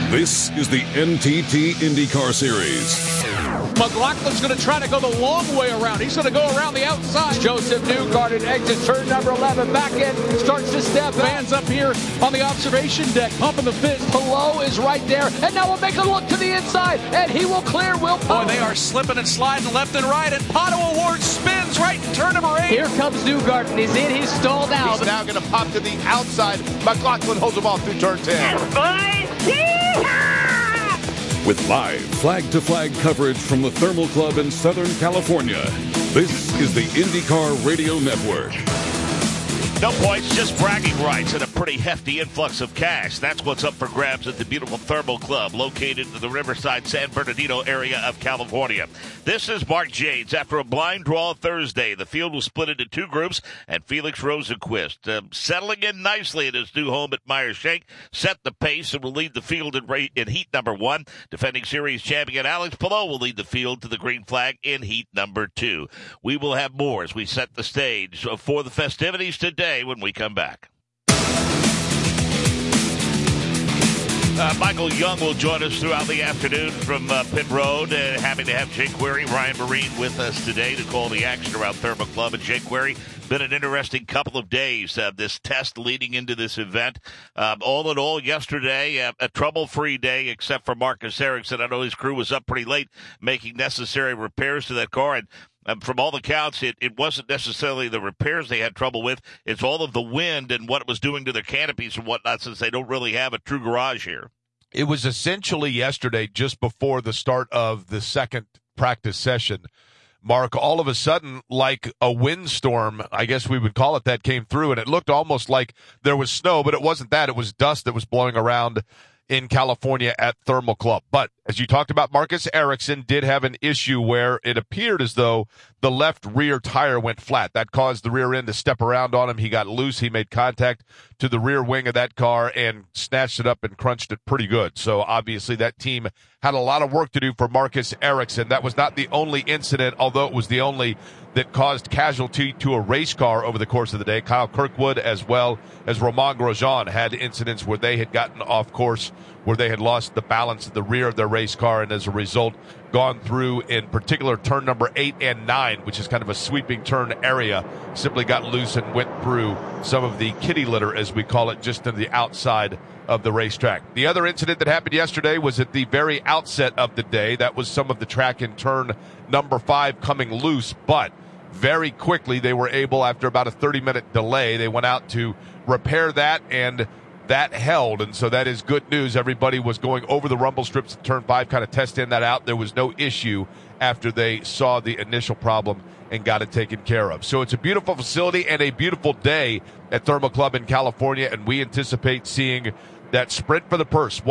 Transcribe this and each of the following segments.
This is the NTT IndyCar Series. McLaughlin's going to try to go the long way around. He's going to go around the outside. Joseph Newgarden exits turn number 11. Back in, starts to step. Fans up here on the observation deck, pumping the fist. Palou is right there. And now we'll make a look to the inside. And he will clear Will Power. Boy, they are slipping and sliding left and right. And Pato O'Ward spins right in turn number 8. Here comes Newgarden. He's in. He's stalled out. He's now going to pop to the outside. McLaughlin holds him off through turn 10. With live flag-to-flag coverage from the Thermal Club in Southern California, this is the IndyCar Radio Network. No points, just bragging rights and a pretty hefty influx of cash. That's what's up for grabs at the beautiful Thermal Club located in the Riverside, San Bernardino area of California. This is Mark Jades. After a blind draw Thursday, the field was split into two groups, and Felix Rosenquist, settling in nicely at his new home at Meyer Shank, set the pace and will lead the field in heat number 1. Defending series champion Alex Palou will lead the field to the green flag in heat number 2. We will have more as we set the stage for the festivities today when we come back. Michael Young will join us throughout the afternoon from Pit Road. Happy to have Jake Query, Ryan Marine with us today to call the action around Thermal Club. And Jake Query, been an interesting couple of days, this test leading into this event. All in all, yesterday, a trouble-free day except for Marcus Ericsson. I know his crew was up pretty late making necessary repairs to that car. And from all accounts, it wasn't necessarily the repairs they had trouble with. It's all of the wind and what it was doing to their canopies and whatnot, since they don't really have a true garage here. It was essentially yesterday, just before the start of the second practice session, Mark, all of a sudden, like a windstorm, I guess we would call it, that came through, and it looked almost like there was snow, but it wasn't that. It was dust that was blowing around in California at Thermal Club. But as you talked about, Marcus Ericsson did have an issue where it appeared as though the left rear tire went flat. That caused the rear end to step around on him. He got loose. He made contact to the rear wing of that car and snatched it up and crunched it pretty good. So obviously that team had a lot of work to do for Marcus Ericsson. That was not the only incident, although it was the only that caused casualty to a race car over the course of the day. Kyle Kirkwood, as well as Romain Grosjean, had incidents where they had gotten off course, where they had lost the balance at the rear of their race car, and as a result, gone through, in particular, turn number 8 and 9, which is kind of a sweeping turn area, simply got loose and went through some of the kitty litter, as we call it, just to the outside of the racetrack. The other incident that happened yesterday was at the very outset of the day. That was some of the track in turn number 5 coming loose, but very quickly they were able, after about a 30-minute delay, they went out to repair that, and that held, and so that is good news. Everybody was going over the rumble strips at turn 5, kind of testing that out. There was no issue after they saw the initial problem and got it taken care of. So it's a beautiful facility and a beautiful day at Thermal Club in California, and we anticipate seeing that sprint for the purse.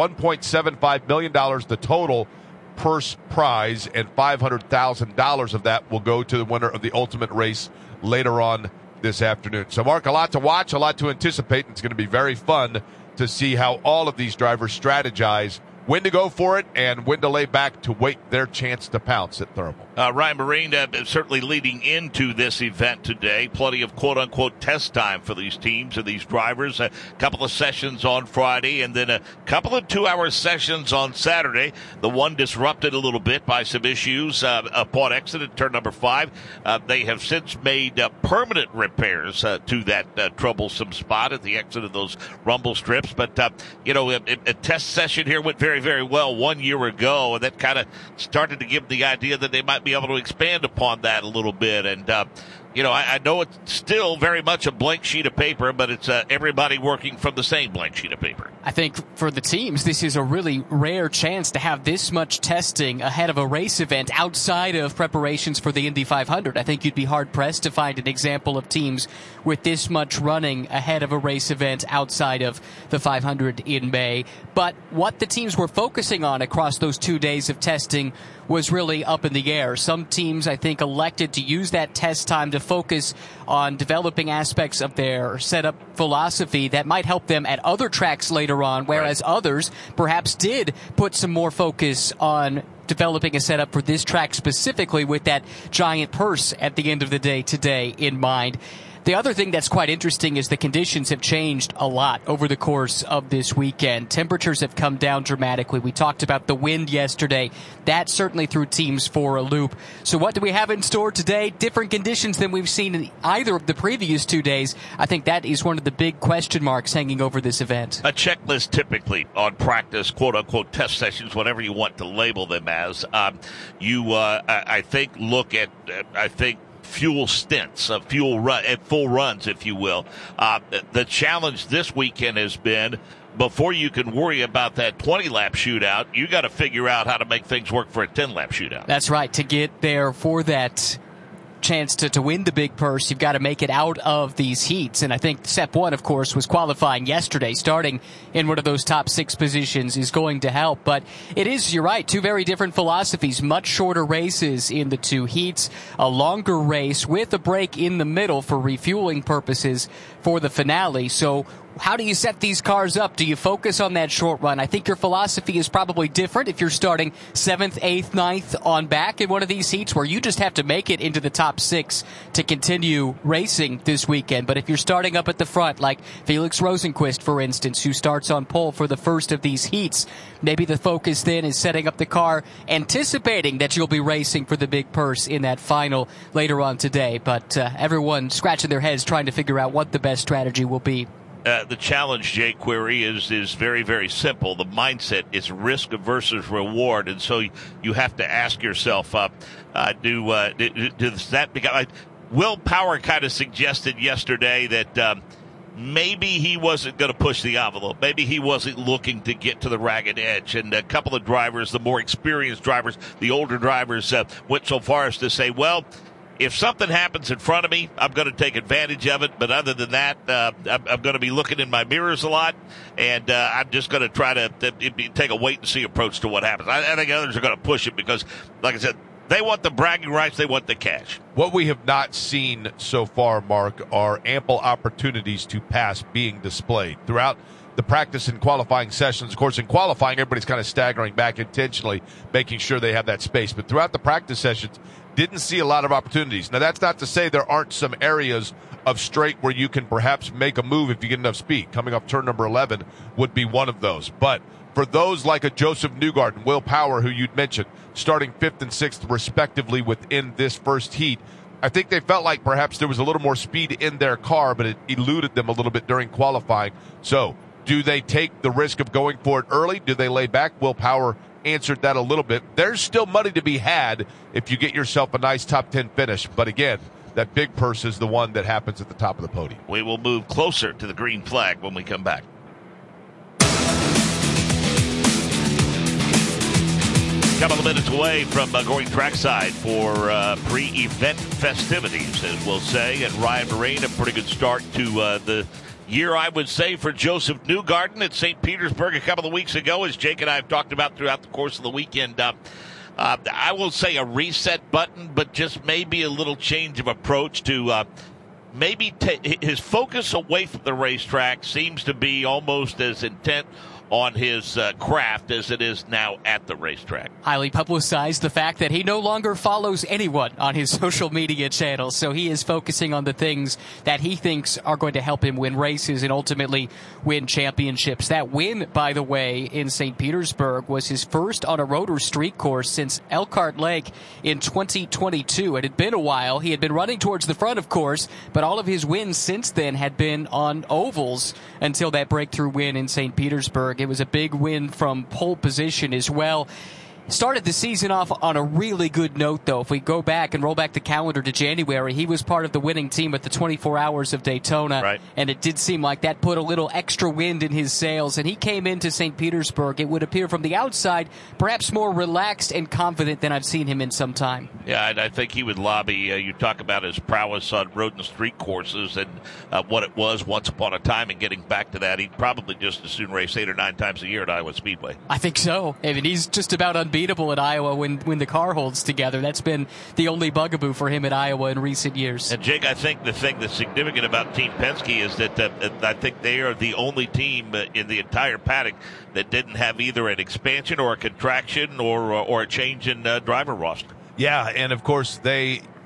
$1.75 million, the total purse prize, and $500,000 of that will go to the winner of the ultimate race later on this afternoon. So, Mark, a lot to watch, a lot to anticipate, and it's going to be very fun to see how all of these drivers strategize when to go for it and when to lay back to wait their chance to pounce at Thermal. Ryan Marine certainly leading into this event today. Plenty of quote-unquote test time for these teams and these drivers. A couple of sessions on Friday and then a couple of 2-hour sessions on Saturday. The one disrupted a little bit by some issues upon exit at turn number 5. They have since made permanent repairs to that troublesome spot at the exit of those rumble strips. But, a test session here went very, very well 1 year ago, and that kind of started to give the idea that they might be able to expand upon that a little bit. And, I know it's still very much a blank sheet of paper, but it's everybody working from the same blank sheet of paper. I think for the teams, this is a really rare chance to have this much testing ahead of a race event outside of preparations for the Indy 500. I think you'd be hard-pressed to find an example of teams with this much running ahead of a race event outside of the 500 in May. But what the teams were focusing on across those 2 days of testing was really up in the air. Some teams, I think, elected to use that test time to focus on developing aspects of their setup philosophy that might help them at other tracks later on, whereas others perhaps did put some more focus on developing a setup for this track specifically with that giant purse at the end of the day today in mind. The other thing that's quite interesting is the conditions have changed a lot over the course of this weekend. Temperatures have come down dramatically. We talked about the wind yesterday. That certainly threw teams for a loop. So what do we have in store today? Different conditions than we've seen in either of the previous 2 days. I think that is one of the big question marks hanging over this event. A checklist typically on practice, quote-unquote, test sessions, whatever you want to label them as. I think, look at, fuel stints, full runs, if you will. The challenge this weekend has been, before you can worry about that 20-lap shootout, you got to figure out how to make things work for a 10-lap shootout. That's right. To get there for that chance to win the big purse, you've got to make it out of these heats. And I think step one, of course, was qualifying yesterday. Starting in one of those top 6 positions is going to help. But it is, you're right, 2 very different philosophies. Much shorter races in the 2 heats, a longer race with a break in the middle for refueling purposes for the finale. So how do you set these cars up? Do you focus on that short run? I think your philosophy is probably different if you're starting 7th, 8th, 9th on back in one of these heats where you just have to make it into the top 6 to continue racing this weekend. But if you're starting up at the front, like Felix Rosenqvist, for instance, who starts on pole for the first of these heats, maybe the focus then is setting up the car, anticipating that you'll be racing for the big purse in that final later on today. But everyone scratching their heads trying to figure out what the best strategy will be. The challenge, Jay Query, is very, very simple. The mindset is risk versus reward, and so you have to ask yourself, does that become? Will Power kind of suggested yesterday that maybe he wasn't going to push the envelope. Maybe he wasn't looking to get to the ragged edge. And a couple of drivers, the more experienced drivers, the older drivers, went so far as to say, well, if something happens in front of me, I'm going to take advantage of it. But other than that, I'm going to be looking in my mirrors a lot, and I'm just going to try to take a wait-and-see approach to what happens. I think others are going to push it because, like I said, they want the bragging rights. They want the cash. What we have not seen so far, Mark, are ample opportunities to pass being displayed throughout the practice and qualifying sessions. Of course, in qualifying, everybody's kind of staggering back intentionally, making sure they have that space. But throughout the practice sessions, didn't see a lot of opportunities. Now, that's not to say there aren't some areas of straight where you can perhaps make a move if you get enough speed. Coming up turn number 11 would be one of those. But for those like a Joseph Newgarden, Will Power, who you'd mentioned, starting 5th and 6th respectively within this first heat, I think they felt like perhaps there was a little more speed in their car, but it eluded them a little bit during qualifying. So do they take the risk of going for it early? Do they lay back? Will Power answered that a little bit. There's still money to be had if you get yourself a nice top 10 finish. But again, that big purse is the one that happens at the top of the podium. We will move closer to the green flag when we come back. Couple of minutes away from going trackside for pre-event festivities, as we'll say. And Ryan Marine, a pretty good start to the year, I would say, for Joseph Newgarden at St. Petersburg a couple of weeks ago, as Jake and I have talked about throughout the course of the weekend. I will say a reset button, but just maybe a little change of approach to maybe his focus away from the racetrack seems to be almost as intent on his craft as it is now at the racetrack. Highly publicized the fact that he no longer follows anyone on his social media channels, so he is focusing on the things that he thinks are going to help him win races and ultimately win championships. That win, by the way, in St. Petersburg was his first on a rotor street course since Elkhart Lake in 2022. It had been a while. He had been running towards the front, of course, but all of his wins since then had been on ovals until that breakthrough win in St. Petersburg. It was a big win from pole position as well. Started the season off on a really good note, though. If we go back and roll back the calendar to January, he was part of the winning team at the 24 Hours of Daytona. Right. And it did seem like that put a little extra wind in his sails. And he came into St. Petersburg, it would appear from the outside, perhaps more relaxed and confident than I've seen him in some time. Yeah, and I think he would lobby. You talk about his prowess on road and street courses and what it was once upon a time, and getting back to that, he'd probably just as soon race 8 or 9 times a year at Iowa Speedway. I think so. I mean, he's just about unbeatable at Iowa when the car holds together. That's been the only bugaboo for him at Iowa in recent years. And Jake, I think the thing that's significant about Team Penske is that I think they are the only team in the entire paddock that didn't have either an expansion or a contraction or a change in driver roster. Yeah, and of course they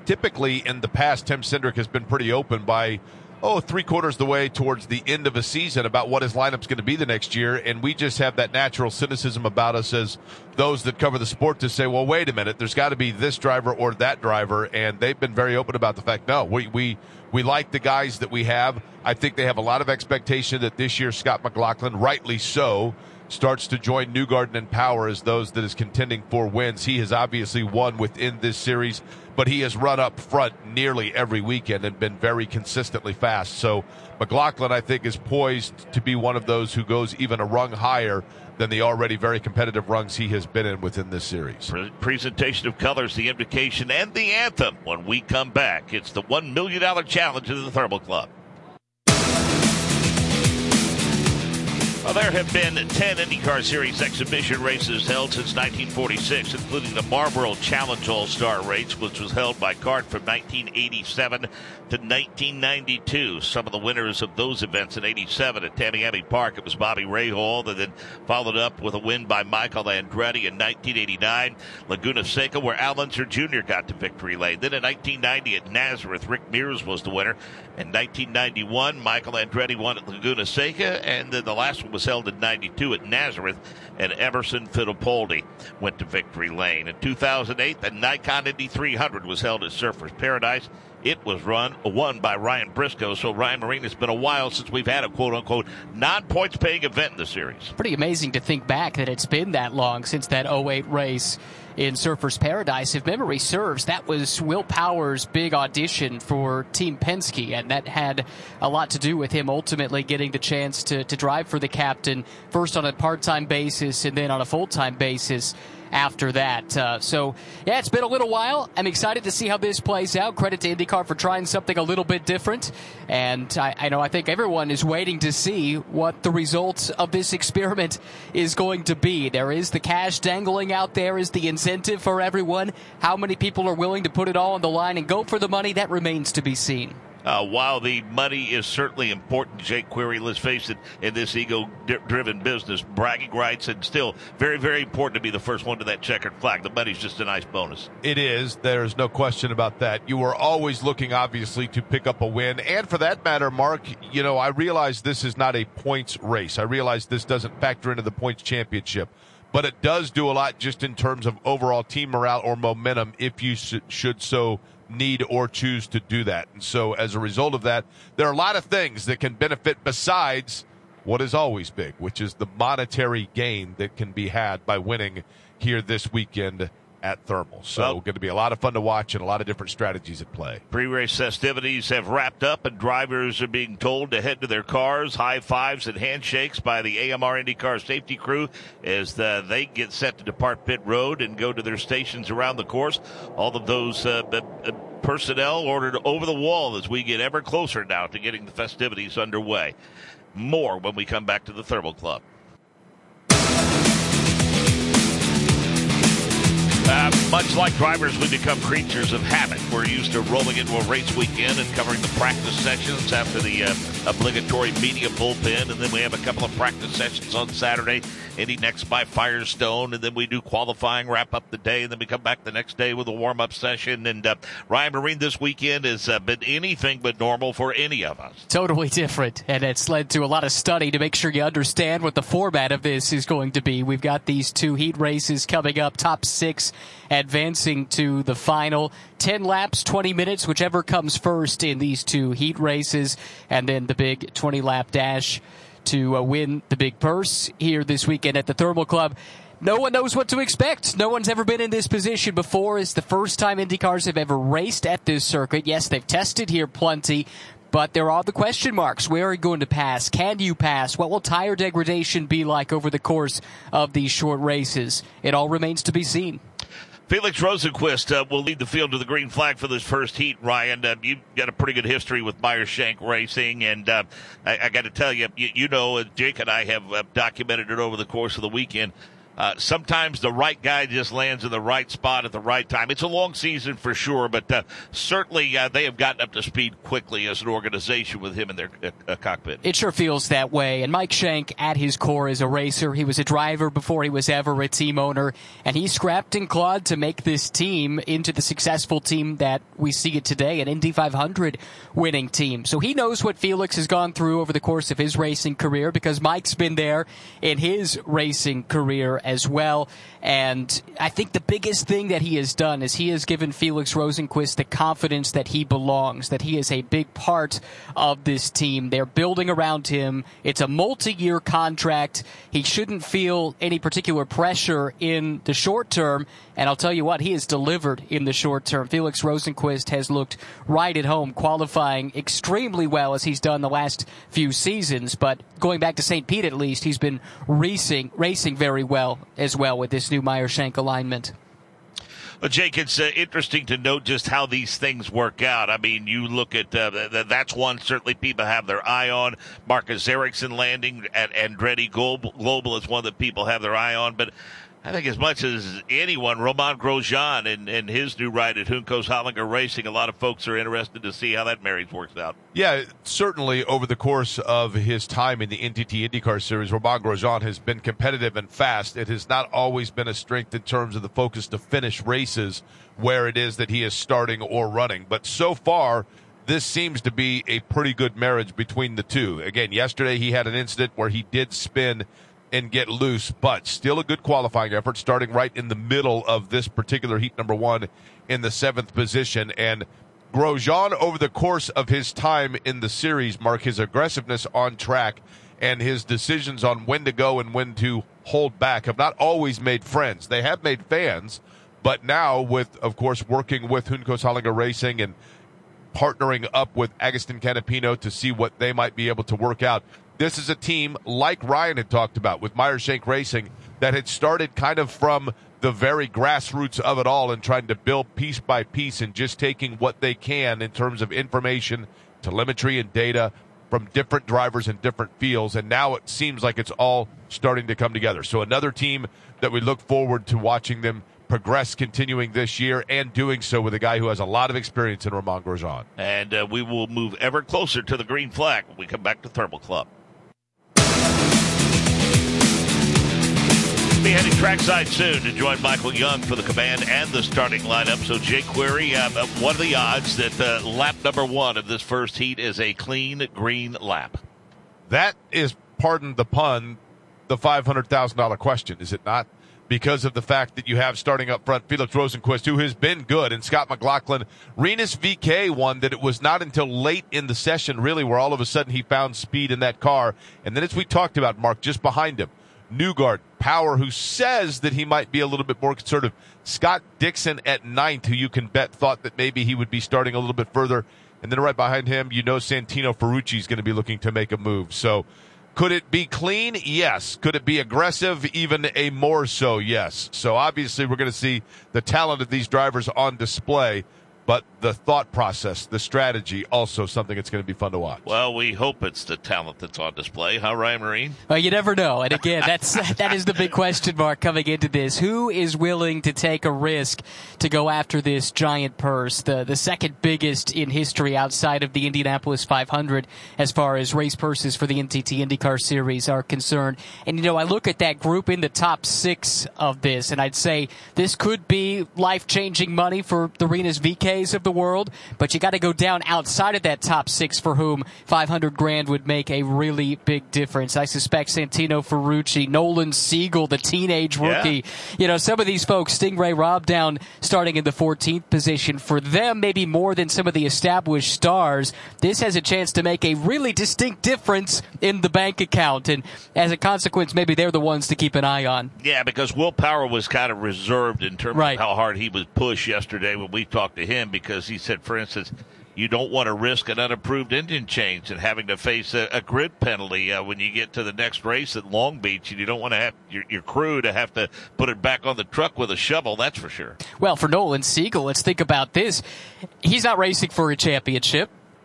typically in the past, Tim Cindric has been pretty open by, three-quarters of the way towards the end of a season about what his lineup's going to be the next year, and we just have that natural cynicism about us as those that cover the sport to say, well, wait a minute, there's got to be this driver or that driver, and they've been very open about the fact, no, we like the guys that we have. I think they have a lot of expectation that this year Scott McLaughlin, rightly so, starts to join Newgarden and Power as those that is contending for wins. He has obviously won within this series, but he has run up front nearly every weekend and been very consistently fast. So McLaughlin, I think, is poised to be one of those who goes even a rung higher than the already very competitive rungs he has been in within this series. Presentation of colors, the invocation, and the anthem. When we come back, it's the $1 million challenge of the Thermal Club. Well, there have been 10 IndyCar Series exhibition races held since 1946, including the Marlboro Challenge All-Star Race, which was held by CART from 1987 to 1992. Some of the winners of those events in 87 at Tamiami Park, it was Bobby Rahal, that then followed up with a win by Michael Andretti in 1989. Laguna Seca, where Al Unser Jr. got to victory lane. Then in 1990 at Nazareth, Rick Mears was the winner. In 1991, Michael Andretti won at Laguna Seca, and then the last one was held in 92 at Nazareth, and Emerson Fittipaldi went to victory lane. In 2008, the Nikon Indy 300 was held at Surfers Paradise. It was won by Ryan Briscoe. So, Ryan Marine, it's been a while since we've had a quote-unquote non-points paying event in the series. Pretty amazing to think back that it's been that long since that 08 race in Surfers Paradise. If memory serves, that was Will Power's big audition for Team Penske, and that had a lot to do with him ultimately getting the chance to drive for the captain, first on a part-time basis and then on a full-time basis after that. So, yeah, it's been a little while. I'm excited to see how this plays out. Credit to IndyCar for trying something a little bit different. And I think everyone is waiting to see what the results of this experiment is going to be. There is the cash dangling out there is the incentive for everyone. How many people are willing to put it all on the line and go for the money, that remains to be seen. While the money is certainly important, Jake Query, let's face it, in this ego-driven business, bragging rights, and still very, very important to be the first one to that checkered flag. The money's just a nice bonus. It is. There's no question about that. You are always looking, obviously, to pick up a win. And for that matter, Mark, I realize this is not a points race. I realize this doesn't factor into the points championship. But it does do a lot just in terms of overall team morale or momentum if you should so need or choose to do that. And so as a result of that, there are a lot of things that can benefit besides what is always big, which is the monetary gain that can be had by winning here this weekend at Thermal. So going to be a lot of fun to watch and a lot of different strategies at play. Pre-race festivities have wrapped up and drivers are being told to head to their cars. High fives and handshakes by the AMR IndyCar safety crew as they get set to depart pit road and go to their stations around the course. All of those personnel ordered over the wall as we get ever closer now to getting the festivities underway. More when we come back to the Thermal Club. Much like drivers, we become creatures of habit. We're used to rolling into a race weekend and covering the practice sessions after the obligatory media bullpen, and then we have a couple of practice sessions on Saturday, Indy next by Firestone, and then we do qualifying, wrap up the day, and then we come back the next day with a warm-up session. And Ryan Marine, this weekend has been anything but normal for any of us. Totally different, and it's led to a lot of study to make sure you understand what the format of this is going to be. We've got these two heat races coming up, top 6 advancing to the final. 10 laps, 20 minutes, whichever comes first in these two heat races, and then the big 20-lap dash to win the big purse here this weekend at the Thermal Club. No one knows what to expect. No one's ever been in this position before. It's the first time IndyCars have ever raced at this circuit. Yes, they've tested here plenty, but there are the question marks. Where are you going to pass? Can you pass? What will tire degradation be like over the course of these short races? It all remains to be seen. Felix Rosenquist will lead the field to the green flag for this first heat, Ryan. You've got a pretty good history with Meyer-Shank Racing, and I got to tell you, Jake and I have documented it over the course of the weekend. sometimes the right guy just lands in the right spot at the right time. It's a long season for sure, but certainly they have gotten up to speed quickly as an organization with him in their cockpit. It sure feels that way. And Mike Shank, at his core, is a racer. He was a driver before he was ever a team owner, and he scrapped and clawed to make this team into the successful team that we see it today, an Indy 500 winning team. So he knows what Felix has gone through over the course of his racing career, because Mike's been there in his racing career as well. And I think the biggest thing that he has done is he has given Felix Rosenqvist the confidence that he belongs, that he is a big part of this team. They're building around him. It's a multi-year contract. He shouldn't feel any particular pressure in the short term. And I'll tell you what, he has delivered in the short term. Felix Rosenqvist has looked right at home, qualifying extremely well as he's done the last few seasons. But going back to St. Pete, at least, he's been racing very well as well with this new Meyer-Shank alignment. Well, Jake, it's interesting to note just how these things work out. I mean, you look at that's one certainly people have their eye on. Marcus Ericsson landing at Andretti Global is one that people have their eye on. But I think as much as anyone, Romain Grosjean and his new ride at Juncos Hollinger Racing, a lot of folks are interested to see how that marriage works out. Yeah, certainly over the course of his time in the NTT IndyCar Series, Romain Grosjean has been competitive and fast. It has not always been a strength in terms of the focus to finish races where it is that he is starting or running. But so far, this seems to be a pretty good marriage between the two. Again, yesterday he had an incident where he did spin and get loose, but still a good qualifying effort, starting right in the middle of this particular heat number one in the 7th position. And Grosjean, over the course of his time in the series, Mark, his aggressiveness on track and his decisions on when to go and when to hold back have not always made friends. They have made fans, but now with, of course, working with Juncos Hollinger Racing and partnering up with Agustin Canapino to see what they might be able to work out, this is a team, like Ryan had talked about with Meyer-Shank Racing, that had started kind of from the very grassroots of it all and trying to build piece by piece and just taking what they can in terms of information, telemetry, and data from different drivers in different fields. And now it seems like it's all starting to come together. So another team that we look forward to watching them progress continuing this year, and doing so with a guy who has a lot of experience in Romain Grosjean. And we will move ever closer to the green flag when we come back to Thermal Club. Be heading trackside soon to join Michael Young for the command and the starting lineup. So, Jake Query, what are the odds that lap number one of this first heat is a clean green lap? That is, pardon the pun, the $500,000 question, is it not? Because of the fact that you have starting up front Felix Rosenqvist, who has been good, and Scott McLaughlin. Rinus VeeKay won that it was not until late in the session, really, where all of a sudden he found speed in that car. And then, as we talked about, Mark, just behind him, Newgard, Power, who says that he might be a little bit more conservative. Scott Dixon at 9th, who you can bet thought that maybe he would be starting a little bit further. And then right behind him, Santino Ferrucci is going to be looking to make a move. So could it be clean? Yes. Could it be aggressive? Even a more so, yes. So obviously we're going to see the talent of these drivers on display. But the thought process, the strategy, also something that's going to be fun to watch. Well, we hope it's the talent that's on display, huh, Ryan Marine? Well, you never know. And again, that is the big question mark coming into this. Who is willing to take a risk to go after this giant purse, the second biggest in history outside of the Indianapolis 500 as far as race purses for the NTT IndyCar Series are concerned? And, I look at that group in the top 6 of this, and I'd say this could be life-changing money for the Rinus VeeKay of the world, but you got to go down outside of that top 6 for whom $500,000 would make a really big difference. I suspect Santino Ferrucci, Nolan Siegel, the teenage rookie. Yeah. Some of these folks, Stingray Robb down starting in the 14th position. For them, maybe more than some of the established stars, this has a chance to make a really distinct difference in the bank account. And as a consequence, maybe they're the ones to keep an eye on. Yeah, because Will Power was kind of reserved in terms of how hard he was pushed yesterday when we talked to him, because he said, for instance, you don't want to risk an unapproved engine change and having to face a grid penalty when you get to the next race at Long Beach, and you don't want to have your crew to have to put it back on the truck with a shovel, that's for sure. Well, for Nolan Siegel, let's think about this. He's not racing for a championship.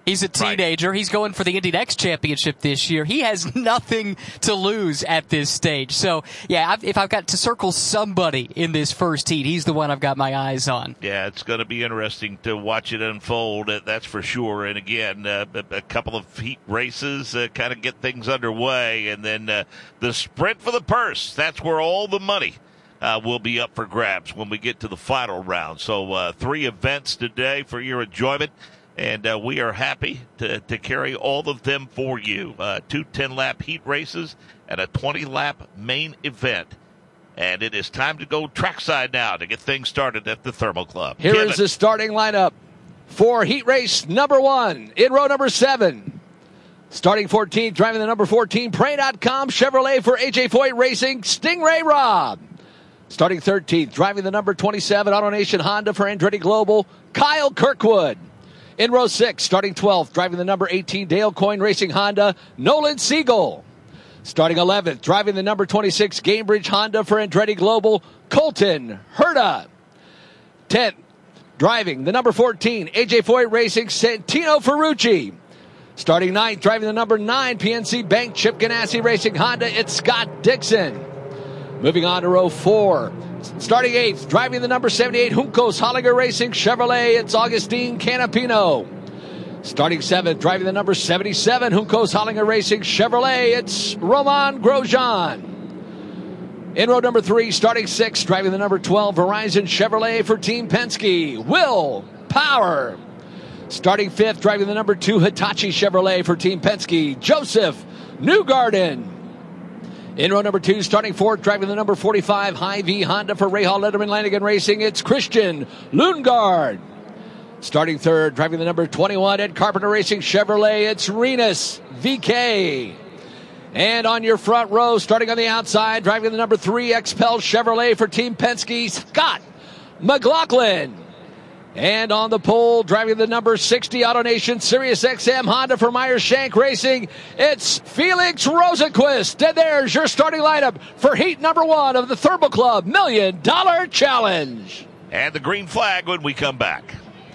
He's a teenager. Right. He's going for the Indy Next Championship this year. He has nothing to lose at this stage. So, yeah, if I've got to circle somebody in this first heat, he's the one I've got my eyes on. Yeah, it's going to be interesting to watch it unfold, that's for sure. And again, a couple of heat races kind of get things underway. And then the sprint for the purse, that's where all the money will be up for grabs when we get to the final round. So 3 events today for your enjoyment. And we are happy to carry all of them for you. 2 10-lap heat races and a 20-lap main event. And it is time to go trackside now to get things started at the Thermal Club. Here is the starting lineup for heat race number 1 in row number 7. Starting 14th, driving the number 14, Pray.com Chevrolet for AJ Foyt Racing, Stingray Robb. Starting 13th, driving the number 27, AutoNation Honda for Andretti Global, Kyle Kirkwood. In row 6, starting 12th, driving the number 18, Dale Coyne Racing Honda, Nolan Siegel. Starting 11th, driving the number 26, Gamebridge Honda for Andretti Global, Colton Herta. 10th, driving the number 14, AJ Foyt Racing, Santino Ferrucci. Starting 9th, driving the number 9, PNC Bank Chip Ganassi Racing Honda, it's Scott Dixon. Moving on to row 4. Starting 8th, driving the number 78, Juncos Hollinger Racing Chevrolet, it's Augustine Canapino. Starting 7th, driving the number 77, Juncos Hollinger Racing Chevrolet, it's Roman Grosjean. In row number 3, starting 6th, driving the number 12, Verizon Chevrolet for Team Penske, Will Power. Starting 5th, driving the number 2, Hitachi Chevrolet for Team Penske, Joseph Newgarden. In row number 2, starting 4th, driving the number 45, Hy-Vee Honda for Rahal Letterman Lanigan Racing, it's Christian Lundgaard. Starting 3rd, driving the number 21, Ed Carpenter Racing Chevrolet, it's Rinus VeeKay. And on your front row, starting on the outside, driving the number 3, XPEL Chevrolet for Team Penske, Scott McLaughlin. And on the pole, driving the number 60 AutoNation Sirius XM Honda for Meyer Shank Racing, it's Felix Rosenqvist. And there's your starting lineup for heat number 1 of the Thermal Club $1 Million Challenge. And the green flag when we come back.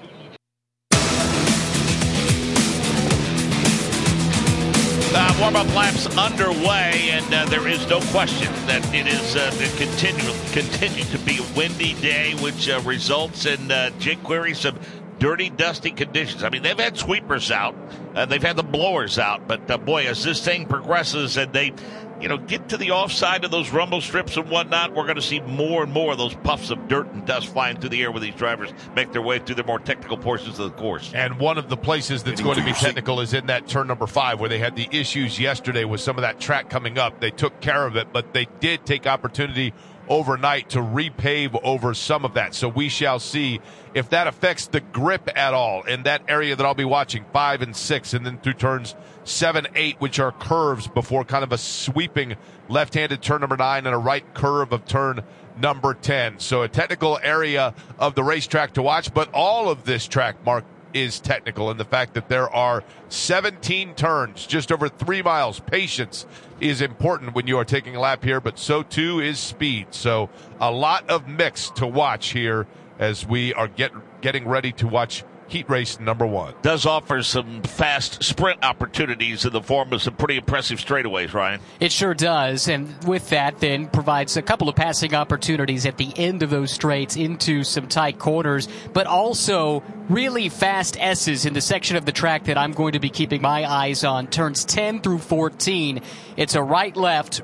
Warm-up laps underway, and there is no question that it is continue to be a windy day, which results in Jake Query some dirty, dusty conditions. I mean, they've had sweepers out, they've had the blowers out, but boy, as this thing progresses and they, get to the offside of those rumble strips and whatnot, we're going to see more and more of those puffs of dirt and dust flying through the air when these drivers make their way through the more technical portions of the course. And one of the places that's going to be technical is in that turn number 5, where they had the issues yesterday with some of that track coming up. They took care of it, but they did take opportunity overnight to repave over some of that. So we shall see if that affects the grip at all in that area that I'll be watching, 5 and 6, and then through turns 7, 8, which are curves before kind of a sweeping left-handed turn number 9 and a right curve of turn number 10. So a technical area of the racetrack to watch, but all of this track, Mark, is technical in the fact that there are 17 turns, just over 3 miles. Patience is important when you are taking a lap here, but so too is speed. So a lot of mix to watch here as we are getting ready to watch heat race number 1. Does offer some fast sprint opportunities in the form of some pretty impressive straightaways, Ryan. It sure does, and with that then provides a couple of passing opportunities at the end of those straights into some tight corners, but also really fast S's in the section of the track that I'm going to be keeping my eyes on. Turns 10 through 14. It's a right-left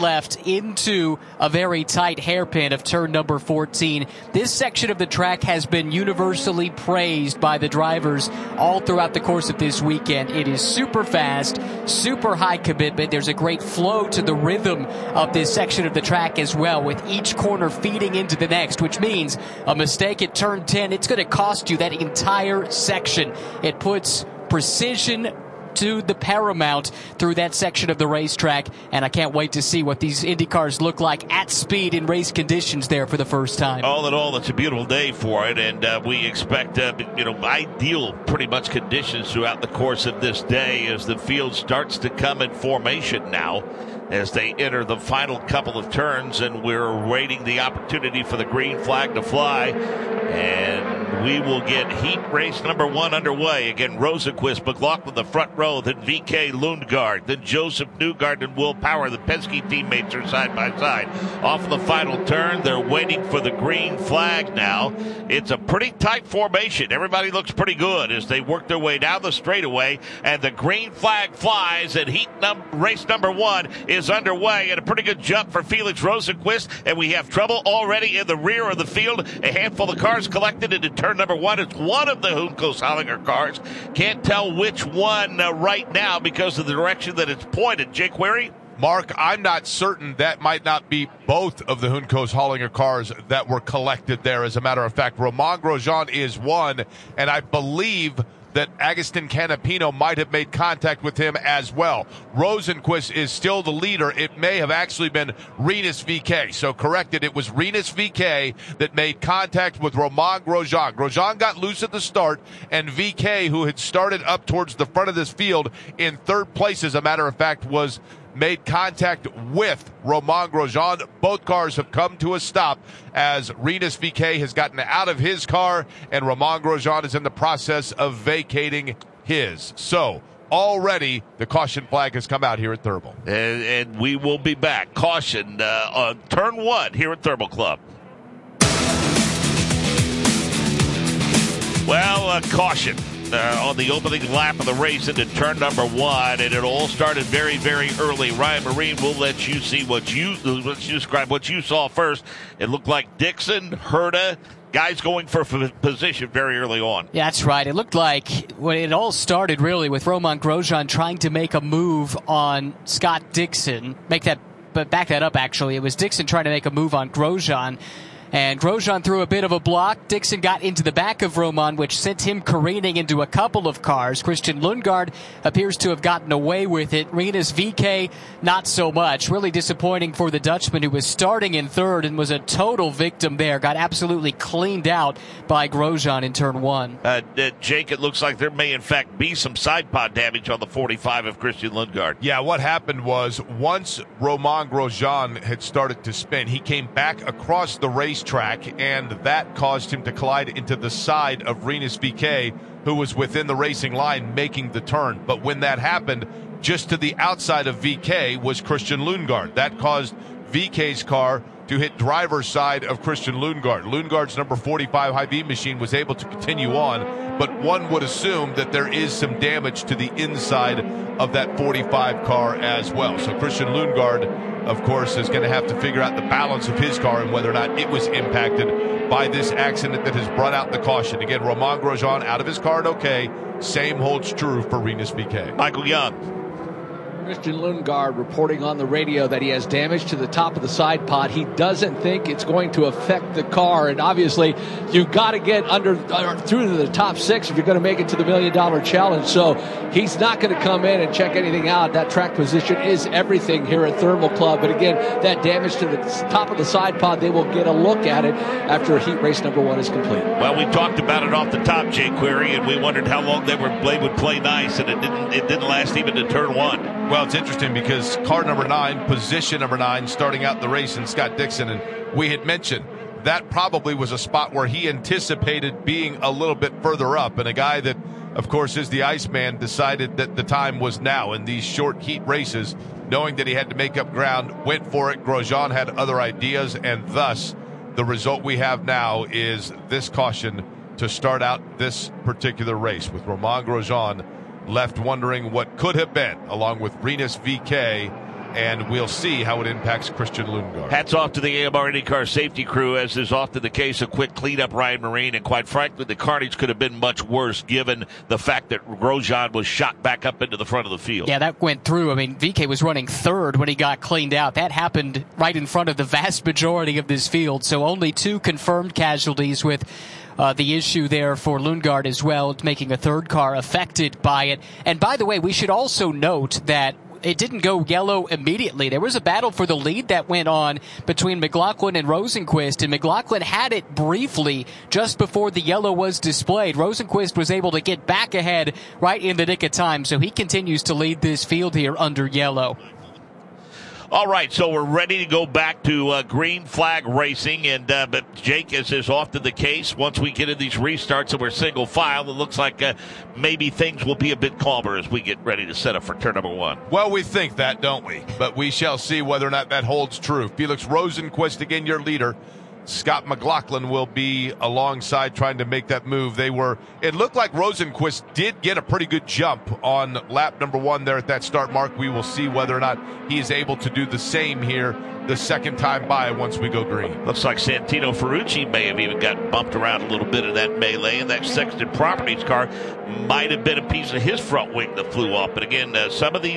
into a very tight hairpin of turn number 14. This section of the track has been universally praised by the drivers all throughout the course of this weekend. It is super fast, super high commitment. There's a great flow to the rhythm of this section of the track as well, with each corner feeding into the next, which means a mistake at turn 10, it's going to cost you that entire section. It puts precision to the paramount through that section of the racetrack, and I can't wait to see what these Indy cars look like at speed in race conditions there for the first time. All in all, it's a beautiful day for it, and we expect ideal pretty much conditions throughout the course of this day as the field starts to come in formation now as they enter the final couple of turns, and we're awaiting the opportunity for the green flag to fly. And And we will get heat race number 1 underway. Again, Rosenquist, McLaughlin, the front row, then VK Lundgaard, then Joseph Newgarden and Will Power. The Penske teammates are side by side. Off the final turn, they're waiting for the green flag now. It's a pretty tight formation. Everybody looks pretty good as they work their way down the straightaway, and the green flag flies, and race number 1 is underway, and a pretty good jump for Felix Rosenquist, and we have trouble already in the rear of the field. A handful of cars collected into turn number 1. It's one of the Juncos-Hollinger cars. Can't tell which one right now because of the direction that it's pointed. Jake Query? Mark, I'm not certain that might not be both of the Juncos-Hollinger cars that were collected there. As a matter of fact, Romain Grosjean is one, and I believe that Agustin Canapino might have made contact with him as well. Rosenquist is still the leader. It may have actually been Rinus VeeKay. So corrected, it was Rinus VeeKay that made contact with Romain Grosjean. Grosjean got loose at the start, and VeeKay, who had started up towards the front of this field in third place, as a matter of fact, was made contact with Romain Grosjean. Both cars have come to a stop as Rinus VeeKay has gotten out of his car and Romain Grosjean is in the process of vacating his. So already the caution flag has come out here at Thermal. And we will be back. Caution on turn 1 here at Thermal Club. Well, caution on the opening lap of the race into turn number 1, and it all started very, very early. Ryan Marine, we'll let you see let's you describe what you saw first. It looked like Dixon, Herta, guys going for position very early on. Yeah, that's right. It looked like when it all started really with Romain Grosjean trying to make a move on Scott Dixon. Back that up, actually. It was Dixon trying to make a move on Grosjean. And Grosjean threw a bit of a block. Dixon got into the back of Romain, which sent him careening into a couple of cars. Christian Lundgaard appears to have gotten away with it. Rinus VeeKay, not so much. Really disappointing for the Dutchman, who was starting in third and was a total victim there. Got absolutely cleaned out by Grosjean in turn 1. Jake, it looks like there may in fact be some side pod damage on the 45 of Christian Lundgaard. Yeah, what happened was once Romain Grosjean had started to spin, he came back across the racetrack, and that caused him to collide into the side of Rinus VeeKay, who was within the racing line making the turn. But when that happened, just to the outside of VeeKay was Christian Lundgaard. That caused VeeKay's car to hit driver's side of Christian Lundgaard. Lundgaard's number 45 high-beam machine was able to continue on, but one would assume that there is some damage to the inside of that 45 car as well. So Christian Lundgaard, of course, is going to have to figure out the balance of his car and whether or not it was impacted by this accident that has brought out the caution. Again, Romain Grosjean out of his car and okay. Same holds true for Rinus VeeKay. Michael Young. Christian Lundgaard reporting on the radio that he has damage to the top of the side pod. He doesn't think it's going to affect the car, and obviously you've got to get through to the top 6 if you're going to make it to the $1 Million Challenge. So he's not going to come in and check anything out. That track position is everything here at Thermal Club. But again, that damage to the top of the side pod, they will get a look at it after heat race number 1 is complete. Well, we talked about it off the top, Jay Query, and we wondered how long they would play nice, and it didn't last even to turn 1. Well, it's interesting because car number 9, position number 9, starting out the race, in Scott Dixon, and we had mentioned that probably was a spot where he anticipated being a little bit further up, and a guy that, of course, is the Iceman, decided that the time was now in these short heat races, knowing that he had to make up ground, went for it. Grosjean had other ideas, and thus the result we have now is this caution to start out this particular race, with Romain Grosjean left wondering what could have been, along with Rinus VeeKay, and we'll see how it impacts Christian Lundgaard. Hats off to the AMR IndyCar safety crew, as is often the case, a quick cleanup, Ryan Marine, and quite frankly, the carnage could have been much worse given the fact that Grosjean was shot back up into the front of the field. Yeah, that went through. I mean, VeeKay was running third when he got cleaned out. That happened right in front of the vast majority of this field, so only 2 confirmed casualties, with the issue there for Lundgaard as well, making a third car affected by it. And by the way, we should also note that it didn't go yellow immediately. There was a battle for the lead that went on between McLaughlin and Rosenquist, and McLaughlin had it briefly just before the yellow was displayed. Rosenquist was able to get back ahead right in the nick of time, so he continues to lead this field here under yellow. All right, so we're ready to go back to green flag racing, and but Jake, as is often the case, once we get in these restarts and we're single file, it looks like maybe things will be a bit calmer as we get ready to set up for turn number 1. Well, we think that, don't we? But we shall see whether or not that holds true. Felix Rosenqvist, again, your leader. Scott McLaughlin will be alongside trying to make that move. It looked like Rosenqvist did get a pretty good jump on lap number 1 there at that start mark. We will see whether or not he is able to do the same here the second time by once we go green. Looks like Santino Ferrucci may have even got bumped around a little bit in that melee, and that Sexton Properties car might have been a piece of his front wing that flew off. But again, some of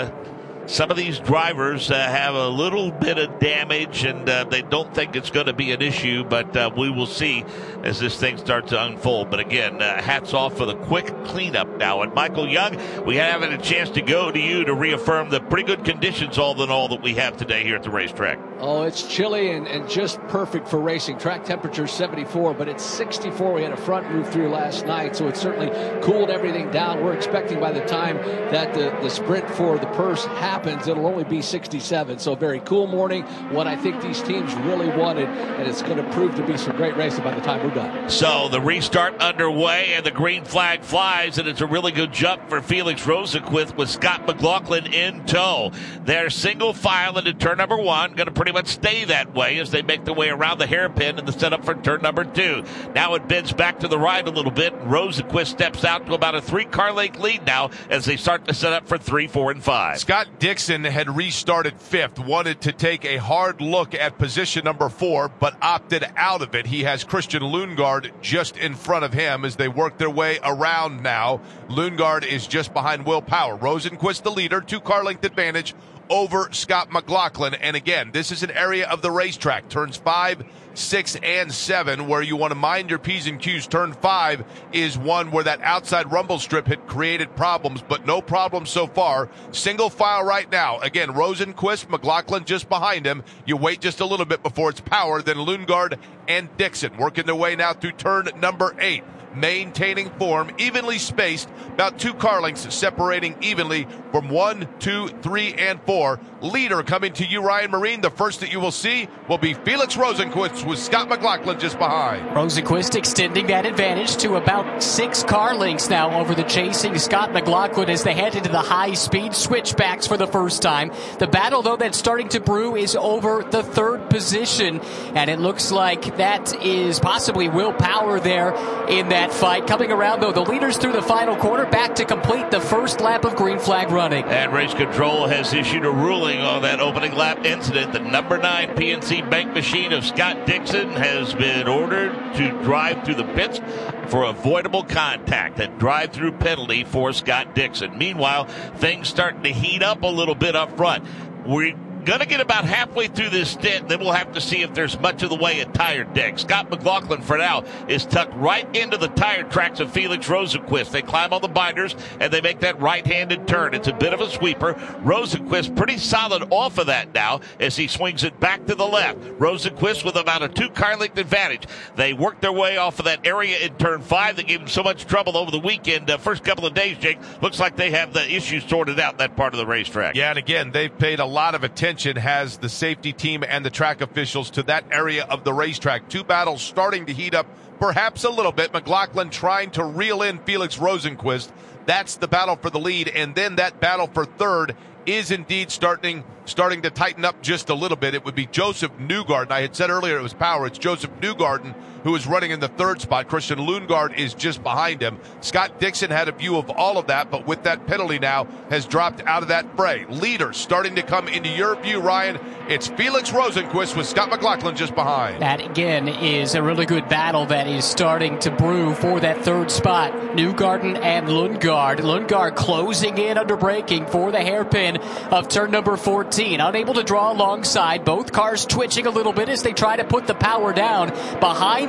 these drivers have a little bit of damage, and they don't think it's going to be an issue, but we will see as this thing starts to unfold. But again, hats off for the quick cleanup now. And Michael Young, we haven't a chance to go to you to reaffirm the pretty good conditions all in all that we have today here at the racetrack. Oh, it's chilly and just perfect for racing. Track temperature 74, but it's 64. We had a front move through last night, so it certainly cooled everything down. We're expecting by the time that the sprint for the purse happens, it'll only be 67. So a very cool morning, what I think these teams really wanted, and it's going to prove to be some great racing by the time we're done. So the restart underway, and the green flag flies, and it's a really good jump for Felix Rosenqvist with Scott McLaughlin in tow. They're single file into turn number 1, going to pretty much stay that way as they make their way around the hairpin in the setup for turn number 2. Now it bends back to the right a little bit, and Rosenqvist steps out to about a 3-car length lead now as they start to set up for 3, 4, and 5. Scott Dixon had restarted 5th, wanted to take a hard look at position number 4, but opted out of it. He has Christian Lundgaard just in front of him as they work their way around now. Lundgaard is just behind Will Power. Rosenqvist the leader, 2-car length advantage over Scott McLaughlin. And again, this is an area of the racetrack, turns 5, 6, and 7, where you want to mind your P's and Q's. Turn 5 is one where that outside rumble strip had created problems, but no problems so far. Single file right now. Again, Rosenqvist, McLaughlin just behind him. You wait just a little bit before it's Power, then Lundgaard and Dixon working their way now through turn number 8. Maintaining form, evenly spaced, about 2 car lengths separating evenly from 1, 2, 3, and 4. Leader coming to you, Ryan Marine. The first that you will see will be Felix Rosenqvist with Scott McLaughlin just behind. Rosenqvist extending that advantage to about 6 car lengths now over the chasing Scott McLaughlin as they head into the high-speed switchbacks for the first time. The battle, though, that's starting to brew is over the 3rd position, and it looks like that is possibly Will Power there in that fight. Coming around, though, the leaders through the final corner, back to complete the first lap of green flag running. And race control has issued a ruling on that opening lap incident. The number 9 PNC Bank machine of Scott Dixon has been ordered to drive through the pits for avoidable contact. A drive-through penalty for Scott Dixon. Meanwhile, things starting to heat up a little bit up front. We're going to get about halfway through this stint, then we'll have to see if there's much of the way a tire deck. Scott McLaughlin, for now, is tucked right into the tire tracks of Felix Rosenqvist. They climb on the binders, and they make that right-handed turn. It's a bit of a sweeper. Rosenqvist pretty solid off of that now as he swings it back to the left. Rosenqvist with about a 2-car length advantage. They work their way off of that area in turn 5 that gave them so much trouble over the weekend. First couple of days, Jake, looks like they have the issues sorted out in that part of the racetrack. Yeah, and again, they've paid a lot of attention, has the safety team and the track officials, to that area of the racetrack. 2 battles starting to heat up perhaps a little bit. McLaughlin trying to reel in Felix Rosenqvist. That's the battle for the lead, and then that battle for 3rd is indeed starting to tighten up just a little bit. It would be Joseph Newgarden. I had said earlier it was Power. It's Joseph Newgarden who is running in the 3rd spot. Christian Lundgaard is just behind him. Scott Dixon had a view of all of that, but with that penalty now has dropped out of that fray. Leaders starting to come into your view, Ryan. It's Felix Rosenqvist with Scott McLaughlin just behind. That, again, is a really good battle that is starting to brew for that 3rd spot. Newgarden and Lundgaard. Lundgaard closing in under braking for the hairpin of turn number 14. Unable to draw alongside. Both cars twitching a little bit as they try to put the power down. Behind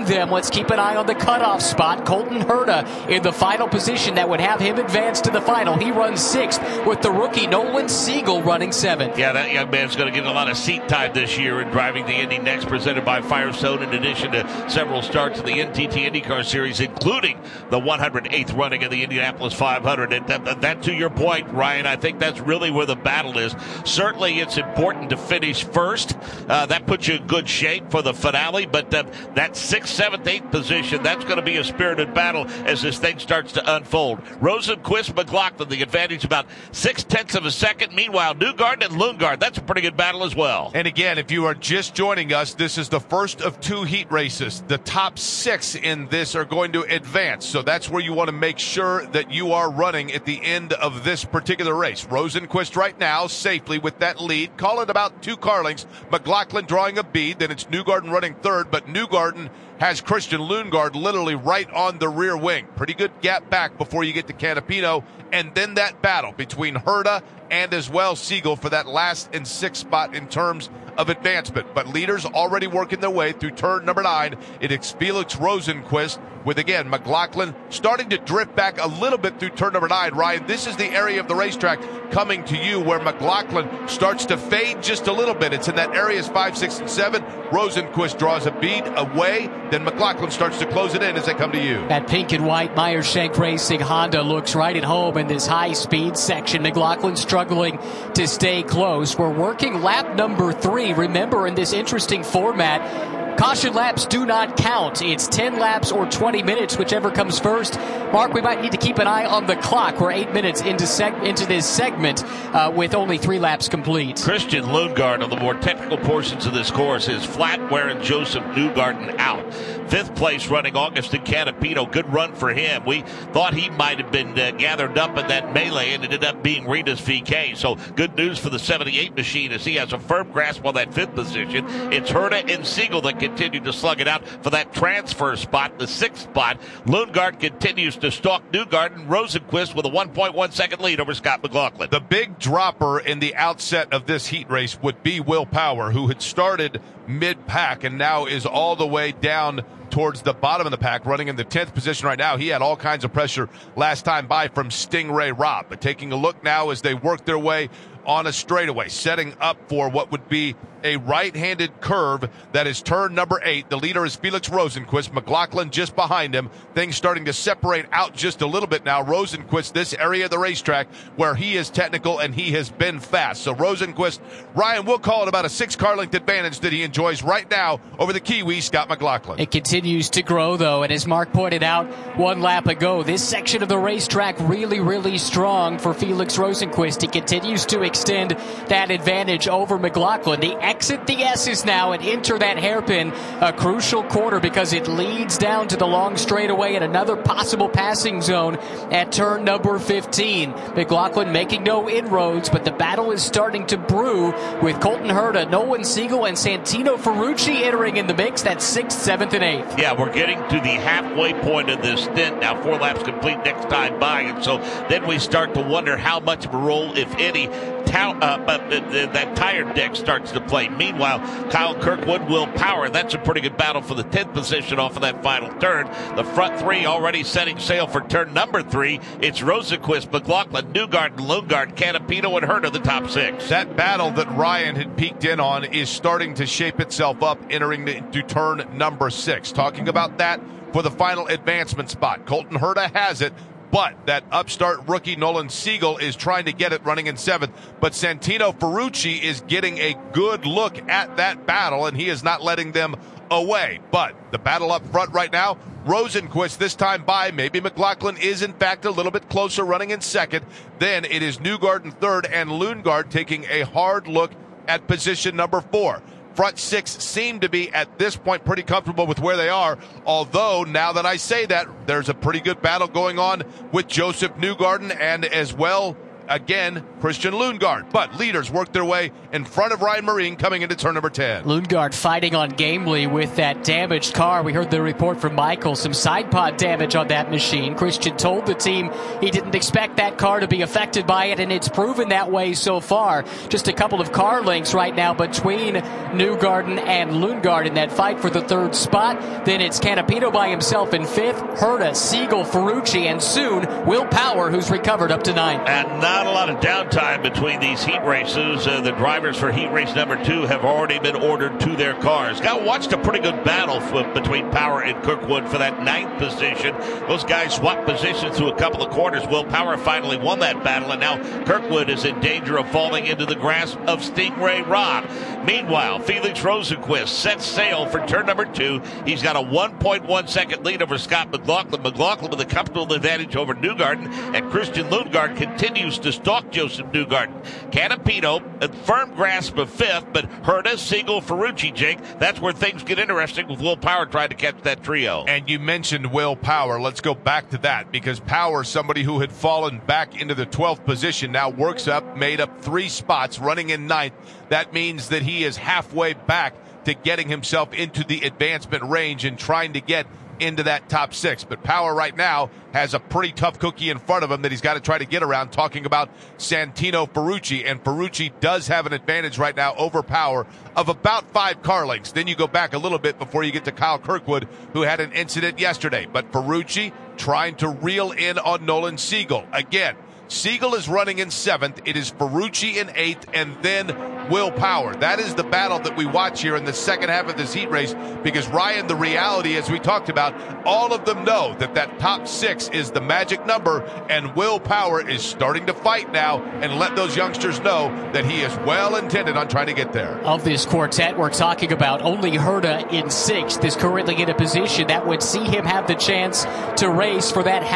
them. Let's keep an eye on the cutoff spot. Colton Herta in the final position that would have him advance to the final. He runs 6th with the rookie Nolan Siegel running 7th. Yeah, that young man's going to get a lot of seat time this year in driving the Indy Next, presented by Firestone, in addition to several starts in the NTT IndyCar Series, including the 108th running of the Indianapolis 500. And that, to your point, Ryan, I think that's really where the battle is. Certainly, it's important to finish first. That puts you in good shape for the finale, but that 6th, 7th, 8th position, that's going to be a spirited battle as this thing starts to unfold. Rosenqvist, McLaughlin, the advantage about 0.6 of a second. Meanwhile, Newgarden and Lundgaard, that's a pretty good battle as well. And again, if you are just joining us, this is the first of 2 heat races. The top 6 in this are going to advance, so that's where you want to make sure that you are running at the end of this particular race. Rosenqvist right now safely with that lead. Call it about 2 car lengths. McLaughlin drawing a bead, then it's Newgarden running 3rd, but Newgarden has Christian Lundgaard literally right on the rear wing. Pretty good gap back before you get to Canapino, and then that battle between Herta and as well Siegel for that last and 6th spot in terms of advancement. But leaders already working their way through turn number 9. It is Felix Rosenqvist with, again, McLaughlin starting to drift back a little bit through turn number 9. Ryan, this is the area of the racetrack coming to you where McLaughlin starts to fade just a little bit. It's in that areas 5, 6, and 7. Rosenqvist draws a bead away. Then McLaughlin starts to close it in as they come to you. That pink and white Meyer-Shank Racing Honda looks right at home in this high-speed section. McLaughlin struggling to stay close. We're working lap number 3. Remember, in this interesting format, caution laps do not count. It's 10 laps or 20 minutes, whichever comes first. Mark, we might need to keep an eye on the clock. We're 8 minutes into this segment with only 3 laps complete. Christian Lundgaard on the more technical portions of this course is flat wearing Joseph Newgarden out. 5th place running Augustin Canapino. Good run for him. We thought he might have been gathered up in that melee, and it ended up being Rinus VeeKay. So good news for the 78 machine as he has a firm grasp on that 5th position. It's Herta and Siegel that continue to slug it out for that transfer spot, the 6th spot. Lundgaard continues to stalk Newgarden. Rosenqvist with a 1.1 second lead over Scott McLaughlin. The big dropper in the outset of this heat race would be Will Power, who had started mid-pack and now is all the way down towards the bottom of the pack, running in the 10th position right now. He had all kinds of pressure last time by from Stingray Robb. But taking a look now as they work their way on a straightaway, setting up for what would be a right-handed curve. That is turn number 8. The leader is Felix Rosenqvist. McLaughlin just behind him. Things starting to separate out just a little bit now. Rosenqvist, this area of the racetrack where he is technical and he has been fast. So Rosenqvist, Ryan, we'll call it about a 6 car length advantage that he enjoys right now over the Kiwi, Scott McLaughlin. It continues to grow, though, and as Mark pointed out 1 lap ago, this section of the racetrack really, really strong for Felix Rosenqvist. He continues to extend that advantage over McLaughlin. The exit the S's now and enter that hairpin, a crucial quarter because it leads down to the long straightaway and another possible passing zone at turn number 15. McLaughlin making no inroads, but the battle is starting to brew with Colton Herta, Nolan Siegel, and Santino Ferrucci entering in the mix. That's 6th, 7th, and 8th. Yeah, we're getting to the halfway point of this stint now. 4 laps complete next time by, and so then we start to wonder how much of a role, if any, that tire deck starts to play. Meanwhile, Kyle Kirkwood, Will Power, that's a pretty good battle for the 10th position off of that final turn. The front 3 already setting sail for turn number 3. It's Rosenqvist, McLaughlin, Newgarden, Lundgaard, Canapino, and Herta, the top 6. That battle that Ryan had peeked in on is starting to shape itself up entering into turn number 6. Talking about that for the final advancement spot. Colton Herta has it, but that upstart rookie Nolan Siegel is trying to get it running in 7th. But Santino Ferrucci is getting a good look at that battle, and he is not letting them away. But the battle up front right now, Rosenqvist this time by. Maybe McLaughlin is in fact a little bit closer running in 2nd. Then it is Newgarden 3rd and Lundgaard taking a hard look at position number 4. Front 6 seem to be, at this point, pretty comfortable with where they are. Although, now that I say that, there's a pretty good battle going on with Joseph Newgarden and as well again, Christian Lundgaard. But leaders work their way in front of Ryan Marine coming into turn number 10. Lundgaard fighting on gamely with that damaged car. We heard the report from Michael, some side pod damage on that machine. Christian told the team he didn't expect that car to be affected by it, and it's proven that way so far. Just a couple of car lengths right now between Newgarden and Lundgaard in that fight for the third spot. Then it's Canapino by himself in fifth, Herta, Siegel, Ferrucci, and soon Will Power, who's recovered up to ninth. And not a lot of downtime between these heat races. The drivers for heat race number 2 have already been ordered to their cars. Watched a pretty good battle between Power and Kirkwood for that 9th position. Those guys swapped positions through a couple of corners. Will Power finally won that battle, and now Kirkwood is in danger of falling into the grasp of Stingray Rob. Meanwhile, Felix Rosenqvist sets sail for turn number 2. He's got a 1.1 second lead over Scott McLaughlin. McLaughlin with a comfortable advantage over Newgarden, and Christian Lundgaard continues to stalk Joseph Newgarden. Canapino, a firm grasp of 5th, but Herta, Siegel, Ferrucci, Jake, that's where things get interesting with Will Power trying to catch that trio. And you mentioned Will Power. Let's go back to that, because Power, somebody who had fallen back into the 12th position, now works up, made up 3 spots, running in 9th. That means that he is halfway back to getting himself into the advancement range and trying to get into that top 6. But Power right now has a pretty tough cookie in front of him that he's got to try to get around, talking about Santino Ferrucci. And Ferrucci does have an advantage right now over Power of about 5 car lengths. Then you go back a little bit before you get to Kyle Kirkwood, who had an incident yesterday. But Ferrucci trying to reel in on Nolan Siegel. Again, Siegel is running in 7th. It is Ferrucci in 8th, and then Will Power. That is the battle that we watch here in the second half of this heat race, because, Ryan, the reality, as we talked about, all of them know that top 6 is the magic number, and Will Power is starting to fight now and let those youngsters know that he is well intended on trying to get there. Of this quartet we're talking about, only Herta in 6th is currently in a position that would see him have the chance to race for that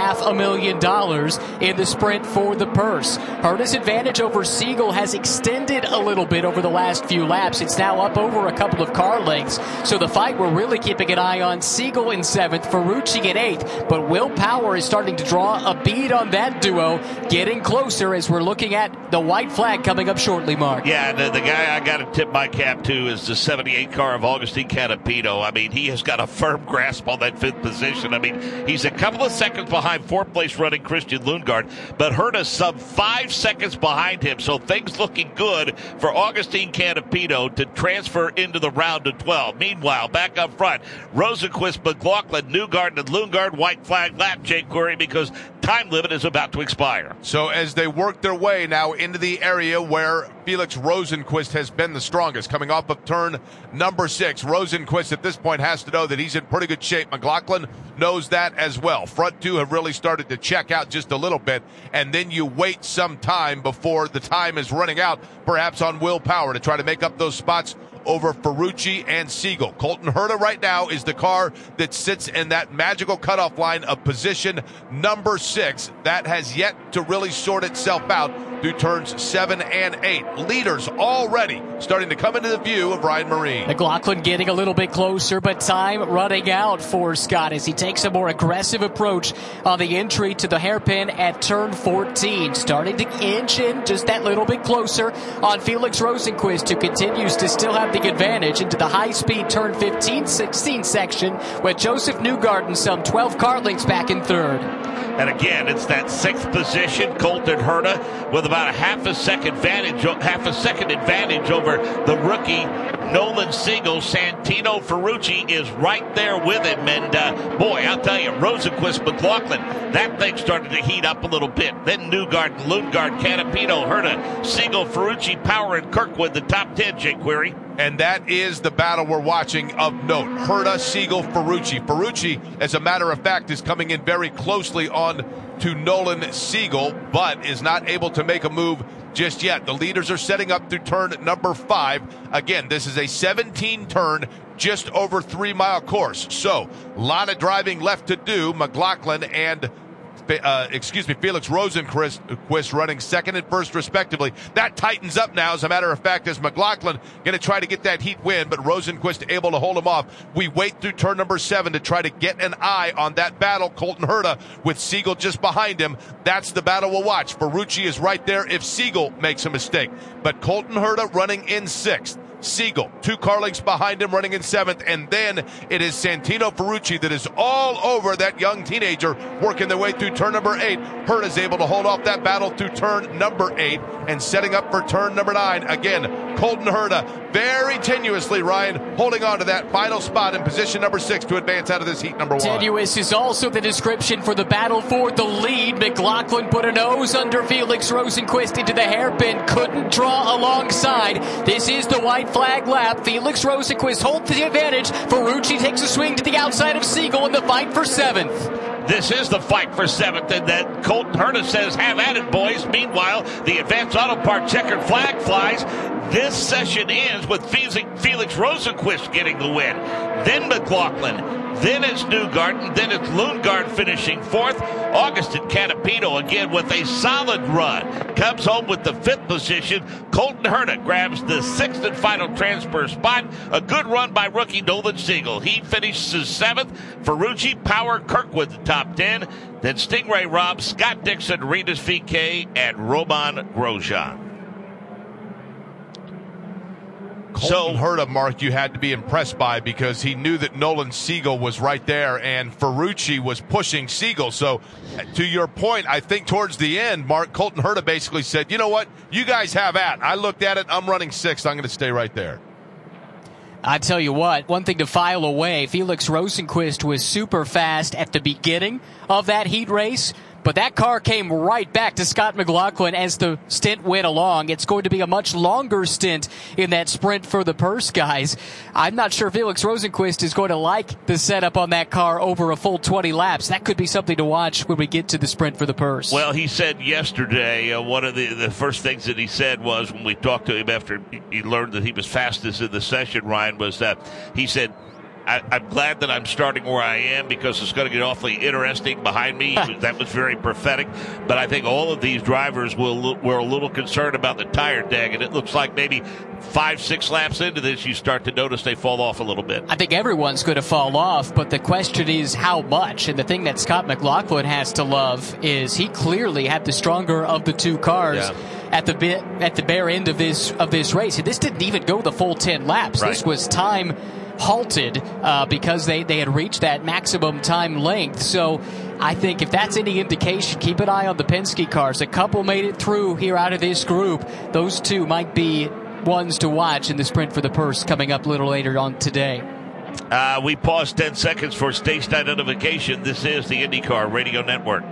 $500,000 in the sprint for the purse. Herta's advantage over Siegel has extended a little bit over the last few laps. It's now up over a couple of car lengths. So the fight we're really keeping an eye on, Siegel in 7th, Ferrucci in 8th, but Will Power is starting to draw a bead on that duo, getting closer as we're looking at the white flag coming up shortly, Mark. Yeah, the guy I got to tip my cap to is the 78 car of Augustine Canapino. I mean, he has got a firm grasp on that 5th position. I mean, he's a couple of seconds behind 4th place running Christian Lundgaard, but Herta sub 5 seconds behind him, so things looking good for Augustine Canapino to transfer into the round of 12. Meanwhile, back up front, Rosenqvist, McLaughlin, Newgarden, and Lundgaard, white flag lap, Jake Query, because time limit is about to expire. So as they work their way now into the area where Felix Rosenqvist has been the strongest, coming off of turn number 6, Rosenqvist at this point has to know that he's in pretty good shape. McLaughlin knows that as well. Front 2 have really started to check out just a little bit, and then you wait some time before the time is running out, perhaps on Will Power, to try to make up those spots over Ferrucci and Siegel. Colton Herta right now is the car that sits in that magical cutoff line of position number 6. That has yet to really sort itself out through turns 7 and 8. Leaders already starting to come into the view of Ryan Marine. McLaughlin getting a little bit closer, but time running out for Scott as he takes a more aggressive approach on the entry to the hairpin at turn 14. Starting to inch in just that little bit closer on Felix Rosenqvist, who continues to still have the advantage into the high-speed turn 15-16 section with Joseph Newgarden some 12 car lengths back in 3rd. And again, it's that 6th position, Colton Herta, with about a half a second advantage over the rookie Nolan Siegel. Santino Ferrucci is right there with him, and boy, I'll tell you, Rosenqvist, McLaughlin, that thing started to heat up a little bit. Then Newgarden, Lundgaard, Canapino, Herta, Siegel, Ferrucci, Power, and Kirkwood, the top 10, Jake Query. And that is the battle we're watching of note. Herta, Siegel, Ferrucci. Ferrucci, as a matter of fact, is coming in very closely on to Nolan Siegel, but is not able to make a move just yet. The leaders are setting up through turn number 5. Again, this is a 17 turn, just over 3 mile course. So, a lot of driving left to do. McLaughlin and Felix Rosenquist running second and first respectively. That tightens up now, as a matter of fact, as McLaughlin going to try to get that heat win, but Rosenquist able to hold him off. We wait through turn number 7 to try to get an eye on that battle. Colton Herta with Siegel just behind him. That's the battle we'll watch. Ferrucci is right there if Siegel makes a mistake. But Colton Herta running in 6th. Siegel, 2 car lengths behind him, running in 7th, and then it is Santino Ferrucci that is all over that young teenager, working their way through turn number 8. Herta is able to hold off that battle through turn number 8 and setting up for turn number 9. Again, Colton Herta very tenuously, Ryan, holding on to that final spot in position number 6 to advance out of this heat number 1. Tenuous is also the description for the battle for the lead. McLaughlin put a nose under Felix Rosenquist into the hairpin, couldn't draw alongside. This is the white flag lap. Felix Rosenquist holds the advantage. Ferrucci takes a swing to the outside of Siegel in the fight for 7th. This is the fight for 7th, and then Colton Herta says, have at it, boys. Meanwhile, the Advanced Auto Part checkered flag flies. This session ends with Felix Rosenquist getting the win. Then McLaughlin. Then it's Newgarden. Then it's Lundgaard finishing 4th. Augustin Canapino again with a solid run. Comes home with the 5th position. Colton Herta grabs the 6th and final transfer spot. A good run by rookie Nolan Siegel. He finishes 7th. Ferrucci, Power, Kirkwood the top 10. Then Stingray Robb, Scott Dixon, Rinus VeeKay, and Romain Grosjean. Colton Herta, Mark, you had to be impressed by, because he knew that Nolan Siegel was right there and Ferrucci was pushing Siegel. So to your point, I think towards the end, Mark, Colton Herta basically said, you know what, you guys have at. I looked at it, I'm running 6th, I'm going to stay right there. I tell you what, one thing to file away, Felix Rosenquist was super fast at the beginning of that heat race, but that car came right back to Scott McLaughlin as the stint went along. It's going to be a much longer stint in that sprint for the purse, guys. I'm not sure Felix Rosenquist is going to like the setup on that car over a full 20 laps. That could be something to watch when we get to the sprint for the purse. Well, he said yesterday, one of the first things that he said was, when we talked to him after he learned that he was fastest in the session, Ryan, was that he said, I'm glad that I'm starting where I am, because it's going to get awfully interesting behind me. That was very prophetic. But I think all of these drivers were a little concerned about the tire deg, and it looks like maybe 5-6 laps into this, you start to notice they fall off a little bit. I think everyone's going to fall off, but the question is how much. And the thing that Scott McLaughlin has to love is he clearly had the stronger of the 2 cars. Yeah. At the bare end of this race. And this didn't even go the full 10 laps. Right. This was time halted because they had reached that maximum time length. So I think if that's any indication, keep an eye on the Penske cars. A couple made it through here out of this group. Those 2 might be ones to watch in the sprint for the purse coming up a little later on today. We pause 10 seconds for station identification. This is the IndyCar Radio Network.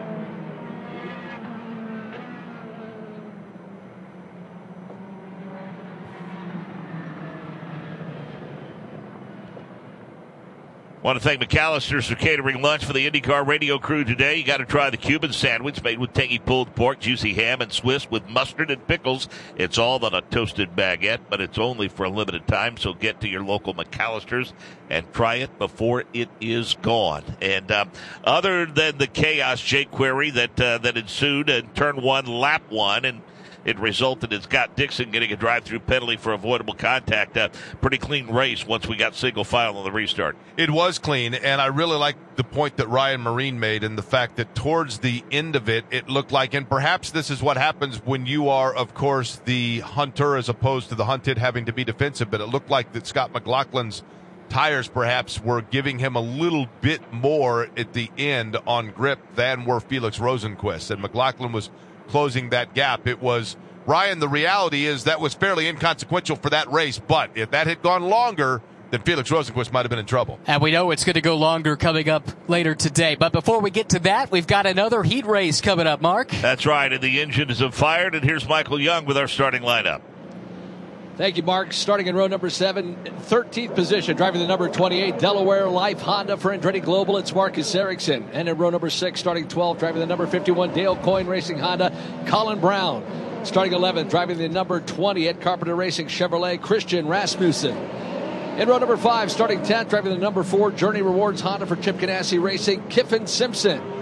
Want to thank McAllister's for catering lunch for the IndyCar radio crew today. You got to try the Cuban sandwich made with tangy pulled pork, juicy ham, and Swiss with mustard and pickles. It's all on a toasted baguette, but it's only for a limited time, so get to your local McAllister's and try it before it is gone. And other than the chaos, jQuery, that ensued in turn 1, lap 1, and it resulted in Scott Dixon getting a drive-through penalty for avoidable contact. Pretty clean race once we got single file on the restart. It was clean, and I really like the point that Ryan Marine made, and the fact that towards the end of it, it looked like, and perhaps this is what happens when you are, of course, the hunter as opposed to the hunted, having to be defensive, but it looked like that Scott McLaughlin's tires perhaps were giving him a little bit more at the end on grip than were Felix Rosenquist, and McLaughlin was closing that gap. It was, Ryan, the reality is that was fairly inconsequential for that race, but if that had gone longer, then Felix Rosenquist might have been in trouble. And we know it's going to go longer coming up later today. But before we get to that, we've got another heat race coming up, Mark. That's right, and the engines have fired, and here's Michael Young with our starting lineup. Thank you, Mark. Starting in row number 7, 13th position, driving the number 28 Delaware Life Honda for Andretti Global, it's Marcus Ericsson. And in row number 6, starting 12, driving the number 51 Dale Coyne Racing Honda, Colin Brown. Starting 11, driving the number 20 at Carpenter Racing Chevrolet, Christian Rasmussen. In row number 5, starting 10th, driving the number 4 Journey Rewards Honda for Chip Ganassi Racing, Kiffin Simpson.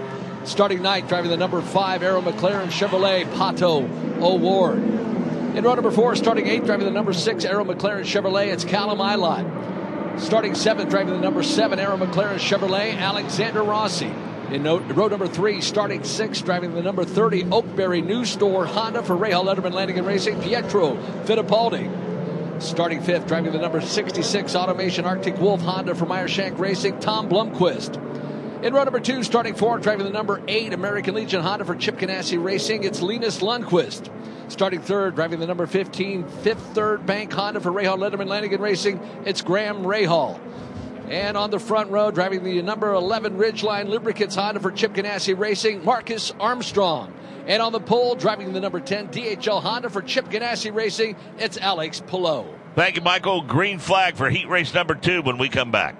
Starting ninth, driving the number 5 Arrow McLaren Chevrolet, Pato O'Ward. In row number 4, starting 8th, driving the number 6 Arrow McLaren Chevrolet, it's Callum Ilott. Starting 7th, driving the number 7 Arrow McLaren Chevrolet, Alexander Rossi. In row number 3, starting 6th, driving the number 30 Oakberry New Store Honda for Rahal Letterman Landing and Racing, Pietro Fittipaldi. Starting 5th, driving the number 66 Automation Arctic Wolf Honda for Meyershank Racing, Tom Blomqvist. In row number 2, starting 4th, driving the number 8 American Legion Honda for Chip Ganassi Racing, it's Linus Lundqvist. Starting 3rd, driving the number 15 Fifth Third Bank Honda for Rahal Letterman Landing and Racing, it's Graham Rahal. And on the front row, driving the number 11 Ridgeline Lubricants Honda for Chip Ganassi Racing, Marcus Armstrong. And on the pole, driving the number 10 DHL Honda for Chip Ganassi Racing, it's Alex Palou. Thank you, Michael. Green flag for heat race number 2 when we come back.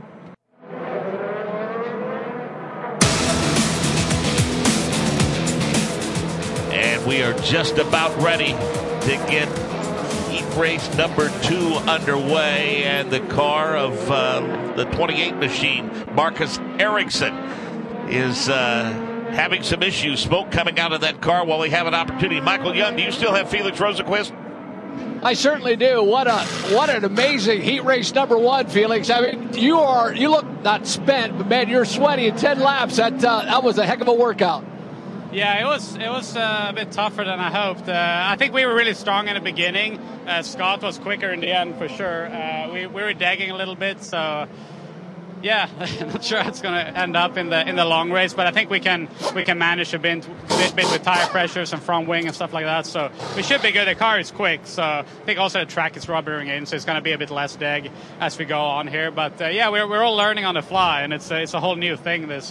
And we are just about ready to get heat race number 2 underway, and the car of the 28 machine, Marcus Ericsson, is having some issues. Smoke coming out of that car while we have an opportunity. Michael Young, do you still have Felix Rosenqvist? I certainly do. What an amazing heat race number 1, Felix. I mean, you look not spent, but man, you're sweaty in 10 laps. That was a heck of a workout. Yeah, it was a bit tougher than I hoped. I think we were really strong in the beginning. Scott was quicker in the end for sure. We were dagging a little bit, so yeah, not sure how it's going to end up in the long race, but I think we can manage a bit with tire pressures and front wing and stuff like that. So we should be good. The car is quick, so I think also the track is rubbering in, so it's going to be a bit less dag as we go on here. But yeah, we're all learning on the fly, and it's a whole new thing. But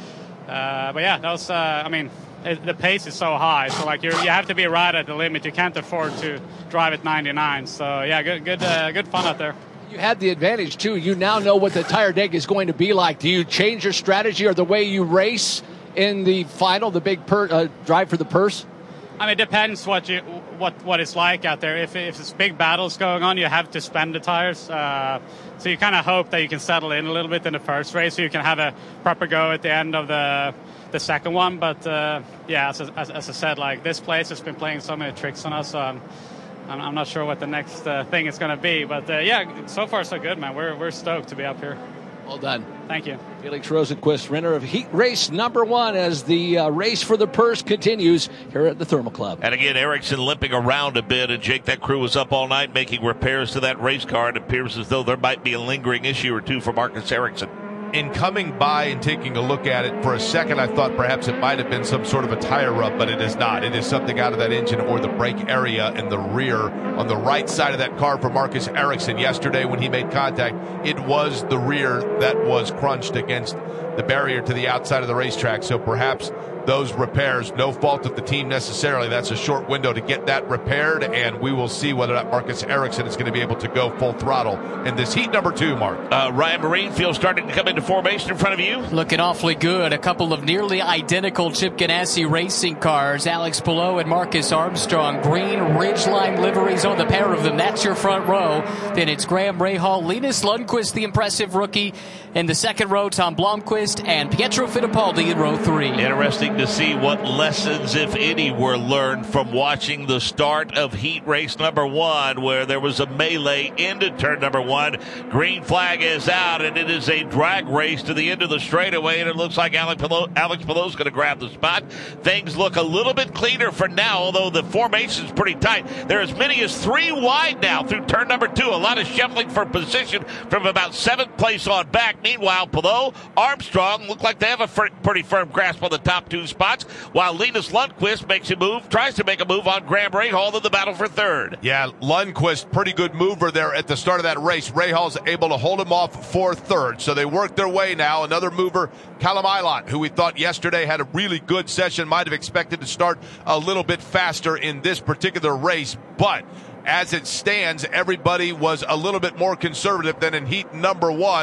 yeah, that was the pace is so high, so like you have to be right at the limit. You can't afford to drive at 99. So yeah, good fun out there. You had the advantage too. You now know what the tire deck is going to be like. Do you change your strategy or the way you race in the final, the big drive for the purse? I mean, it depends what it's like out there. If it's big battles going on, you have to spend the tires. So you kind of hope that you can settle in a little bit in the first race, so you can have a proper go at the end of the second one. But yeah, as I said, like this place has been playing so many tricks on us. So I'm not sure what the next thing is going to be. But yeah, so far so good, man. We're stoked to be up here. Well done. Thank you. Felix Rosenqvist, winner of heat race number 1 as the race for the purse continues here at the Thermal Club. And again, Ericsson limping around a bit. And Jake, that crew was up all night making repairs to that race car. It appears as though there might be a lingering issue or two for Marcus Ericsson. In coming by and taking a look at it, for a second I thought perhaps it might have been some sort of a tire rub, but it is not. It is something out of that engine or the brake area in the rear on the right side of that car for Marcus Ericsson. Yesterday when he made contact, it was the rear that was crunched against the barrier to the outside of the racetrack. So perhaps those repairs, no fault of the team necessarily. That's a short window to get that repaired, and we will see whether or not Marcus Ericsson is going to be able to go full throttle in this heat number 2, Mark. Ryan Marinfield starting to come into formation in front of you. Looking awfully good. A couple of nearly identical Chip Ganassi racing cars. Alex Palou and Marcus Armstrong. Green Ridgeline liveries on the pair of them. That's your front row. Then it's Graham Rahal, Linus Lundqvist, the impressive rookie. In the second row, Tom Blomqvist and Pietro Fittipaldi in row 3. Interesting to see what lessons, if any, were learned from watching the start of heat race number 1, where there was a melee into turn number 1. Green flag is out, and it is a drag race to the end of the straightaway, and it looks like Alex Palou is going to grab the spot. Things look a little bit cleaner for now, although the formation is pretty tight. They're as many as 3 wide now through turn number 2. A lot of shuffling for position from about 7th place on back. Meanwhile, Palou, Armstrong look like they have a pretty firm grasp on the top 2 spots, while Linus Lundqvist tries to make a move on Graham Rahal in the battle for 3rd. Yeah, Lundqvist, pretty good mover there at the start of that race. Rahal's able to hold him off for 3rd, so they work their way now. Another mover, Callum Ilott, who we thought yesterday had a really good session, might have expected to start a little bit faster in this particular race, but as it stands, everybody was a little bit more conservative than in heat number 1.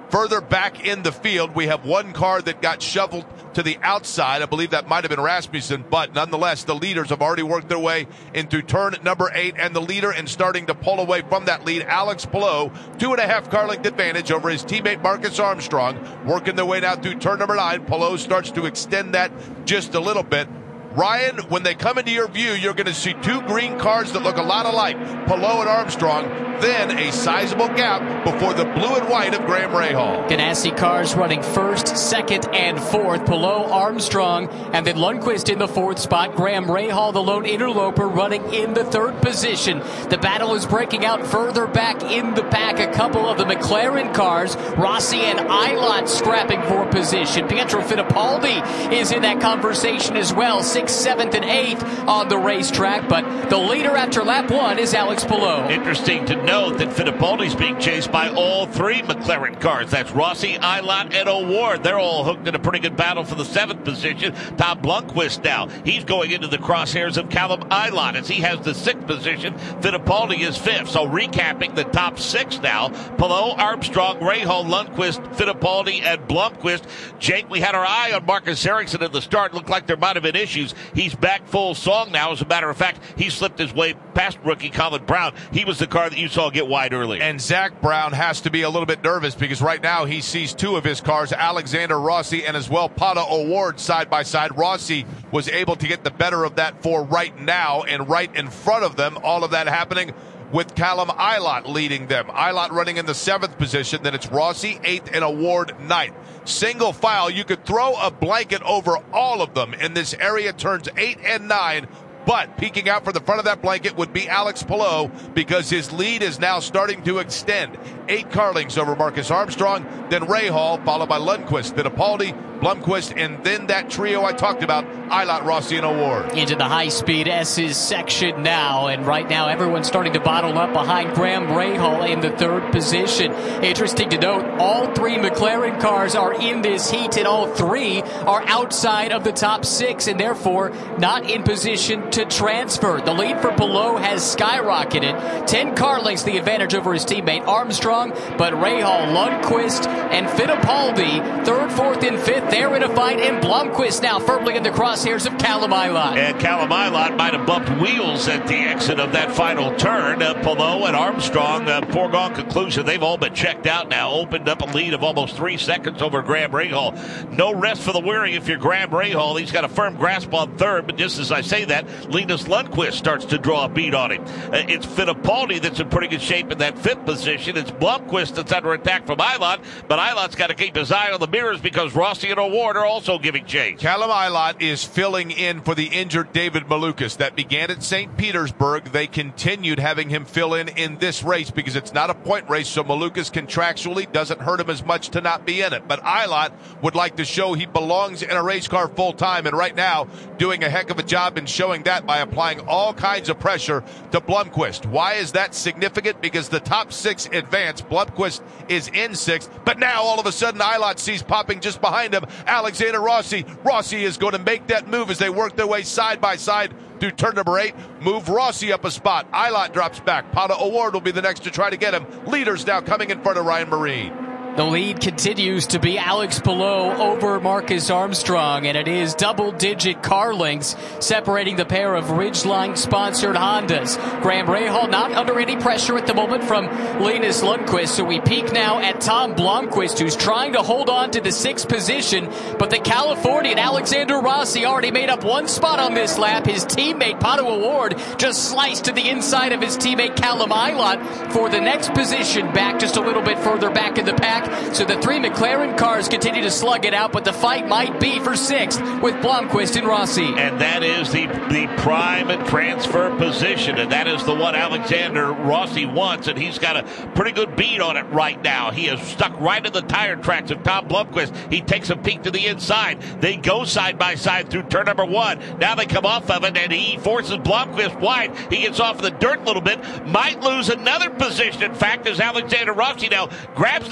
Further back in the field, we have one car that got shoveled to the outside. I believe that might have been Rasmussen, but nonetheless, the leaders have already worked their way into turn number 8, and the leader and starting to pull away from that lead, Alex Palou, 2.5 car length advantage over his teammate Marcus Armstrong, working their way now through turn number 9. Palou starts to extend that just a little bit. Ryan, when they come into your view, you're going to see 2 green cars that look a lot alike, Palou and Armstrong, then a sizable gap before the blue and white of Graham Rahal. Ganassi cars running first, second, and fourth. Palou, Armstrong, and then Lundqvist in the 4th spot. Graham Rahal, the lone interloper, running in the 3rd position. The battle is breaking out further back in the pack. A couple of the McLaren cars, Rossi and Ilott, scrapping for position. Pietro Fittipaldi is in that conversation as well, 6th, 7th, and 8th on the racetrack. But the leader after lap 1 is Alex Palou. Interesting to note that Fittipaldi's being chased by all 3 McLaren cars. That's Rossi, Ilott, and O'Ward. They're all hooked in a pretty good battle for the 7th position. Tom Blomqvist now, he's going into the crosshairs of Callum Ilott as he has the 6th position. Fittipaldi is 5th. So recapping the top 6 now, Palou, Armstrong, Rahal, Lundqvist, Fittipaldi, and Blomqvist. Jake, we had our eye on Marcus Ericsson at the start. Looked like there might have been issues. He's back full song now. As a matter of fact, he slipped his way past rookie Colin Brown. He was the car that you saw get wide early. And Zach Brown has to be a little bit nervous because right now he sees 2 of his cars, Alexander Rossi and as well Pato O'Ward, side by side. Rossi was able to get the better of that for right now, and right in front of them, all of that happening with Callum Ilott leading them. Ilott running in the 7th position, then it's Rossi 8th and O'Ward 9th. Single file, you could throw a blanket over all of them in this area, turns 8 and 9. But peeking out for the front of that blanket would be Alex Palou because his lead is now starting to extend. 8 car lengths over Marcus Armstrong, then Rahal, followed by Lundqvist, Fittipaldi, Blomqvist, and then that trio I talked about, Ilott, Rossi, and O'Ward. Into the high-speed S's section now, and right now everyone's starting to bottle up behind Graham Rahal in the 3rd position. Interesting to note, all 3 McLaren cars are in this heat, and all 3 are outside of the top 6, and therefore not in position to transfer. The lead for Palou has skyrocketed. 10 car lengths the advantage over his teammate Armstrong, but Rahal, Lundqvist, and Fittipaldi, 3rd, 4th, and 5th, they're in a fight, and Blomqvist now firmly in the crosshairs of Callum Ilott. And Callum Ilott might have bumped wheels at the exit of that final turn. Palou and Armstrong, foregone conclusion. They've all been checked out now, opened up a lead of almost 3 seconds over Graham Rahal. No rest for the weary if you're Graham Rahal. He's got a firm grasp on 3rd, but just as I say that, Linus Lundqvist starts to draw a beat on him. It's Fittipaldi that's in pretty good shape in that 5th position. It's Blomqvist that's under attack from Ilott, but Ilott's got to keep his eye on the mirrors because Rossi and O'Ward are also giving chase. Callum Ilott is filling in for the injured David Malukas. That began at St. Petersburg. They continued having him fill in this race because it's not a point race, so Malukas contractually doesn't hurt him as much to not be in it. But Ilott would like to show he belongs in a race car full time, and right now doing a heck of a job in showing that by applying all kinds of pressure to Blomqvist. Why is that significant? Because the top 6 advance. Blomqvist is in 6th, but now all of a sudden Ilott sees popping just behind him Alexander Rossi. Rossi is going to make that move as they work their way side by side through turn number 8. Move Rossi up a spot. Ilott drops back. Pato O'Ward will be the next to try to get him. Leaders now coming in front of Ryan Marine. The lead continues to be Alex Palou over Marcus Armstrong, and it is double-digit car lengths separating the pair of Ridgeline-sponsored Hondas. Graham Rahal not under any pressure at the moment from Linus Lundqvist, so we peek now at Tom Blomqvist, who's trying to hold on to the 6th position, but the Californian Alexander Rossi already made up 1 spot on this lap. His teammate, Pato O'Ward, just sliced to the inside of his teammate, Callum Ilott, for the next position back just a little bit further back in the pack. So the 3 McLaren cars continue to slug it out, but the fight might be for 6th with Blomqvist and Rossi. And that is the prime transfer position, and that is the one Alexander Rossi wants, and he's got a pretty good beat on it right now. He is stuck right in the tire tracks of Tom Blomqvist. He takes a peek to the inside. They go side by side through turn number 1. Now they come off of it, and he forces Blomqvist wide. He gets off in the dirt a little bit, might lose another position. In fact, as Alexander Rossi now grabs that position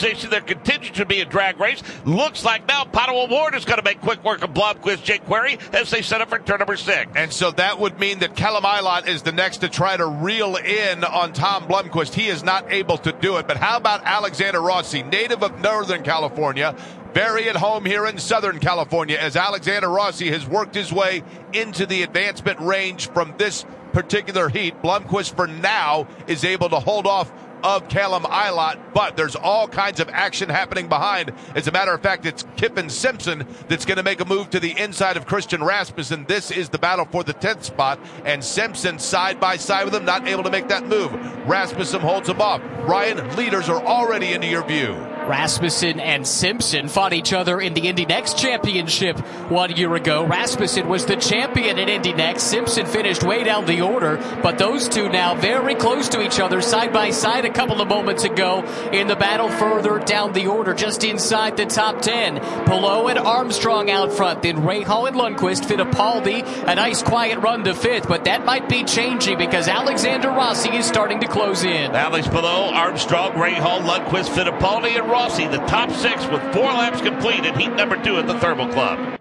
position. There continues to be a drag race. Looks like now Pato O'Ward is going to make quick work of Blomqvist, Jake Query, as they set up for turn number 6. And so that would mean that Callum Ilott is the next to try to reel in on Tom Blomqvist. He is not able to do it. But how about Alexander Rossi, native of Northern California, very at home here in Southern California, as Alexander Rossi has worked his way into the advancement range from this particular heat. Blomqvist, for now, is able to hold off of Callum Ilott, but there's all kinds of action happening behind. As a matter of fact, it's Kiffin Simpson that's going to make a move to the inside of Christian Rasmussen. This is the battle for the 10th spot, and Simpson side by side with him, not able to make that move. Rasmussen holds him off. Ryan, leaders are already into your view. Rasmussen and Simpson fought each other in the Indy Next Championship 1 year ago. Rasmussen was the champion at Indy Next. Simpson finished way down the order, but those two now very close to each other, side by side a couple of moments ago in the battle further down the order, just inside the top 10. Palou and Armstrong out front, then Rahal and Lundqvist, Fittipaldi, a nice quiet run to 5th, but that might be changing because Alexander Rossi is starting to close in. Alex Palou, Armstrong, Rahal, Lundqvist, Fittipaldi, and Rossi, the top 6 with 4 laps complete in heat number 2 at the Thermal Club.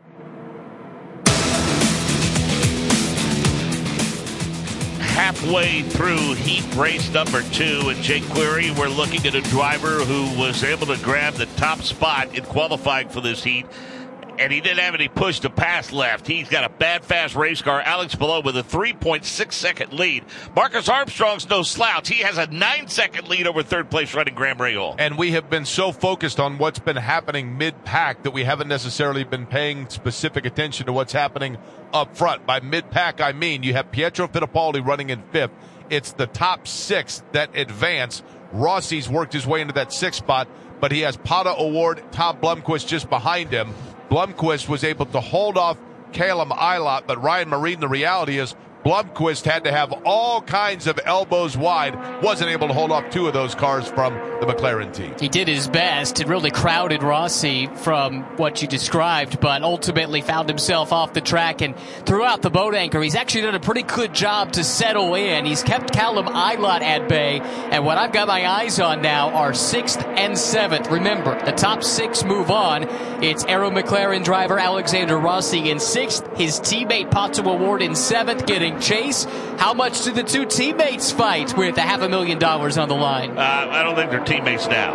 Halfway through heat race number 2, and Jake Query, we're looking at a driver who was able to grab the top spot in qualifying for this heat, and he didn't have any push to pass left. He's got a bad, fast race car. Alex Palou with a 3.6-second lead. Marcus Armstrong's no slouch. He has a 9-second lead over third place running Graham Rahal. And we have been so focused on what's been happening mid-pack that we haven't necessarily been paying specific attention to what's happening up front. By mid-pack, I mean you have Pietro Fittipaldi running in 5th. It's the top 6 that advance. Rossi's worked his way into that 6th spot, but he has Pato O'Ward, Tom Blomqvist just behind him. Blomqvist was able to hold off Callum Ilott, but Ryan Marine, the reality is Blomqvist had to have all kinds of elbows wide, wasn't able to hold off 2 of those cars from the McLaren team. He did his best. It really crowded Rossi from what you described, but ultimately found himself off the track and threw out the boat anchor. He's actually done a pretty good job to settle in. He's kept Callum Ilott at bay, and what I've got my eyes on now are 6th and 7th. Remember, the top 6 move on. It's Arrow McLaren driver Alexander Rossi in 6th, his teammate Pato O'Ward in 7th, getting chase. How much do the 2 teammates fight with $500,000 on the line? I don't think they're teammates now.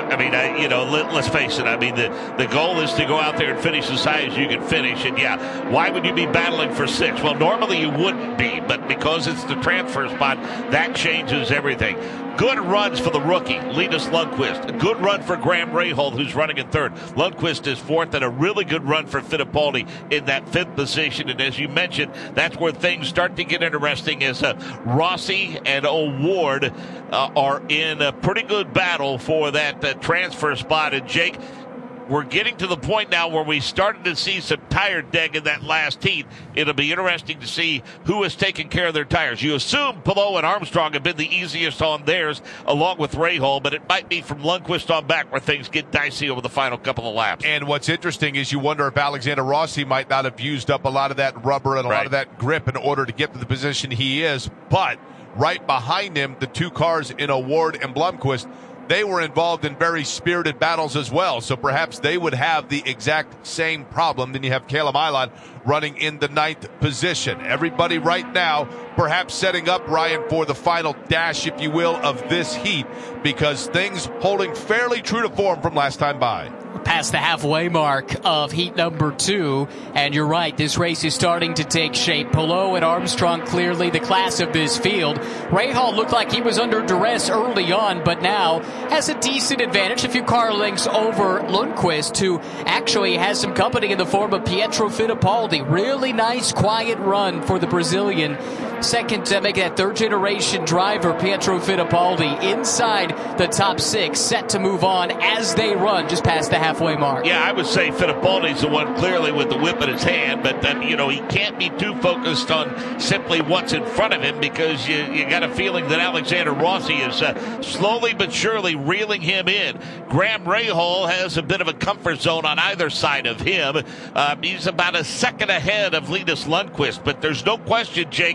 Let's face it. I mean, the goal is to go out there and finish as high as you can finish. And yeah, why would you be battling for 6? Well, normally you wouldn't be, but because it's the transfer spot, that changes everything. Good runs for the rookie, Linus Lundqvist. A good run for Graham Rahal, who's running in 3rd. Lundqvist is 4th, and a really good run for Fittipaldi in that 5th position. And as you mentioned, that's where things start to get interesting as Rossi and O'Ward are in a pretty good battle for that transfer spot. And Jake, we're getting to the point now where we started to see some tire deg in that last heat. It'll be interesting to see who has taken care of their tires. You assume Palou and Armstrong have been the easiest on theirs, along with Rahal, but it might be from Lundqvist on back where things get dicey over the final couple of laps. And what's interesting is you wonder if Alexander Rossi might not have used up a lot of that rubber and a lot of that grip in order to get to the position he is. But right behind him, the 2 cars in O'Ward and Blomqvist, they were involved in very spirited battles as well, so perhaps they would have the exact same problem. Then you have Callum Ilott running in the 9th position. Everybody right now perhaps setting up, Ryan, for the final dash, if you will, of this heat, because things holding fairly true to form from last time by. Past the halfway mark of heat number 2, and you're right, this race is starting to take shape. Palou and Armstrong clearly the class of this field. Rahal looked like he was under duress early on, but now has a decent advantage, a few car lengths over Lundqvist, who actually has some company in the form of Pietro Fittipaldi. Really nice, quiet run for the Brazilian. Second to make that 3rd-generation driver, Pietro Fittipaldi, inside the top 6, set to move on as they run just past the halfway mark. Yeah, I would say Fittipaldi's the one clearly with the whip in his hand, but he can't be too focused on simply what's in front of him, because you got a feeling that Alexander Rossi is slowly but surely reeling him in. Graham Rahal has a bit of a comfort zone on either side of him. He's about a second ahead of Linus Lundqvist, but there's no question, Jake,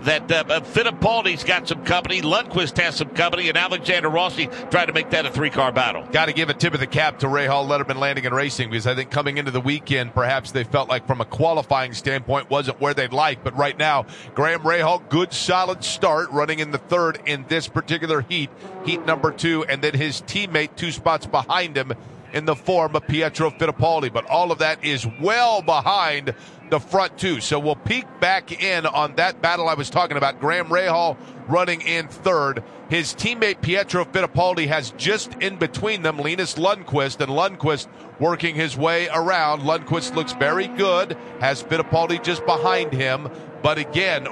that Fittipaldi's got some company, Lundqvist has some company, and Alexander Rossi trying to make that a 3-car battle. Got to give a tip of the cap to Rahal, Letterman Landing and Racing, because I think coming into the weekend, perhaps they felt like from a qualifying standpoint wasn't where they'd like. But right now, Graham Rahal, good solid start, running in the third in this particular heat number 2, and then his teammate 2 spots behind him in the form of Pietro Fittipaldi. But all of that is well behind the front 2. So we'll peek back in on that battle I was talking about. Graham Rahal running in third. His teammate Pietro Fittipaldi has just in between them Linus Lundqvist, and Lundqvist working his way around. Lundqvist looks very good, has Fittipaldi just behind him, but again,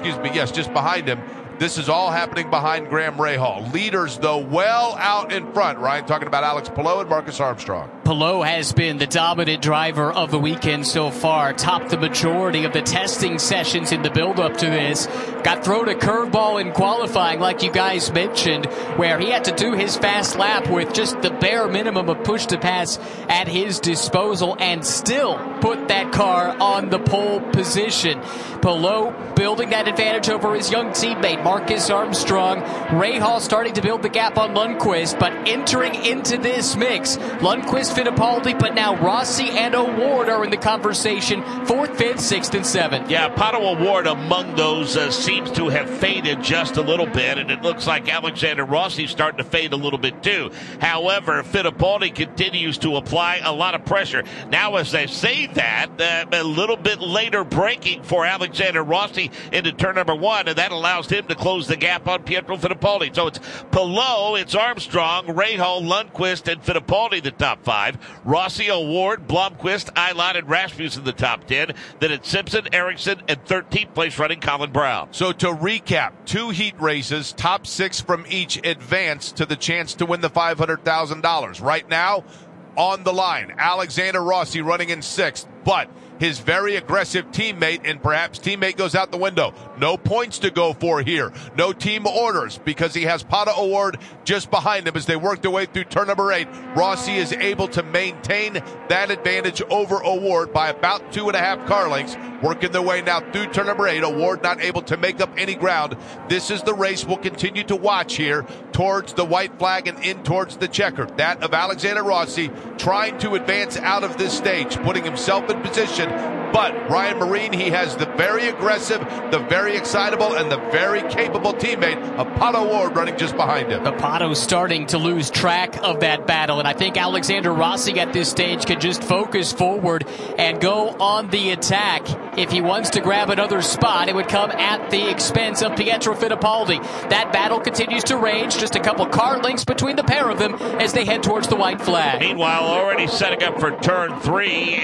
just behind him. This is all happening behind Graham Rahal. Leaders, though, well out in front. Ryan talking about Alex Palou and Marcus Armstrong. Palou has been the dominant driver of the weekend so far. Topped the majority of the testing sessions in the build-up to this. Got thrown a curveball in qualifying, like you guys mentioned, where he had to do his fast lap with just the bare minimum of push to pass at his disposal and still put that car on the pole position. Palou building that advantage over his young teammate, Marcus Armstrong. Rahal starting to build the gap on Lundqvist, but entering into this mix, Lundqvist, Fittipaldi, but now Rossi and O'Ward are in the conversation, 4th, 5th, 6th, and 7th. Yeah, Pato O'Ward among those seems to have faded just a little bit, and it looks like Alexander Rossi's starting to fade a little bit too. However, Fittipaldi continues to apply a lot of pressure. Now, as I say that, a little bit later braking for Alexander Rossi into turn number 1, and that allows him to close the gap on Pietro Fittipaldi. So it's Palou, it's Armstrong, Rahal, Lundqvist, and Fittipaldi the top 5. Rossi, O'Ward, Blomqvist, Eilon, and Rasmussen the top 10. Then it's Simpson, Ericsson, and 13th place running Colin Brown. So to recap, 2 heat races, top 6 from each advance to the chance to win the $500,000. Right now, on the line, Alexander Rossi running in 6th, but his very aggressive teammate, and perhaps teammate goes out the window. No points to go for here. No team orders because he has Pato O'Ward just behind him as they work their way through turn number 8. Rossi is able to maintain that advantage over O'Ward by about 2.5 car lengths. Working their way now through turn number 8. O'Ward not able to make up any ground. This is the race we'll continue to watch here towards the white flag and in towards the checker. That of Alexander Rossi trying to advance out of this stage, putting himself in position. But Ryan Marine, he has the very aggressive, the very excitable, and the very capable teammate of Pato O'Ward running just behind him. Pato's starting to lose track of that battle, and I think Alexander Rossi at this stage can just focus forward and go on the attack. If he wants to grab another spot, it would come at the expense of Pietro Fittipaldi. That battle continues to rage, just a couple car lengths between the pair of them as they head towards the white flag. Meanwhile, already setting up for turn 3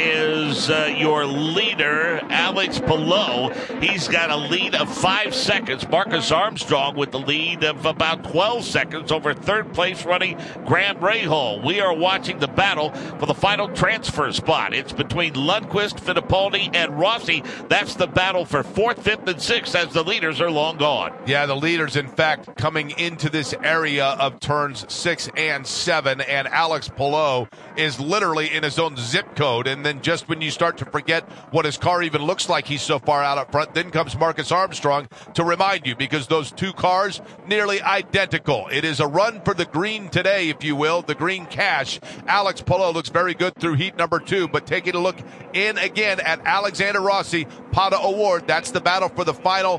is your leader, Alex Palou. He's got a lead of 5 seconds. Marcus Armstrong with the lead of about 12 seconds over 3rd place running Graham Rahal. We are watching the battle for the final transfer spot. It's between Lundqvist, Fittipaldi, and Rossi. That's the battle for 4th, 5th, and 6th as the leaders are long gone. Yeah, the leaders, in fact, coming into this area of turns 6 and 7, and Alex Palou is literally in his own zip code. And then just when you start to forget what his car even looks like, he's so far out up front, then comes Marcus Armstrong to remind you, because those 2 cars nearly identical. It is a run for the green today, if you will, the green cash. Alex Palou looks very good through heat number 2, but taking a look in again at Alexander Rossi, Pato O'Ward, that's the battle for the final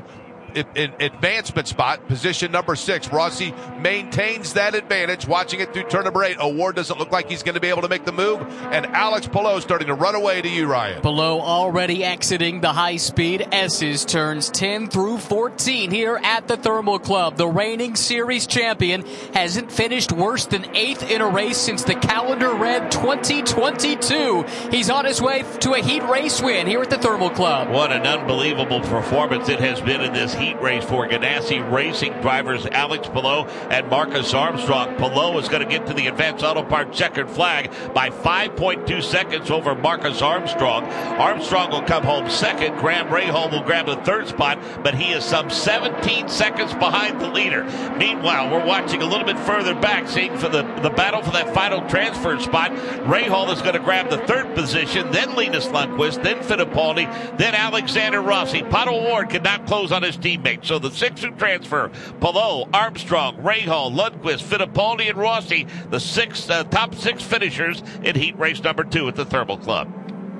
advancement spot, position number 6. Rossi maintains that advantage, watching it through turn number 8. O'Ward doesn't look like he's going to be able to make the move, and Alex Palou starting to run away to you, Ryan. Palou already exiting the high-speed S's, turns 10 through 14 here at the Thermal Club. The reigning series champion hasn't finished worse than 8th in a race since the calendar read 2022. He's on his way to a heat race win here at the Thermal Club. What an unbelievable performance it has been in this heat race for Ganassi Racing drivers Alex Palou and Marcus Armstrong. Palou is going to get to the Advanced Auto Parts checkered flag by 5.2 seconds over Marcus Armstrong. Armstrong will come home 2nd. Graham Rahal will grab the 3rd spot, but he is some 17 seconds behind the leader. Meanwhile, we're watching a little bit further back, seeing for the battle for that final transfer spot. Rahal is going to grab the 3rd position, then Linus Lundqvist, then Fittipaldi, then Alexander Rossi. Pato O'Ward could not close on his team teammates. So the 6 who transfer, Palou, Armstrong, Rahal, Lundqvist, Fittipaldi, and Rossi, the top 6 finishers in heat race number 2 at the Thermal Club.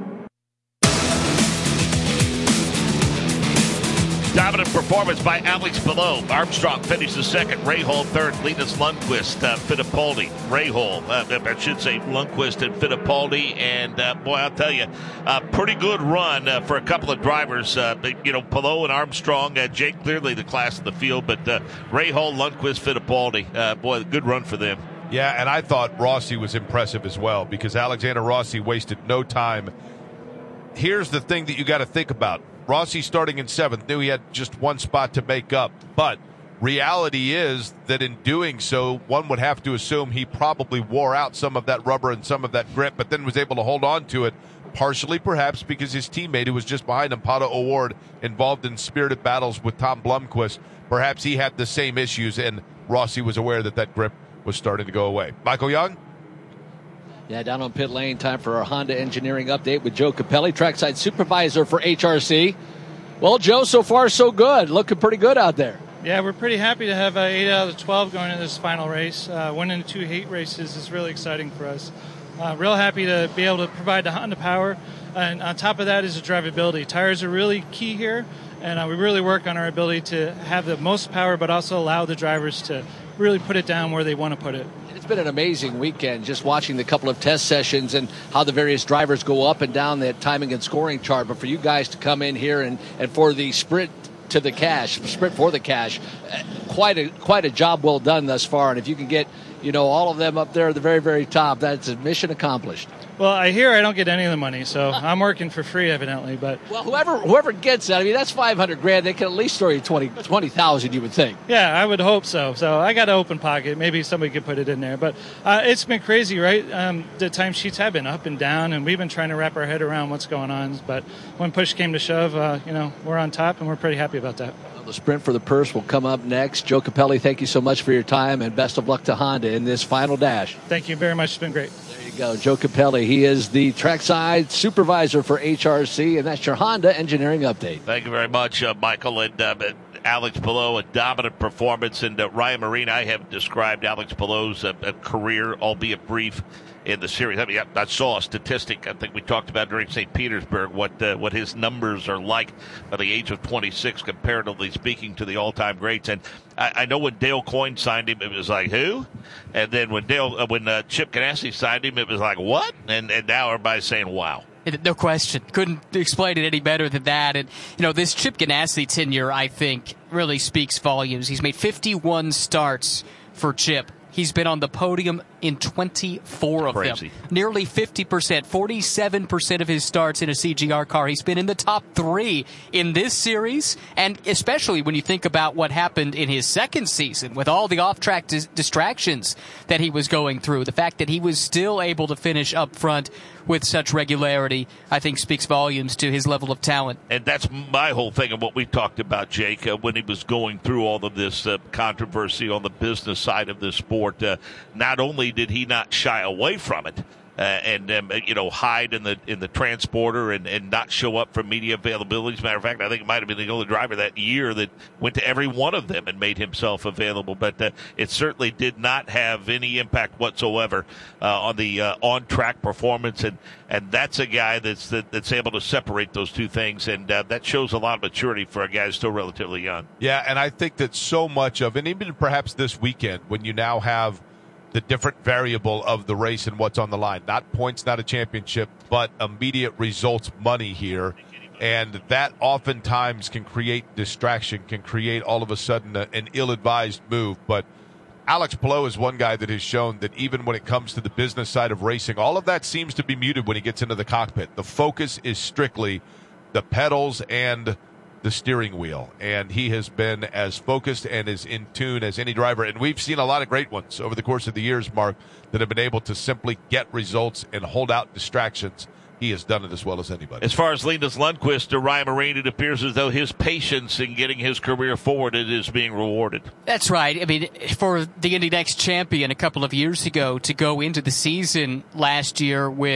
Dominant performance by Alex Palou. Armstrong finishes second. Rahal third. Linus Lundqvist, Fittipaldi, Rahal. I should say Lundqvist and Fittipaldi. And boy, I'll tell you, pretty good run for a couple of drivers. Palou and Armstrong. Jake clearly the class of the field, but Rahal, Lundqvist, Fittipaldi. Boy, good run for them. Yeah, and I thought Rossi was impressive as well because Alexander Rossi wasted no time. Here's the thing that you got to think about. Rossi starting in 7th, knew he had just one spot to make up. But reality is that in doing so, one would have to assume he probably wore out some of that rubber and some of that grip, but then was able to hold on to it, partially perhaps because his teammate who was just behind him, Pato O'Ward, involved in spirited battles with Tom Blomqvist. Perhaps he had the same issues, and Rossi was aware that that grip was starting to go away. Michael Young? Yeah, down on pit lane, time for our Honda engineering update with Joe Capelli, trackside supervisor for HRC. Well, Joe, so far so good. Looking pretty good out there. Yeah, we're pretty happy to have 8 out of 12 going into this final race. Winning 2 heat races is really exciting for us. Real happy to be able to provide the Honda power. And on top of that is the drivability. Tires are really key here, and we really work on our ability to have the most power but also allow the drivers to really put it down where they want to put it. It's been an amazing weekend just watching the couple of test sessions and how the various drivers go up and down that timing and scoring chart. But for you guys to come in here and for the sprint for the cash, quite a job well done thus far. And if you can get all of them up there at the very, very top, that's a mission accomplished. Well, I hear I don't get any of the money, so I'm working for free, evidently. But well, whoever gets that, that's $500,000. They can at least throw you 20,000, you would think. Yeah, I would hope so. So I got an open pocket. Maybe somebody could put it in there. But it's been crazy, right? The timesheets have been up and down, and we've been trying to wrap our head around what's going on. But when push came to shove, we're on top, and we're pretty happy about that. The sprint for the purse will come up next. Joe Capelli, thank you so much for your time, and best of luck to Honda in this final dash. Thank you very much. It's been great. There you go. Joe Capelli. He is the trackside supervisor for HRC, and that's your Honda engineering update. Thank you very much, Michael. And Alex Palou, a dominant performance. And Ryan Marine, I have described Alex Palou's career, albeit brief, in the series. I mean, I saw a statistic, I think we talked about during St. Petersburg, what his numbers are like by the age of 26, comparatively speaking, to the all-time greats. And I know when Dale Coyne signed him, it was like, who? And then when Chip Ganassi signed him, it was like, what? And now everybody's saying, wow. No question. Couldn't explain it any better than that. And, this Chip Ganassi tenure, I think, really speaks volumes. He's made 51 starts for Chip. He's been on the podium in 24 of them. Nearly 50%, 47% of his starts in a CGR car. He's been in the top 3 in this series, and especially when you think about what happened in his second season with all the off-track distractions that he was going through. The fact that he was still able to finish up front with such regularity, I think, speaks volumes to his level of talent. And that's my whole thing of what we talked about, Jake, when he was going through all of this controversy on the business side of this sport. Not only did he not shy away from it and hide in the transporter and not show up for media availability. As a matter of fact, I think it might have been the only driver that year that went to every one of them and made himself available. But it certainly did not have any impact whatsoever on the on-track performance. And that's a guy that's able to separate those two things. And that shows a lot of maturity for a guy who's still relatively young. Yeah, and I think that so much of, and even perhaps this weekend, when you now have the different variable of the race and what's on the line. Not points, not a championship, but immediate results money here. And that oftentimes can create distraction, can create all of a sudden an ill-advised move. But Alex Palou is one guy that has shown that even when it comes to the business side of racing, all of that seems to be muted when he gets into the cockpit. The focus is strictly the pedals and the steering wheel, and he has been as focused and as in tune as any driver. And we've seen a lot of great ones over the course of the years, Mark, that have been able to simply get results and hold out distractions. He has done it as well as anybody. As far as Linus Lundqvist to Ryan Marine, it appears as though his patience in getting his career forward is being rewarded. That's right. I mean, for the Indy Next champion a couple of years ago to go into the season last year with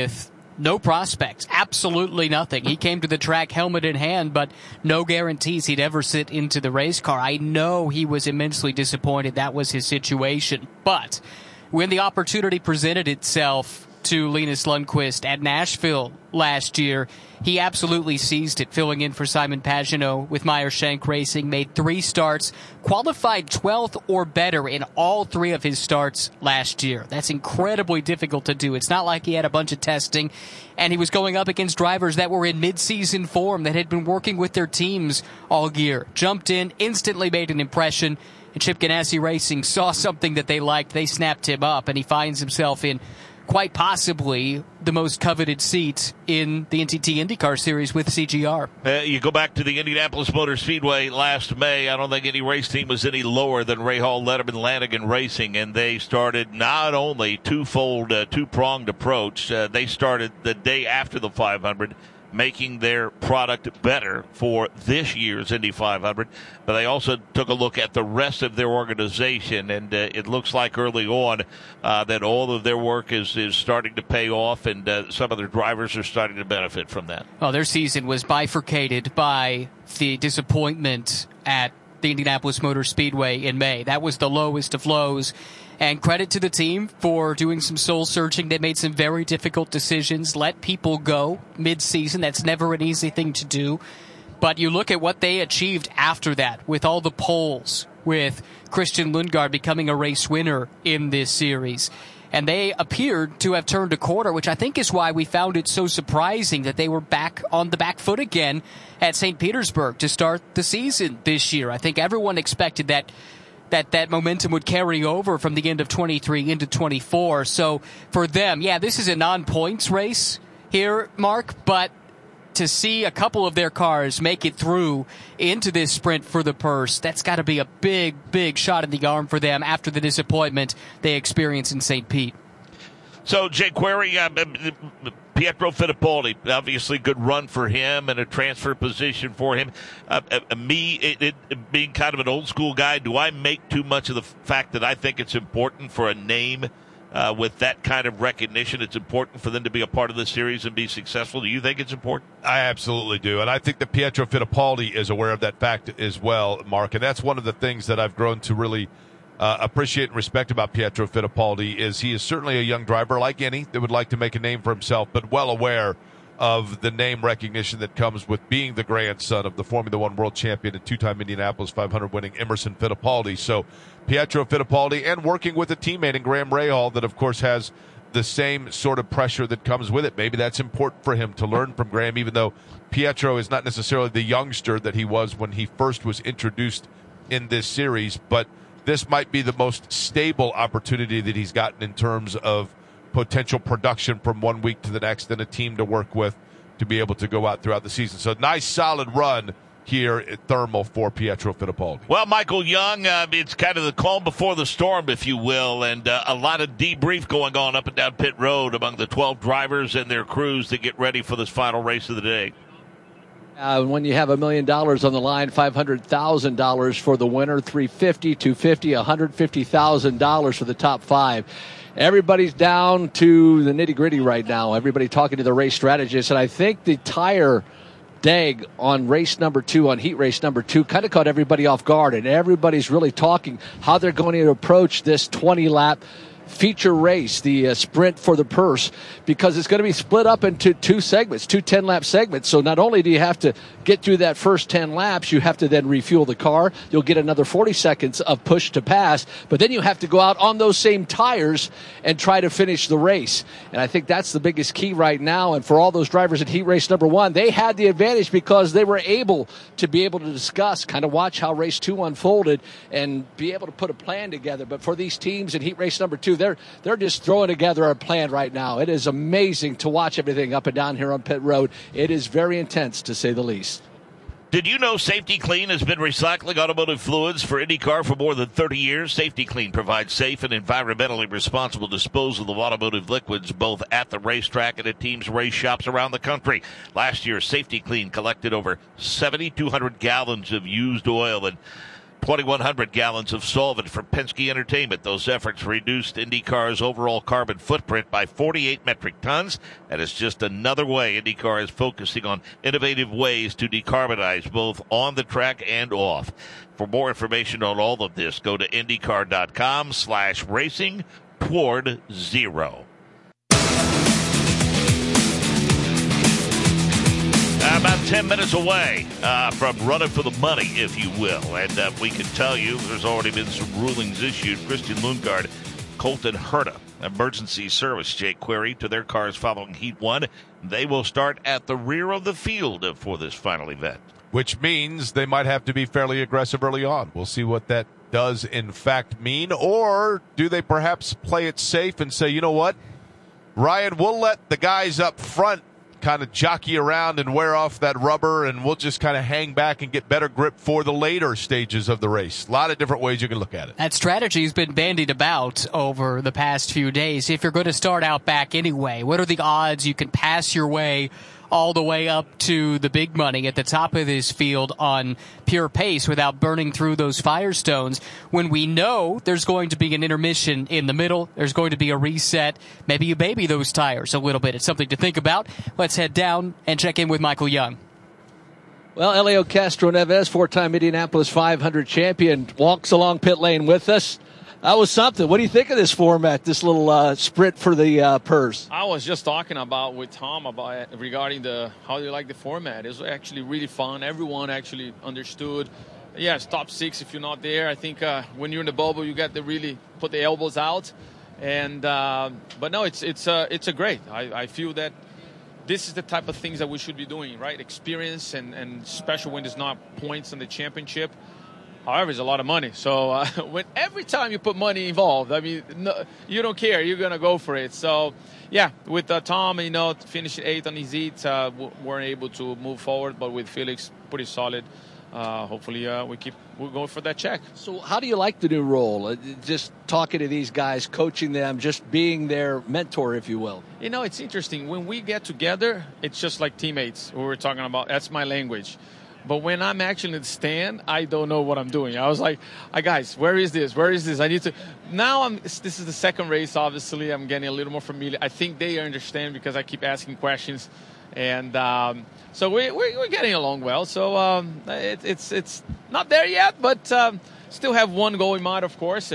no prospects, absolutely nothing. He came to the track helmet in hand, but no guarantees he'd ever sit into the race car. I know he was immensely disappointed that was his situation, but when the opportunity presented itself to Linus Lundqvist at Nashville last year, he absolutely seized it, filling in for Simon Pagenaud with Meyer Shank Racing, made 3 starts, qualified 12th or better in all 3 of his starts last year. That's incredibly difficult to do. It's not like he had a bunch of testing, and he was going up against drivers that were in mid-season form that had been working with their teams all year. Jumped in, instantly made an impression, and Chip Ganassi Racing saw something that they liked. They snapped him up, and he finds himself in quite possibly the most coveted seat in the NTT IndyCar Series with CGR. You go back to the Indianapolis Motor Speedway last May. I don't think any race team was any lower than Rahal Letterman Lanigan Racing, and they started not only two-pronged approach. They started the day after the 500, making their product better for this year's Indy 500, but they also took a look at the rest of their organization, and it looks like early on that all of their work is starting to pay off, and some of their drivers are starting to benefit from that. Well, their season was bifurcated by the disappointment at the Indianapolis Motor Speedway in May. That was the lowest of lows. And credit to the team for doing some soul searching. They made some very difficult decisions, let people go mid-season. That's never an easy thing to do. But you look at what they achieved after that with all the polls, with Christian Lundgaard becoming a race winner in this series. And they appeared to have turned a corner, which I think is why we found it so surprising that they were back on the back foot again at St. Petersburg to start the season this year. I think everyone expected that momentum would carry over from the end of 23 into 24. So for them, yeah, this is a non-points race here, Mark, but to see a couple of their cars make it through into this sprint for the purse, that's got to be a big, big shot in the arm for them after the disappointment they experienced in St. Pete. So, Jay Query, Pietro Fittipaldi, obviously good run for him and a transfer position for him. Being kind of an old school guy, do I make too much of the fact that I think it's important for a name with that kind of recognition? It's important for them to be a part of the series and be successful. Do you think it's important? I absolutely do. And I think that Pietro Fittipaldi is aware of that fact as well, Mark. And that's one of the things that I've grown to really appreciate and respect about Pietro Fittipaldi is he is certainly a young driver like any that would like to make a name for himself, but well aware of the name recognition that comes with being the grandson of the Formula One world champion and 2-time Indianapolis 500 winning Emerson Fittipaldi. So Pietro Fittipaldi, and working with a teammate in Graham Rahal that, of course, has the same sort of pressure that comes with it. Maybe that's important for him to learn from Graham, even though Pietro is not necessarily the youngster that he was when he first was introduced in this series, but this might be the most stable opportunity that he's gotten in terms of potential production from one week to the next and a team to work with to be able to go out throughout the season. So nice, solid run here at Thermal for Pietro Fittipaldi. Well, Michael Young, it's kind of the calm before the storm, if you will, and a lot of debrief going on up and down pit road among the 12 drivers and their crews to get ready for this final race of the day. When you have $1 million on the line, $500,000 for the winner, $350,000, $250,000, $150,000 for the top 5. Everybody's down to the nitty-gritty right now. Everybody talking to the race strategist, and I think the tire dag on race number 2, on heat race number 2, kind of caught everybody off guard, and everybody's really talking how they're going to approach this 20-lap feature race, the sprint for the purse, because it's going to be split up into 2 segments, 2 10-lap segments. So not only do you have to get through that first 10 laps, you have to then refuel the car. You'll get another 40 seconds of push to pass, but then you have to go out on those same tires and try to finish the race. And I think that's the biggest key right now. And for all those drivers at heat race number 1, they had the advantage because they were able to discuss, kind of watch how race 2 unfolded and be able to put a plan together. But for these teams in heat race number 2, they're just throwing together a plan right now. It is amazing to watch everything up and down here on pit road. It is very intense, to say the least. Did you know Safety Clean has been recycling automotive fluids for IndyCar for more than 30 years? Safety Clean provides safe and environmentally responsible disposal of automotive liquids both at the racetrack and at teams' race shops around the country. Last year, Safety Clean collected over 7,200 gallons of used oil, and 2,100 gallons of solvent from Penske Entertainment. Those efforts reduced IndyCar's overall carbon footprint by 48 metric tons. That is just another way IndyCar is focusing on innovative ways to decarbonize both on the track and off. For more information on all of this, go to IndyCar.com/racing toward zero. About 10 minutes away from running for the money, if you will. And we can tell you there's already been some rulings issued. Christian Lundgaard, Colton Herta, emergency service, Jake Query, to their cars following Heat 1. They will start at the rear of the field for this final event. Which means they might have to be fairly aggressive early on. We'll see what that does in fact mean. Or do they perhaps play it safe and say, you know what, Ryan, we'll let the guys up front kind of jockey around and wear off that rubber, and we'll just kind of hang back and get better grip for the later stages of the race. A lot of different ways you can look at it. That strategy has been bandied about over the past few days. If you're going to start out back anyway, what are the odds you can pass your way all the way up to the big money at the top of this field on pure pace without burning through those Firestones, when we know there's going to be an intermission in the middle, there's going to be a reset, maybe you baby those tires a little bit. It's something to think about. Let's head down and check in with Michael Young. Well, Helio Castroneves, four-time Indianapolis 500 champion, walks along pit lane with us. That was something. What do you think of this format, this little sprint for the purse? I was just talking with Tom about it regarding how you like the format. It was actually really fun. Everyone actually understood. Yes, top six if you're not there. I think when you're in the bubble, you got to really put the elbows out. And but no, it's a great. I feel that this is the type of things that we should be doing, right? Experience and special when there's not points in the championship. However, it's a lot of money. So when every time you put money involved, I mean, no, you don't care. You're going to go for it. So, yeah, with Tom, finishing 8th on his heat, weren't able to move forward. But with Felix, pretty solid. Hopefully, we'll go for that check. So how do you like the new role? Just talking to these guys, coaching them, just being their mentor, if you will. It's interesting. When we get together, it's just like teammates we were talking about. That's my language. But when I'm actually in the stand, I don't know what I'm doing. I was like, guys, where is this? Where is this? I need to. Now this is the second race, obviously. I'm getting a little more familiar. I think they understand because I keep asking questions. And so we're getting along well. So it's not there yet, but still have one goal in mind, of course.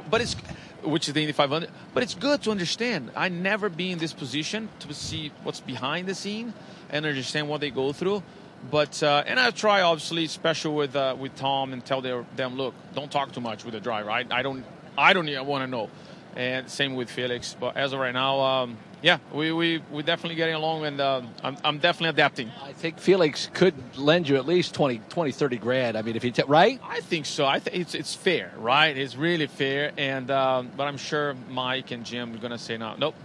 Which is the Indy 500. But it's good to understand. I never be in this position to see what's behind the scene and understand what they go through. But and I try, obviously, special with Tom, and tell them, look, don't talk too much with the driver. I don't even want to know. And same with Felix. But as of right now, we're definitely getting along, and I'm definitely adapting. I think Felix could lend you at least 20, 30 grand. I mean, if you right? I think so. I think it's fair, right? It's really fair. And but I'm sure Mike and Jim are going to say nope.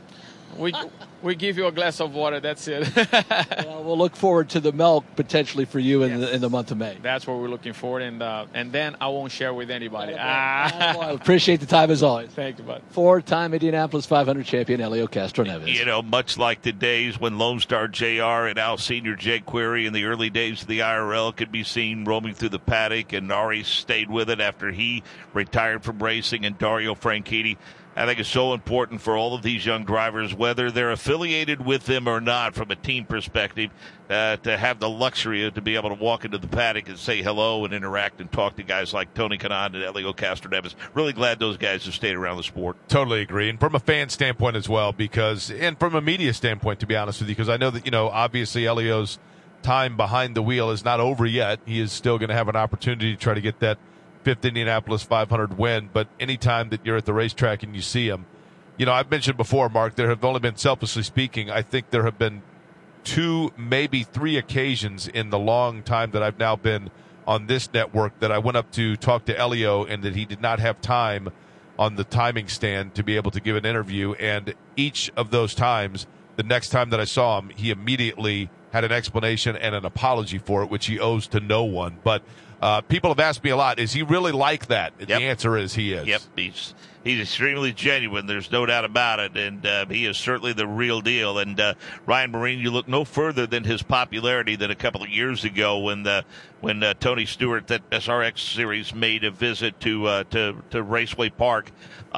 We give you a glass of water. That's it. Well, we'll look forward to the milk potentially for you in the month of May. That's what we're looking for, and then I won't share with anybody. I appreciate the time as always. Thank you, bud. Four-time Indianapolis 500 champion Helio Castroneves. Much like the days when Lone Star JR and Al Senior Jake Query in the early days of the IRL could be seen roaming through the paddock, and Ari stayed with it after he retired from racing, and Dario Franchitti. I think it's so important for all of these young drivers, whether they're affiliated with them or not, from a team perspective, to have the luxury to be able to walk into the paddock and say hello and interact and talk to guys like Tony Kanaan and Helio Castroneves. Really glad those guys have stayed around the sport. Totally agree. And from a fan standpoint as well, and from a media standpoint, to be honest with you, because I know that, obviously Helio's time behind the wheel is not over yet. He is still going to have an opportunity to try to get that 5th Indianapolis 500 win, but anytime that you're at the racetrack and you see him, I've mentioned before, Mark, there have only been, selfishly speaking, I think there have been 2, maybe 3 occasions in the long time that I've now been on this network that I went up to talk to Helio and that he did not have time on the timing stand to be able to give an interview. And each of those times, the next time that I saw him, he immediately had an explanation and an apology for it, which he owes to no one. But People have asked me a lot, is he really like that? Yep. The answer is he is. Yep, he's extremely genuine. There's no doubt about it, and he is certainly the real deal. And Ryan Marine, you look no further than his popularity than a couple of years ago when Tony Stewart, that SRX series, made a visit to Raceway Park.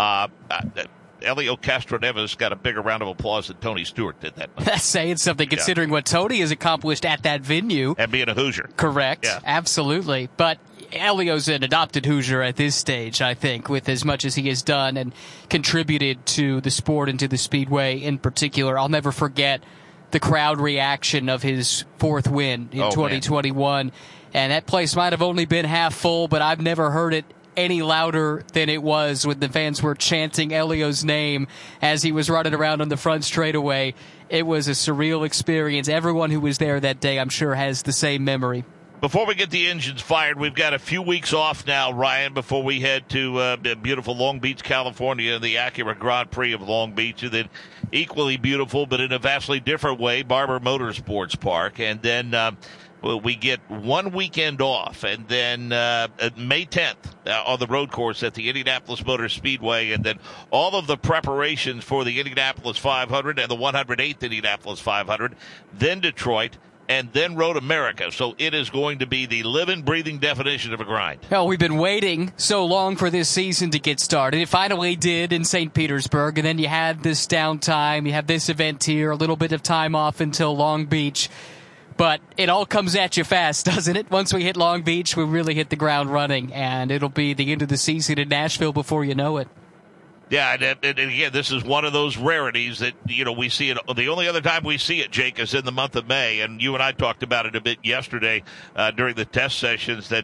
Elio Castroneves got a bigger round of applause than Tony Stewart did that night. That's saying something, considering what Tony has accomplished at that venue. And being a Hoosier. Correct. Yeah. Absolutely. But Elio's an adopted Hoosier at this stage, I think, with as much as he has done and contributed to the sport and to the Speedway in particular. I'll never forget the crowd reaction of his fourth win in 2021. Man. And that place might have only been half full, but I've never heard it any louder than it was when the fans were chanting Elio's name as he was running around on the front straightaway. It was a surreal experience. Everyone who was there that day, I'm sure, has the same memory. Before we get the engines fired, we've got a few weeks off now, Ryan, before we head to beautiful Long Beach, California, the Acura Grand Prix of Long Beach, and then equally beautiful, but in a vastly different way, Barber Motorsports Park. And then we get 1 weekend off, and then May 10th on the road course at the Indianapolis Motor Speedway, and then all of the preparations for the Indianapolis 500 and the 108th Indianapolis 500, then Detroit, and then Road America. So it is going to be the living, breathing definition of a grind. Well, we've been waiting so long for this season to get started. It finally did in St. Petersburg, and then you had this downtime. You have this event here, a little bit of time off until Long Beach. But it all comes at you fast, doesn't it? Once we hit Long Beach, we really hit the ground running, and it'll be the end of the season in Nashville before you know it. Yeah, and again, this is one of those rarities that, we see it. The only other time we see it, Jake, is in the month of May. And you and I talked about it a bit yesterday during the test sessions that,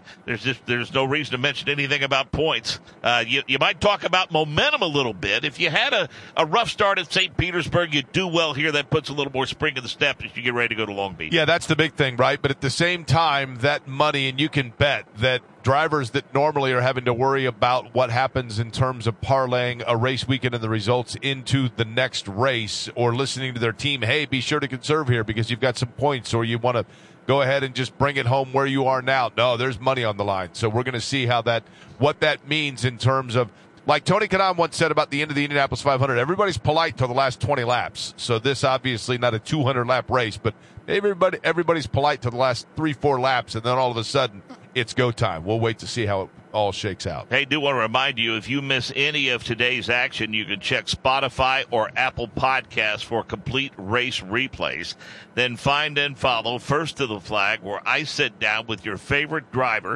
there's no reason to mention anything about points. You might talk about momentum a little bit. If you had a rough start at St. Petersburg, you do well here. That puts a little more spring in the step as you get ready to go to Long Beach. Yeah, that's the big thing, right? But at the same time, that money, and you can bet that drivers that normally are having to worry about what happens in terms of parlaying a race weekend and the results into the next race, or listening to their team, hey, be sure to conserve here because you've got some points, or you want to go ahead and just bring it home where you are now. No, there's money on the line. So we're going to see what that means in terms of, like Tony Kanaan once said about the end of the Indianapolis 500, everybody's polite till the last 20 laps. So this obviously not a 200-lap race, but everybody's polite till the last 3-4 laps, and then all of a sudden it's go time. We'll wait to see how it all shakes out. Hey, do want to remind you, if you miss any of today's action, you can check Spotify or Apple Podcasts for complete race replays. Then find and follow First to the Flag, where I sit down with your favorite driver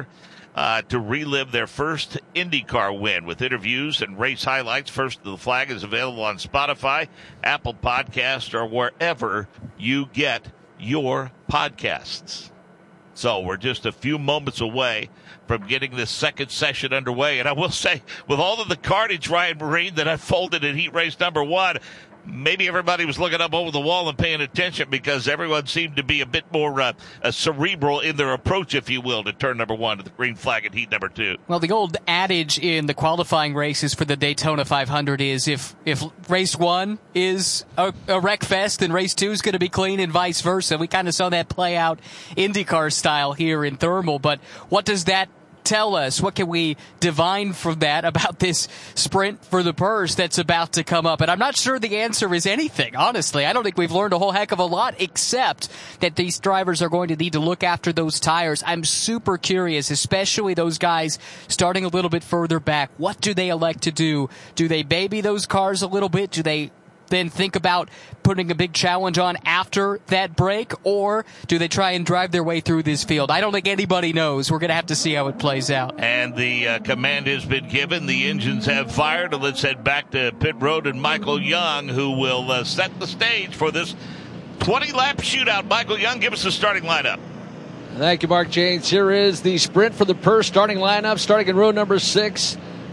to relive their first IndyCar win with interviews and race highlights. First to the Flag is available on Spotify, Apple Podcasts, or wherever you get your podcasts. So we're just a few moments away from getting this second session underway. And I will say, with all of the carnage, Ryan Marine, that I folded in heat race number one, maybe everybody was looking up over the wall and paying attention because everyone seemed to be a bit more cerebral in their approach, if you will, to turn number one, to the green flag in heat number two. Well, the old adage in the qualifying races for the Daytona 500 is if race one is a wreck fest, then race two is going to be clean and vice versa. We kind of saw that play out IndyCar style here in Thermal, but what does that tell us? What can we divine from that about this sprint for the purse that's about to come up? And I'm not sure the answer is anything, honestly. I don't think we've learned a whole heck of a lot, except that these drivers are going to need to look after those tires. I'm super curious, especially those guys starting a little bit further back. What do they elect to do? Do they baby those cars a little bit? Do they then think about putting a big challenge on after that break, or do they try and drive their way through this field? I don't think anybody knows. We're going to have to see how it plays out. And the command has been given. The engines have fired. And let's head back to pit road and Michael Young, who will set the stage for this 20-lap shootout. Michael Young, give us the starting lineup. Thank you, Mark Janes. Here is the sprint for the purse starting lineup, starting in row number 6.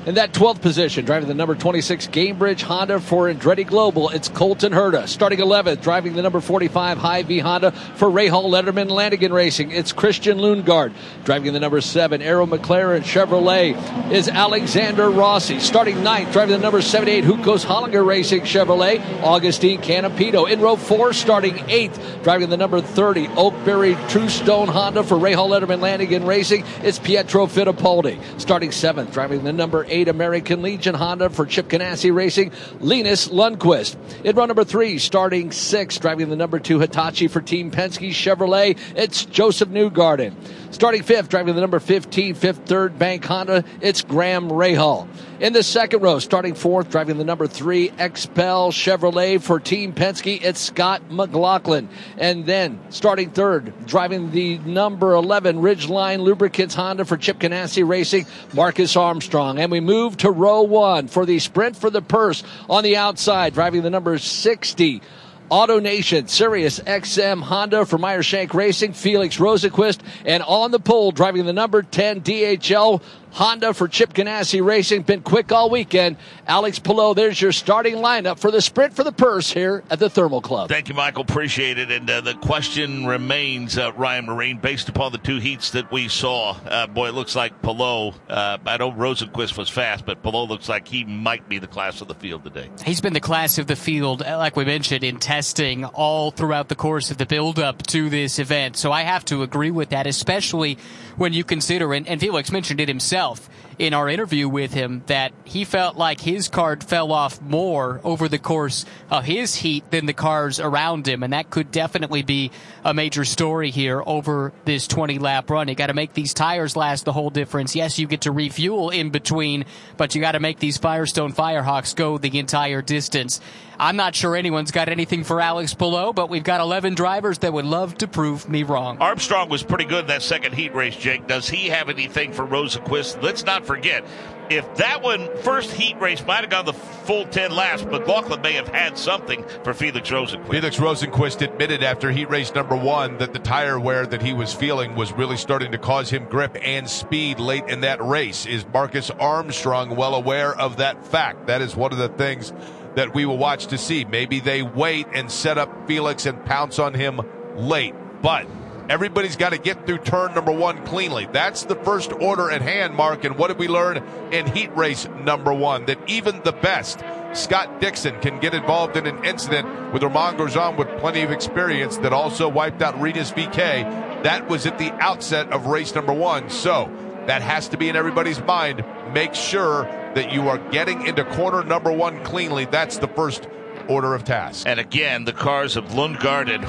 In that 12th position, driving the number 26 Gamebridge Honda for Andretti Global, it's Colton Herta. Starting 11th, driving the number 45 Hy-Vee Honda for Rahal Letterman Lanigan Racing, it's Christian Lundgaard. Driving the number 7 Arrow McLaren Chevrolet is Alexander Rossi. Starting 9th, driving the number 78 Hukos Hollinger Racing Chevrolet, Augustine Canapito. In row 4, starting 8th, driving the number 30 Oakberry True Stone Honda for Rahal Letterman Lanigan Racing, it's Pietro Fittipaldi. Starting 7th, driving the number 8 American Legion Honda for Chip Ganassi Racing, Linus Lundqvist. In row number 3, starting 6th, driving the number 2 Hitachi for Team Penske Chevrolet, it's Joseph Newgarden. Starting 5th, driving the number 15 Fifth Third Bank Honda, it's Graham Rahal. In the second row, starting 4th, driving the number 3 XPEL Chevrolet for Team Penske, it's Scott McLaughlin. And then, starting 3rd, driving the number 11 Ridgeline Lubricants Honda for Chip Ganassi Racing, Marcus Armstrong. And we move to row 1 for the sprint for the purse on the outside, driving the number 60 AutoNation Sirius XM Honda for Meyer-Shank Racing, Felix Rosenqvist. And on the pole, driving the number 10 DHL Honda for Chip Ganassi Racing. Been quick all weekend. Alex Palou, there's your starting lineup for the sprint for the purse here at the Thermal Club. Thank you, Michael. Appreciate it. And the question remains, Ryan Marine, based upon the 2 heats that we saw, it looks like Palou, I know Rosenqvist was fast, but Palou looks like he might be the class of the field today. He's been the class of the field, like we mentioned, in testing all throughout the course of the build-up to this event. So I have to agree with that, especially when you consider, and Felix mentioned it himself in our interview with him, that he felt like his card fell off more over the course of his heat than the cars around him, and that could definitely be a major story here over this 20-lap run. You got to make these tires last the whole difference. Yes, you get to refuel in between, but you got to make these Firestone Firehawks go the entire distance. I'm not sure anyone's got anything for Alex Palou, but we've got 11 drivers that would love to prove me wrong. Armstrong was pretty good in that second heat race, Jake. Does he have anything for Rosenqvist? Let's not forget, if that one first heat race might have gone the full 10 laps, McLaughlin may have had something for Felix Rosenqvist. Felix Rosenqvist admitted after heat race number 1 that the tire wear that he was feeling was really starting to cause him grip and speed late in that race. Is Marcus Armstrong well aware of that fact? That is one of the things that we will watch to see. Maybe they wait and set up Felix and pounce on him late. But everybody's got to get through turn number 1 cleanly. That's the first order at hand, Mark. And what did we learn in heat race number 1? That even the best Scott Dixon can get involved in an incident with Romain Grosjean with plenty of experience that also wiped out Rinus VeeKay. That was at the outset of race number 1. So that has to be in everybody's mind. Make sure that you are getting into corner number 1 cleanly. That's the first order of tasks. And again, the cars of Lundgaard and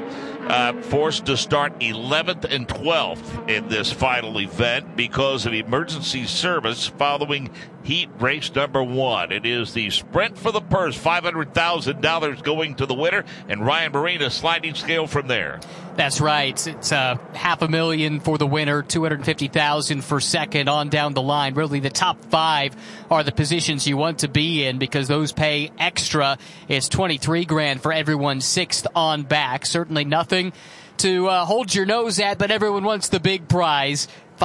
Herta forced to start 11th and 12th in this final event because of emergency service following heat race number 1. It is the sprint for the purse, $500,000 going to the winner, and Ryan Marine, a sliding scale from there. That's right. It's $500,000 for the winner, $250,000 for second on down the line. Really, the top 5 are the positions you want to be in because those pay extra. It's $23,000 for everyone 6th on back. Certainly nothing to hold your nose at, but everyone wants the big prize.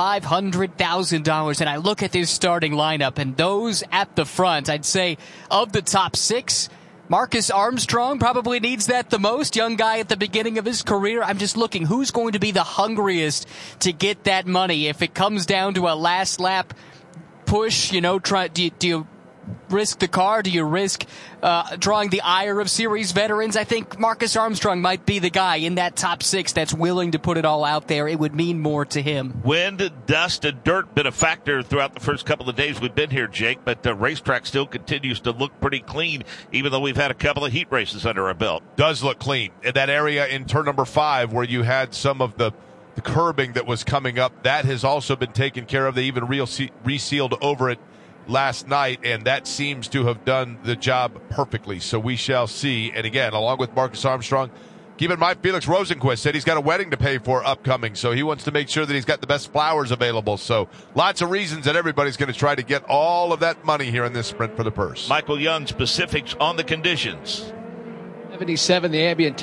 $500,000. And I look at this starting lineup, and those at the front, I'd say of the top 6, Marcus Armstrong probably needs that the most. Young guy at the beginning of his career. I'm just looking who's going to be the hungriest to get that money. If it comes down to a last lap push, do you risk the car? Do you risk drawing the ire of series veterans? I think Marcus Armstrong might be the guy in that top 6 that's willing to put it all out there. It would mean more to him. Wind, dust, and dirt been a factor throughout the first couple of days we've been here, Jake, but the racetrack still continues to look pretty clean, even though we've had a couple of heat races under our belt. Does look clean. That area in turn number 5 where you had some of the curbing that was coming up, that has also been taken care of. They even resealed over it last night, and that seems to have done the job perfectly. So we shall see. And again, along with Marcus Armstrong, keep in mind Felix Rosenqvist said he's got a wedding to pay for upcoming, so he wants to make sure that he's got the best flowers available. So lots of reasons that everybody's going to try to get all of that money here in this sprint for the purse. Michael Young, specifics on the conditions. 77, the ambient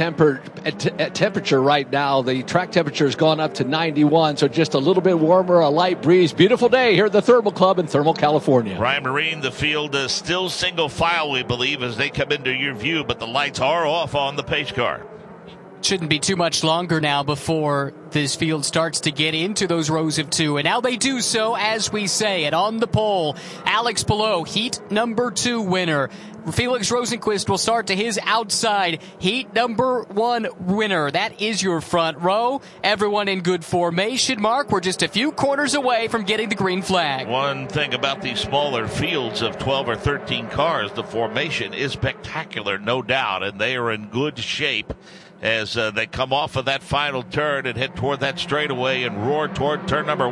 temperature right now. The track temperature has gone up to 91, so just a little bit warmer, a light breeze. Beautiful day here at the Thermal Club in Thermal, California. Ryan Marine, the field is still single file, we believe, as they come into your view, but the lights are off on the pace car. Shouldn't be too much longer now before this field starts to get into those rows of two. And now they do so as we say it. On the pole, Alex Palou, heat number 2 winner. Felix Rosenqvist will start to his outside, heat number 1 winner. That is your front row. Everyone in good formation, Mark. We're just a few corners away from getting the green flag. One thing about these smaller fields of 12 or 13 cars, the formation is spectacular, no doubt, and they are in good shape as they come off of that final turn and head toward that straightaway and roar toward turn number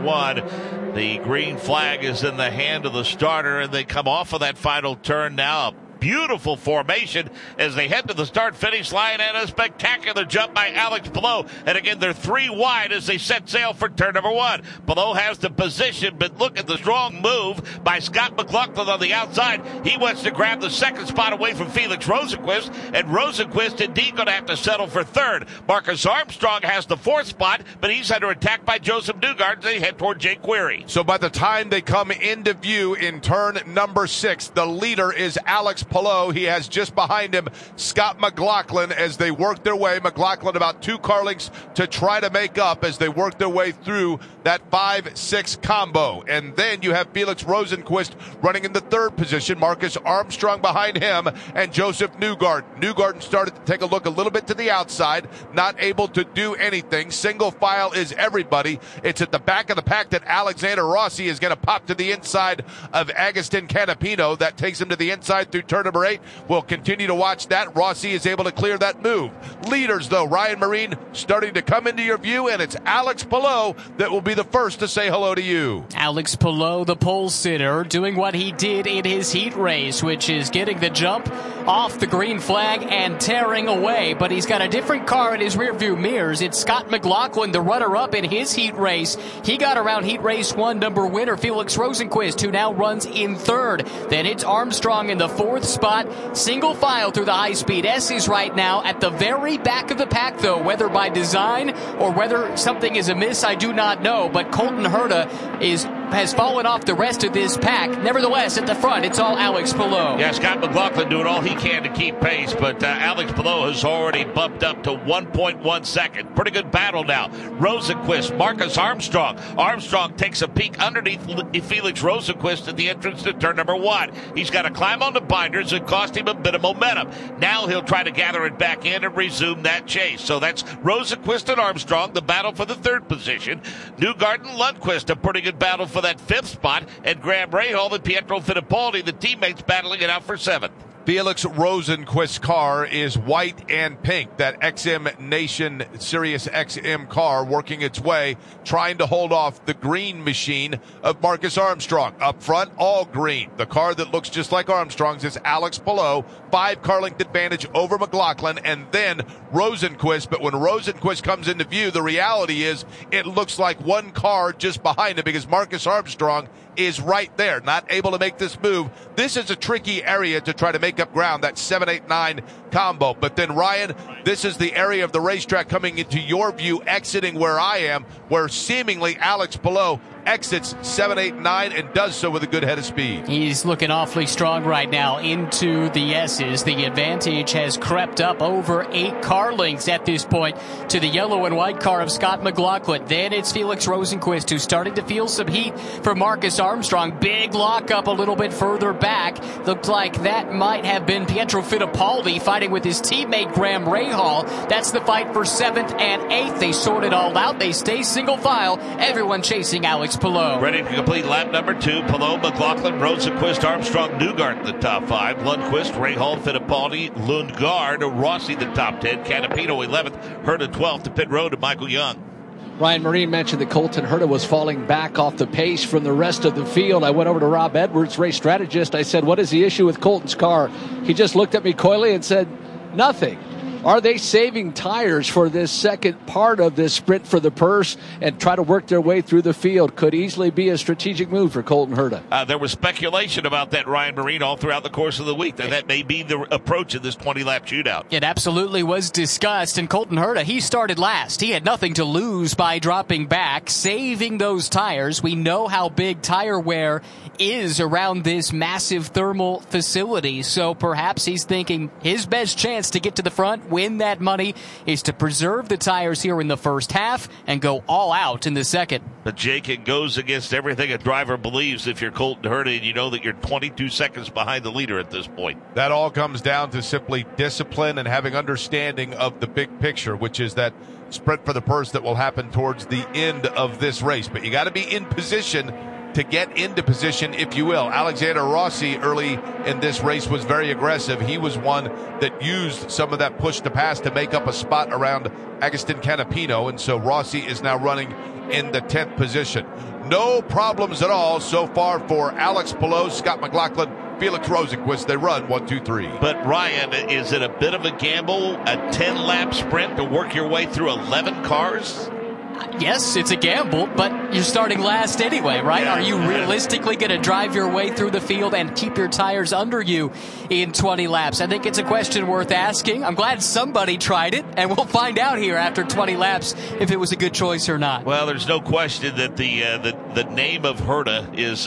1. The green flag is in the hand of the starter, and they come off of that final turn now. Beautiful formation as they head to the start-finish line, and a spectacular jump by Alex Palou. And again, they're 3 wide as they set sail for turn number 1. Palou has the position, but look at the strong move by Scott McLaughlin on the outside. He wants to grab the second spot away from Felix Rosenqvist, and Rosenqvist indeed going to have to settle for third. Marcus Armstrong has the 4th spot, but he's under attack by Joseph Newgarden as they head toward Jake Query. So by the time they come into view in turn number 6, the leader is Alex Palou. He has just behind him Scott McLaughlin as they work their way. McLaughlin about 2 car lengths to try to make up as they work their way through that 5-6 combo. And then you have Felix Rosenqvist running in the 3rd position. Marcus Armstrong behind him and Joseph Newgarden. Newgarden started to take a look a little bit to the outside, not able to do anything. Single file is everybody. It's at the back of the pack that Alexander Rossi is going to pop to the inside of Agustin Canapino. That takes him to the inside through turn number 8. We'll continue to watch that. Rossi is able to clear that move. Leaders, though, Ryan Marine starting to come into your view, and it's Alex Palou that will be the first to say hello to you. Alex Palou, the pole sitter, doing what he did in his heat race, which is getting the jump off the green flag and tearing away. But he's got a different car in his rearview mirrors. It's Scott McLaughlin, the runner-up in his heat race. He got around heat race 1 number winner, Felix Rosenqvist, who now runs in 3rd. Then it's Armstrong in the 4th spot. Single file through the high-speed S's right now at the very back of the pack, though. Whether by design or whether something is amiss, I do not know. But Colton Herta has fallen off the rest of this pack. Nevertheless, at the front, it's all Alex Palou. Yeah, Scott McLaughlin doing all he can to keep pace, but Alex Palou has already bumped up to 1.1 second. Pretty good battle now. Rosenqvist, Marcus Armstrong. Armstrong takes a peek underneath Felix Rosenqvist at the entrance to turn number 1. He's got to climb on the binders and cost him a bit of momentum. Now he'll try to gather it back in and resume that chase. So that's Rosenqvist and Armstrong, the battle for the 3rd position. Newgarden, Lundqvist, a pretty good battle for that 5th spot, and Graham Rahal and Pietro Fittipaldi, the teammates, battling it out for 7th. Felix Rosenqvist's car is white and pink. That XM Nation Sirius XM car working its way, trying to hold off the green machine of Marcus Armstrong. Up front, all green. The car that looks just like Armstrong's is Alex Palou. 5 car length advantage over McLaughlin, and then Rosenqvist. But when Rosenqvist comes into view, the reality is it looks like 1 car just behind him because Marcus Armstrong is right there, not able to make this move. This is a tricky area to try to make up ground, that 7-8-9 combo. But then, Ryan, this is the area of the racetrack coming into your view, exiting where I am, where seemingly Alex Palou exits 7-8-9 and does so with a good head of speed. He's looking awfully strong right now into the S's. The advantage has crept up over 8 car lengths at this point to the yellow and white car of Scott McLaughlin. Then it's Felix Rosenqvist who's starting to feel some heat for Marcus Armstrong. Big lockup a little bit further back. Looked like that might have been Pietro Fittipaldi fighting with his teammate Graham Rahal. That's the fight for 7th and 8th. They sort it all out. They stay single file. Everyone chasing Alex Palou. Ready to complete lap number 2. Palou, McLaughlin, Rosenqvist, Armstrong, Newgarden, the top 5. Lundqvist, Rahal, Fittipaldi, Lundgaard, Rossi, the top 10. Canapino, 11th. Herta, 12th. To pit road to Michael Young. Ryan Marine mentioned that Colton Herta was falling back off the pace from the rest of the field. I went over to Rob Edwards, race strategist. I said, what is the issue with Colton's car? He just looked at me coyly and said, nothing. Are they saving tires for this second part of this sprint for the purse and try to work their way through the field? Could easily be a strategic move for Colton Herta. There was speculation about that, Ryan Marine, all throughout the course of the week, that may be the approach of this 20-lap shootout. It absolutely was discussed, and Colton Herta, he started last. He had nothing to lose by dropping back, saving those tires. We know how big tire wear is around this massive thermal facility, so perhaps he's thinking his best chance to get to the front, win that money, is to preserve the tires here in the first half and go all out in the second. But Jake, it goes against everything a driver believes if you're Colton Herta and you know that you're 22 seconds behind the leader at this point. That all comes down to simply discipline and having understanding of the big picture, which is that sprint for the purse that will happen towards the end of this race. But you got to be in position to get into position, if you will. Alexander Rossi early in this race was very aggressive. He was one that used some of that push to pass to make up a spot around Agustin Canapino, and so Rossi is now running in the 10th position. No problems at all so far for Alex Palou, Scott McLaughlin, Felix Rosenqvist. They run 1, 2, 3. But Ryan, is it a bit of a gamble, a 10-lap sprint to work your way through 11 cars? Yes, it's a gamble, but you're starting last anyway, right? Yeah. Are you realistically going to drive your way through the field and keep your tires under you in 20 laps? I think it's a question worth asking. I'm glad somebody tried it, and we'll find out here after 20 laps if it was a good choice or not. Well, there's no question that the name of Herta is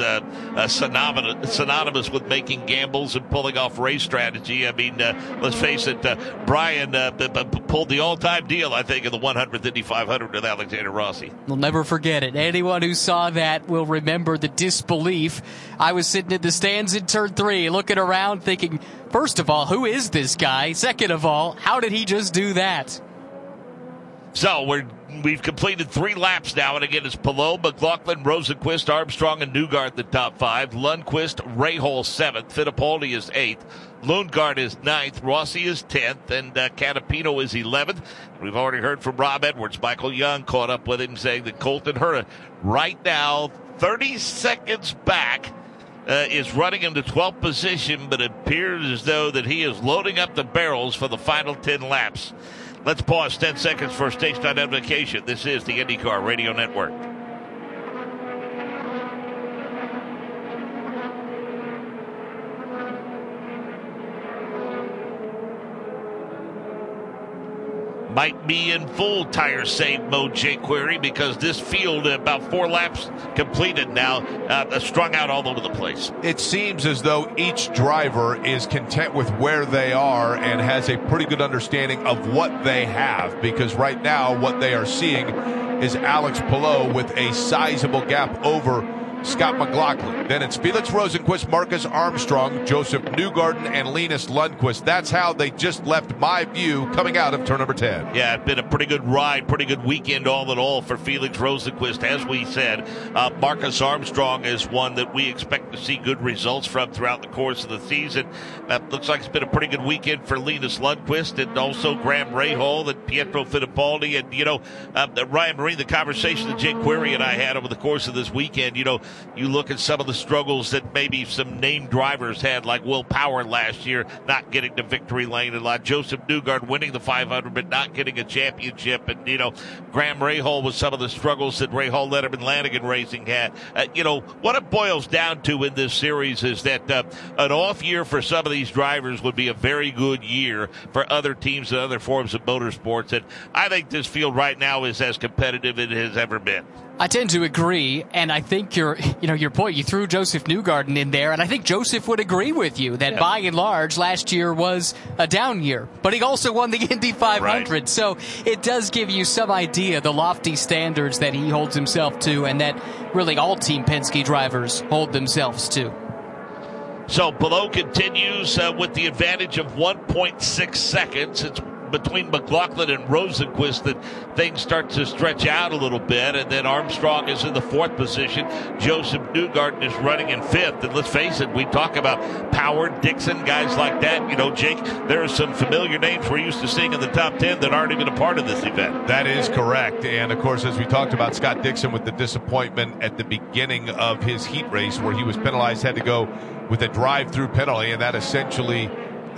synonymous with making gambles and pulling off race strategy. I mean, let's face it, Brian pulled the all-time deal, I think, in the 100th Indy 500 with Alexander Rossi. We'll never forget it. Anyone who saw that will remember the disbelief. I was sitting in the stands in turn 3 looking around thinking, first of all, who is this guy? Second of all, how did he just do that? So we've completed 3 laps now, and again, it's Palou, McLaughlin, Rosenqvist, Armstrong, and Newgarden the top 5. Lundqvist, Rahal 7th. Fittipaldi is 8th. Lundgaard is 9th. Rossi is 10th. And Canapino is 11th. We've already heard from Rob Edwards. Michael Young caught up with him saying that Colton Herta right now 30 seconds back is running into 12th position, but it appears as though that he is loading up the barrels for the final 10 laps. Let's pause 10 seconds for station identification. This is the IndyCar Radio Network. Might be in full tire save mode, Jake Query, because this field, about 4 laps completed now, strung out all over the place. It seems as though each driver is content with where they are and has a pretty good understanding of what they have, because right now what they are seeing is Alex Palou with a sizable gap over Scott McLaughlin. Then it's Felix Rosenqvist, Marcus Armstrong, Joseph Newgarden, and Linus Lundqvist. That's how they just left my view coming out of turn number 10. Yeah, it's been a pretty good ride, pretty good weekend all in all for Felix Rosenqvist. As we said, Marcus Armstrong is one that we expect to see good results from throughout the course of the season. Looks like it's been a pretty good weekend for Linus Lundqvist and also Graham Rahal and Pietro Fittipaldi. And, Ryan Marine, the conversation that Jake Query and I had over the course of this weekend, you look at some of the struggles that maybe some named drivers had, like Will Power last year, not getting to victory lane a lot. Joseph Newgarden winning the 500, but not getting a championship. And, Graham Rahal was some of the struggles that Rahal Letterman Lanigan Racing had. What it boils down to in this series is that an off year for some of these drivers would be a very good year for other teams and other forms of motorsports. And I think this field right now is as competitive as it has ever been. I tend to agree, and I think your point, you threw Joseph Newgarden in there, and I think Joseph would agree with you that by and large last year was a down year, but he also won the Indy 500, right. So it does give you some idea the lofty standards that he holds himself to and that really all Team Penske drivers hold themselves to. So Palou continues with the advantage of 1.6 seconds. It's between McLaughlin and Rosenqvist that things start to stretch out a little bit, and then Armstrong is in the 4th position. Joseph Newgarden is running in 5th, and let's face it, we talk about Power, Dixon, guys like that. Jake, there are some familiar names we're used to seeing in the top 10 that aren't even a part of this event. That is correct, and of course, as we talked about Scott Dixon with the disappointment at the beginning of his heat race where he was penalized, had to go with a drive-through penalty, and that essentially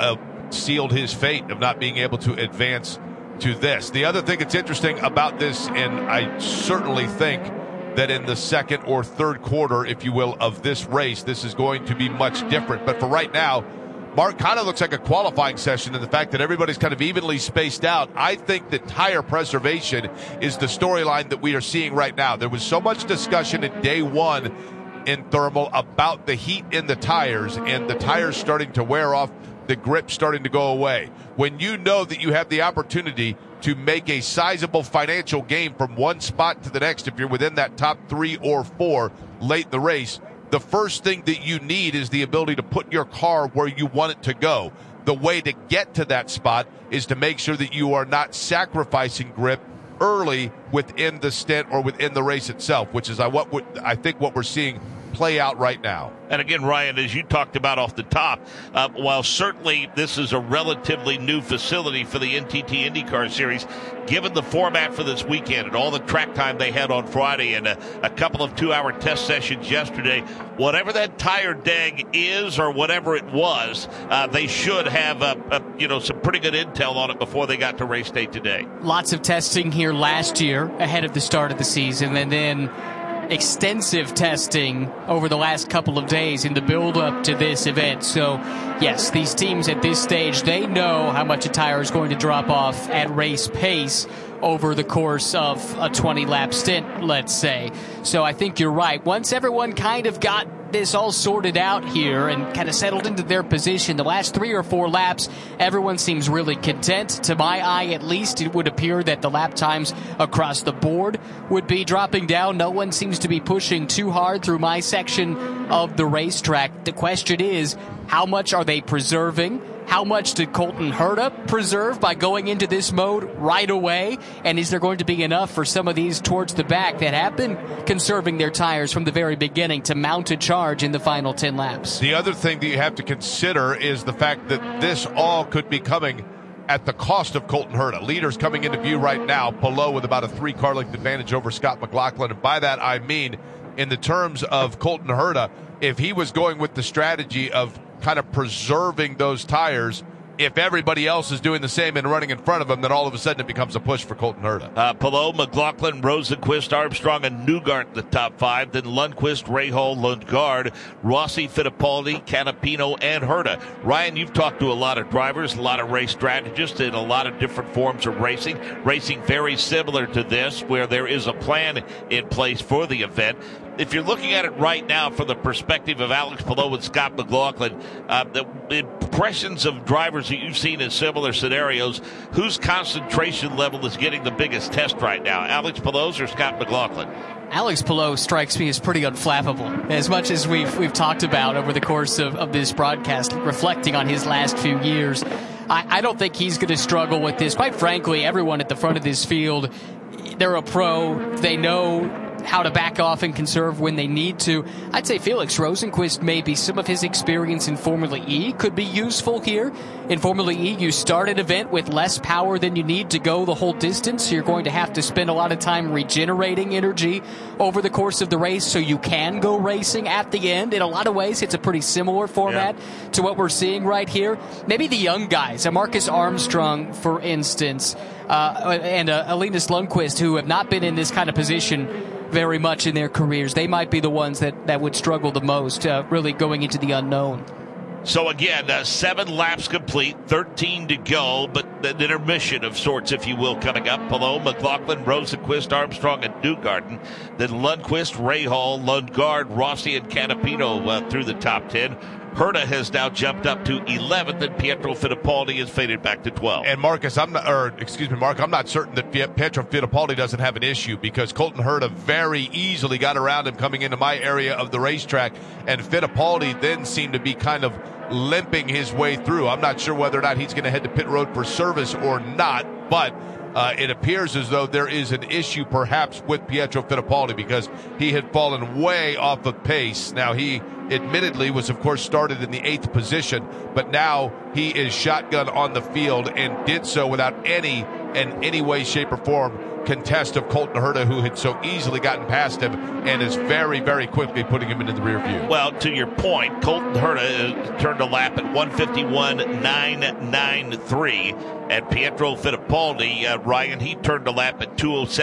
sealed his fate of not being able to advance to this. The other thing that's interesting about this, and I certainly think that in the second or third quarter, if you will, of this race, this is going to be much different. But for right now, Mark, kind of looks like a qualifying session in the fact that everybody's kind of evenly spaced out. I think that tire preservation is the storyline that we are seeing right now. There was so much discussion in day one in thermal about the heat in the tires and the tires starting to wear off, the grip starting to go away. When you know that you have the opportunity to make a sizable financial gain from one spot to the next, if you're within that top 3 or 4 late in the race, the first thing that you need is the ability to put your car where you want it to go. The way to get to that spot is to make sure that you are not sacrificing grip early within the stint or within the race itself, which is I think what we're seeing play out right now. And again, Ryan, as you talked about off the top, while certainly this is a relatively new facility for the NTT IndyCar Series, given the format for this weekend and all the track time they had on Friday and a couple of 2-hour test sessions yesterday, whatever that tire deg is or whatever it was, they should have some pretty good intel on it before they got to race day today. Lots of testing here last year ahead of the start of the season, and then extensive testing over the last couple of days in the build-up to this event. So, yes, these teams at this stage, they know how much a tire is going to drop off at race pace over the course of a 20-lap stint, let's say. So I think you're right. Once everyone kind of got this all sorted out here and kind of settled into their position, the last 3 or 4 laps, everyone seems really content. To my eye, at least, it would appear that the lap times across the board would be dropping down. No one seems to be pushing too hard through my section of the racetrack. The question is, how much are they preserving? How much did Colton Herta preserve by going into this mode right away? And is there going to be enough for some of these towards the back that have been conserving their tires from the very beginning to mount a charge in the final 10 laps? The other thing that you have to consider is the fact that this all could be coming at the cost of Colton Herta. Leaders coming into view right now, Palou with about a 3-car length advantage over Scott McLaughlin. And by that, I mean, in the terms of Colton Herta, if he was going with the strategy of kind of preserving those tires, if everybody else is doing the same and running in front of them, then all of a sudden it becomes a push for Colton Herta. Palou, McLaughlin, Rosenquist, Armstrong, and Newgart in the top 5. Then Lundqvist, Rahal, Lundgaard, Rossi, Fittipaldi, Canapino, and Herta. Ryan, you've talked to a lot of drivers, a lot of race strategists in a lot of different forms of racing. Racing very similar to this, where there is a plan in place for the event. If you're looking at it right now from the perspective of Alex Palou and Scott McLaughlin, the impressions of drivers that you've seen in similar scenarios, whose concentration level is getting the biggest test right now, Alex Palou's or Scott McLaughlin? Alex Palou strikes me as pretty unflappable. As much as we've talked about over the course of this broadcast, reflecting on his last few years, I don't think he's going to struggle with this. Quite frankly, everyone at the front of this field, they're a pro. They know how to back off and conserve when they need to. I'd say Felix Rosenqvist, maybe some of his experience in Formula E could be useful here. In Formula E, you start an event with less power than you need to go the whole distance, so you're going to have to spend a lot of time regenerating energy over the course of the race so you can go racing at the end. In a lot of ways, it's a pretty similar format to what we're seeing right here. Maybe the young guys, a Marcus Armstrong, for instance, and Linus Lundqvist, who have not been in this kind of position very much in their careers, they might be the ones that would struggle the most, really going into the unknown. So again, 7 laps complete, 13 to go, but an intermission of sorts, if you will, coming up. Palou, McLaughlin, Rosenqvist, Armstrong, and Newgarden. Then Lundqvist, Rahal, Lundgaard, Rossi, and Canapino through the top 10. Herta has now jumped up to 11th, and Pietro Fittipaldi has faded back to 12th. And Mark, I'm not certain that Pietro Fittipaldi doesn't have an issue, because Colton Herta very easily got around him coming into my area of the racetrack, and Fittipaldi then seemed to be kind of limping his way through. I'm not sure whether or not he's going to head to pit road for service or not, but it appears as though there is an issue perhaps with Pietro Fittipaldi, because he had fallen way off of pace. Now, he admittedly was, of course, started in the 8th position, but now he is shotgun on the field and did so without any in any way, shape, or form contest of Colton Herta, who had so easily gotten past him and is very, very quickly putting him into the rear view. Well, to your point, Colton Herta turned a lap at 151.993, and Pietro Fittipaldi, Ryan, he turned a lap at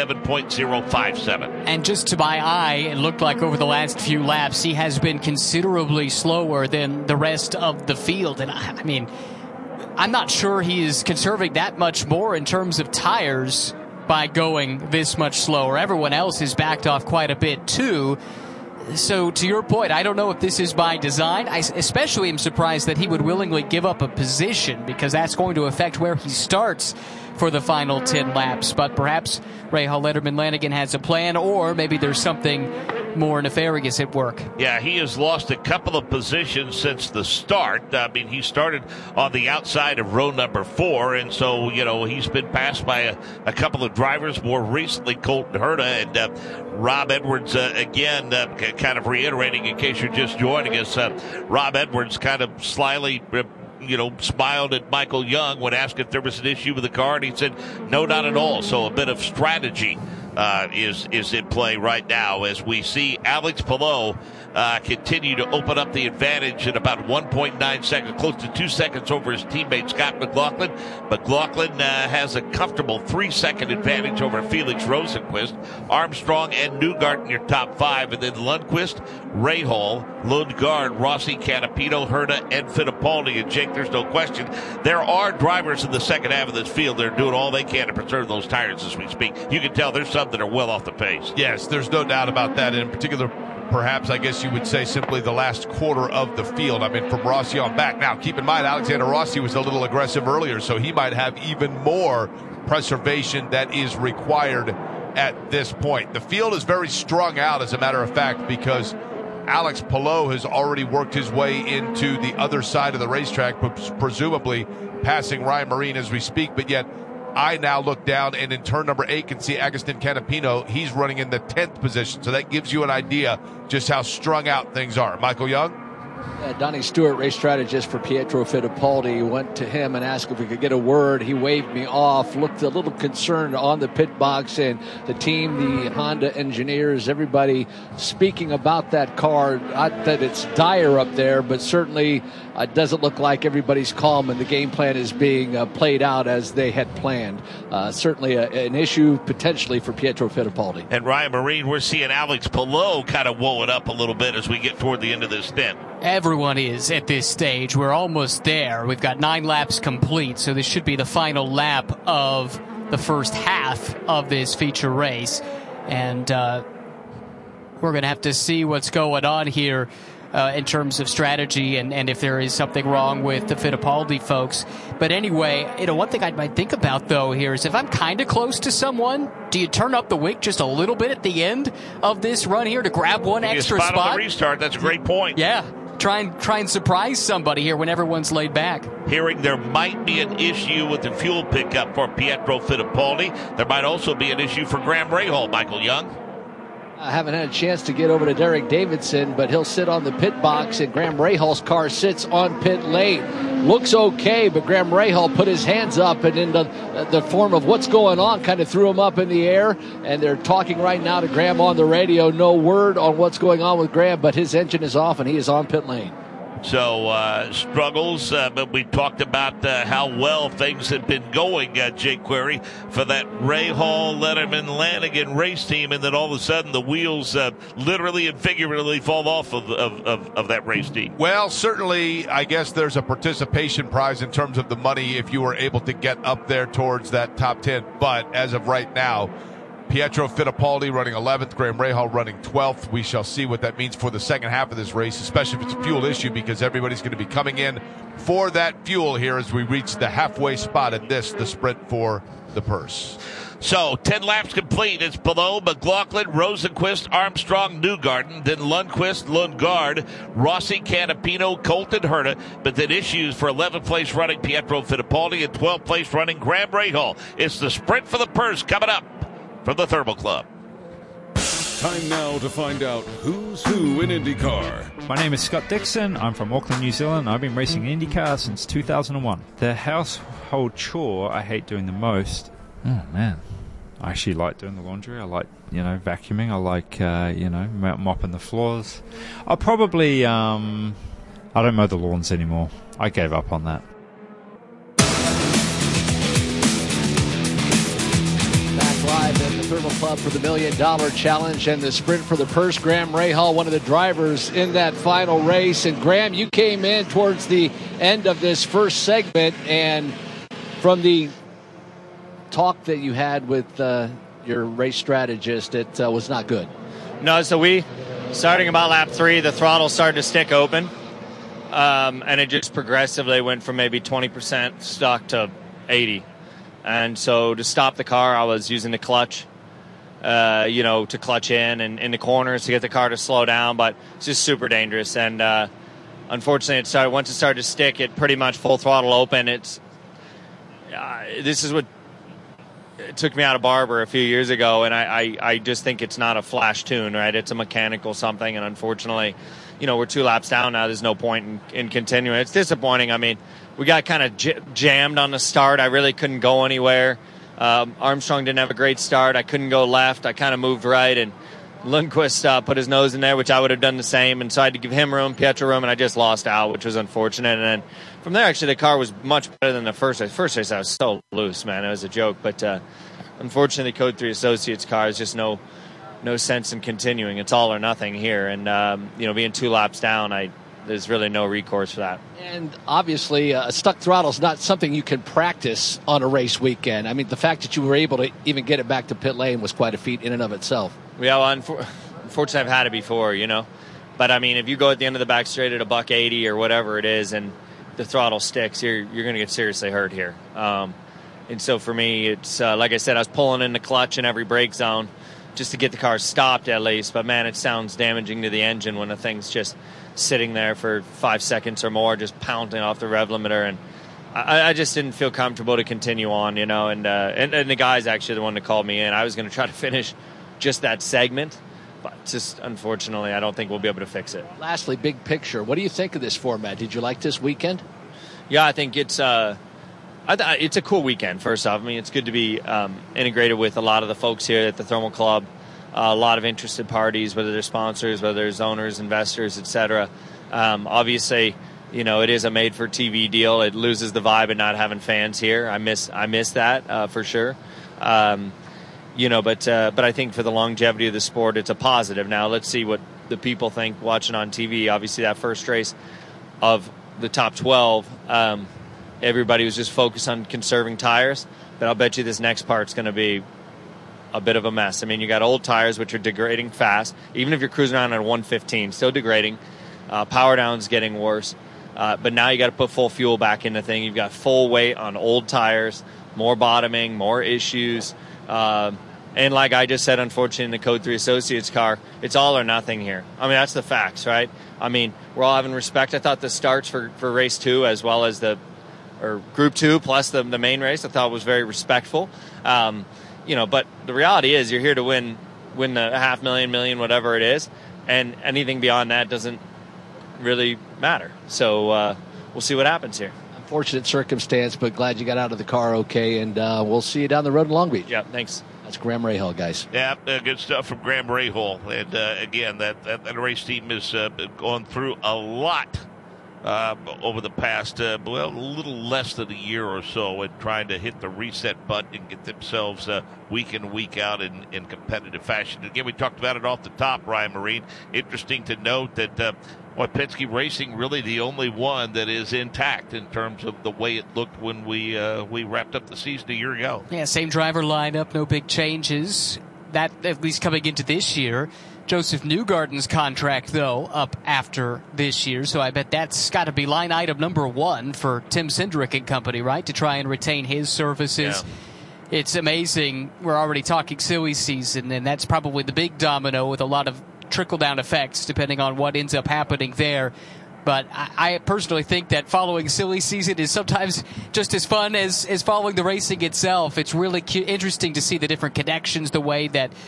207.057. And just to my eye, it looked like over the last few laps, he has been considerably slower than the rest of the field. And I mean, I'm not sure he is conserving that much more in terms of tires by going this much slower. Everyone else has backed off quite a bit too. So to your point, I don't know if this is by design. I especially am surprised that he would willingly give up a position, because that's going to affect where he starts for the final 10 laps. But perhaps Rahal Letterman-Lanigan has a plan, or maybe there's something more nefarious at work. Yeah, he has lost a couple of positions since the start. I mean, he started on the outside of row number 4, and so, you know, he's been passed by a couple of drivers, more recently Colton Herta, and Rob Edwards, again, kind of reiterating in case you're just joining us, Rob Edwards kind of slyly smiled at Michael Young when asked if there was an issue with the car, and he said, no, not at all. So a bit of strategy is in play right now as we see Alex Palou continue to open up the advantage at about 1.9 seconds, close to 2 seconds over his teammate Scott McLaughlin. McLaughlin has a comfortable 3-second advantage over Felix Rosenqvist, Armstrong, and Newgarden in your top 5, and then Lundqvist, Rahal, Lundgaard, Rossi, Canapino, Herta, and Fittipaldi. And Jake, there's no question, there are drivers in the second half of this field that are doing all they can to preserve those tires as we speak. You can tell there's some that are well off the pace. Yes, there's no doubt about that. In particular, perhaps, I guess you would say simply the last quarter of the field. I mean, from Rossi on back. Now, keep in mind, Alexander Rossi was a little aggressive earlier, so he might have even more preservation that is required at this point. The field is very strung out, as a matter of fact, because Alex Palou has already worked his way into the other side of the racetrack, presumably passing Ryan Marine as we speak, but yet I now look down and in turn number 8 can see Agustin Canapino. He's running in the 10th position. So that gives you an idea just how strung out things are. Michael Young? Donnie Stewart, race strategist for Pietro Fittipaldi, went to him and asked if we could get a word. He waved me off, looked a little concerned on the pit box, and the team, the Honda engineers, everybody speaking about that car. Not that it's dire up there, but certainly it doesn't look like everybody's calm and the game plan is being played out as they had planned. Certainly an issue potentially for Pietro Fittipaldi. And Ryan Marine, we're seeing Alex Palou kind of woe it up a little bit as we get toward the end of this stint. Everyone is at this stage. We're almost there. We've got 9 laps complete, so this should be the final lap of the first half of this feature race. And we're going to have to see what's going on here in terms of strategy and if there is something wrong with the Fittipaldi folks. But anyway, one thing I might think about, though, here is if I'm kind of close to someone, do you turn up the wick just a little bit at the end of this run here to grab one extra spot? On the restart, that's a great point. Yeah. Try and surprise somebody here when everyone's laid back. Hearing there might be an issue with the fuel pickup for Pietro Fittipaldi. There might also be an issue for Graham Rahal, Michael Young. I haven't had a chance to get over to Derek Davidson, but he'll sit on the pit box, and Graham Rahal's car sits on pit lane. Looks okay, but Graham Rahal put his hands up, and in the form of what's going on, kind of threw him up in the air, and they're talking right now to Graham on the radio. No word on what's going on with Graham, but his engine is off, and he is on pit lane. So struggles, but we talked about how well things had been going, Jake Query, for that Rahal Letterman-Lanigan race team, and then all of a sudden the wheels literally and figuratively fall off of that race team. Well, certainly, I guess there's a participation prize in terms of the money if you were able to get up there towards that top 10. But as of right now, Pietro Fittipaldi running 11th, Graham Rahal running 12th. We shall see what that means for the second half of this race, especially if it's a fuel issue, because everybody's going to be coming in for that fuel here as we reach the halfway spot in this, the sprint for the purse. So, 10 laps complete. It's Palou, McLaughlin, Rosenqvist, Armstrong, Newgarden, then Lundqvist, Lundgaard, Rossi, Canapino, Colton Herta, but then issues for 11th place running Pietro Fittipaldi and 12th place running Graham Rahal. It's the sprint for the purse coming up from the Thermal Club. Time now to find out who's who in IndyCar. My name is Scott Dixon. I'm from Auckland, New Zealand. I've been racing IndyCar since 2001. The household chore I hate doing the most Oh, man. I actually like doing the laundry. I like, vacuuming. I like, mopping the floors. I'll probably, I don't mow the lawns anymore. I gave up on that. Back live at the Thermal Club for the $1 Million Challenge and the sprint for the purse. Graham Rahal, one of the drivers in that final race. And Graham, you came in towards the end of this first segment, and from the talk that you had with your race strategist, it was not good. No, so starting about lap 3, the throttle started to stick open, and it just progressively went from maybe 20% stuck to 80. And so to stop the car, I was using the clutch, to clutch in the corners to get the car to slow down, but it's just super dangerous. And unfortunately, once it started to stick, it pretty much full throttle open. This is what it took me out of Barber a few years ago, and I just think it's not a flash tune, right? It's a mechanical something, and unfortunately, we're 2 laps down now. There's no point in continuing. It's disappointing. I mean, we got kind of jammed on the start. I really couldn't go anywhere. Armstrong didn't have a great start. I couldn't go left. I kind of moved right, and Lundqvist put his nose in there, which I would have done the same, and so I had to give him room, Pietro room, and I just lost out, which was unfortunate. And then from there, actually, the car was much better than the first race. First race, I was so loose, man. It was a joke. But unfortunately, the Code 3 Associates car is just no sense in continuing. It's all or nothing here. And, being 2 laps down, there's really no recourse for that. And obviously, a stuck throttle is not something you can practice on a race weekend. I mean, the fact that you were able to even get it back to pit lane was quite a feat in and of itself. Yeah, well, unfortunately, I've had it before, But, I mean, if you go at the end of the back straight at a $180 or whatever it is, and the throttle sticks, you're going to get seriously hurt here. And so for me, it's like I said, I was pulling in the clutch in every brake zone just to get the car stopped at least. But, man, it sounds damaging to the engine when the thing's just sitting there for 5 seconds or more, just pounding off the rev limiter. And I just didn't feel comfortable to continue on, And the guy's actually the one that called me in. I was going to try to finish just that segment. But just unfortunately, I don't think we'll be able to fix it. Lastly, big picture. What do you think of this format? Did you like this weekend? Yeah, I think it's it's a cool weekend, first off. I mean, it's good to be integrated with a lot of the folks here at the Thermal Club, a lot of interested parties, whether they're sponsors, whether there's owners, investors, etc. Obviously, it is a made-for-TV deal. It loses the vibe of not having fans here. I miss that for sure. But I think for the longevity of the sport, it's a positive. Now, let's see what the people think watching on TV. Obviously, that first race of the top 12, everybody was just focused on conserving tires. But I'll bet you this next part's going to be a bit of a mess. I mean, you got old tires, which are degrading fast. Even if you're cruising around at 115, still degrading. Power down's getting worse. But now you got to put full fuel back in the thing. You've got full weight on old tires, more bottoming, more issues. And like I just said, unfortunately, in the Code 3 Associates car, it's all or nothing here. I mean, that's the facts, right? I mean, we're all having respect. I thought the starts for race 2 as well as Group 2 plus the main race, I thought was very respectful. But the reality is you're here to win the $500,000, million, whatever it is, and anything beyond that doesn't really matter. So we'll see what happens here. Unfortunate circumstance, but glad you got out of the car okay, and we'll see you down the road in Long Beach. Yeah, thanks. That's Graham Rahal, guys. Yeah, good stuff from Graham Rahal. And again, that race team has gone through a lot over the past, a little less than a year or so, and trying to hit the reset button and get themselves week in, week out in competitive fashion. Again, we talked about it off the top, Ryan Marine. Interesting to note that Penske Racing really the only one that is intact in terms of the way it looked when we wrapped up the season a year ago. Yeah, same driver lineup, no big changes. That at least coming into this year. Joseph Newgarden's contract, though, up after this year, so I bet that's got to be line item number 1 for Tim Cindric and company, right, to try and retain his services. Yeah. It's amazing. We're already talking silly season, and that's probably the big domino with a lot of trickle-down effects depending on what ends up happening there. But I personally think that following silly season is sometimes just as fun as following the racing itself. It's really interesting to see the different connections, the way that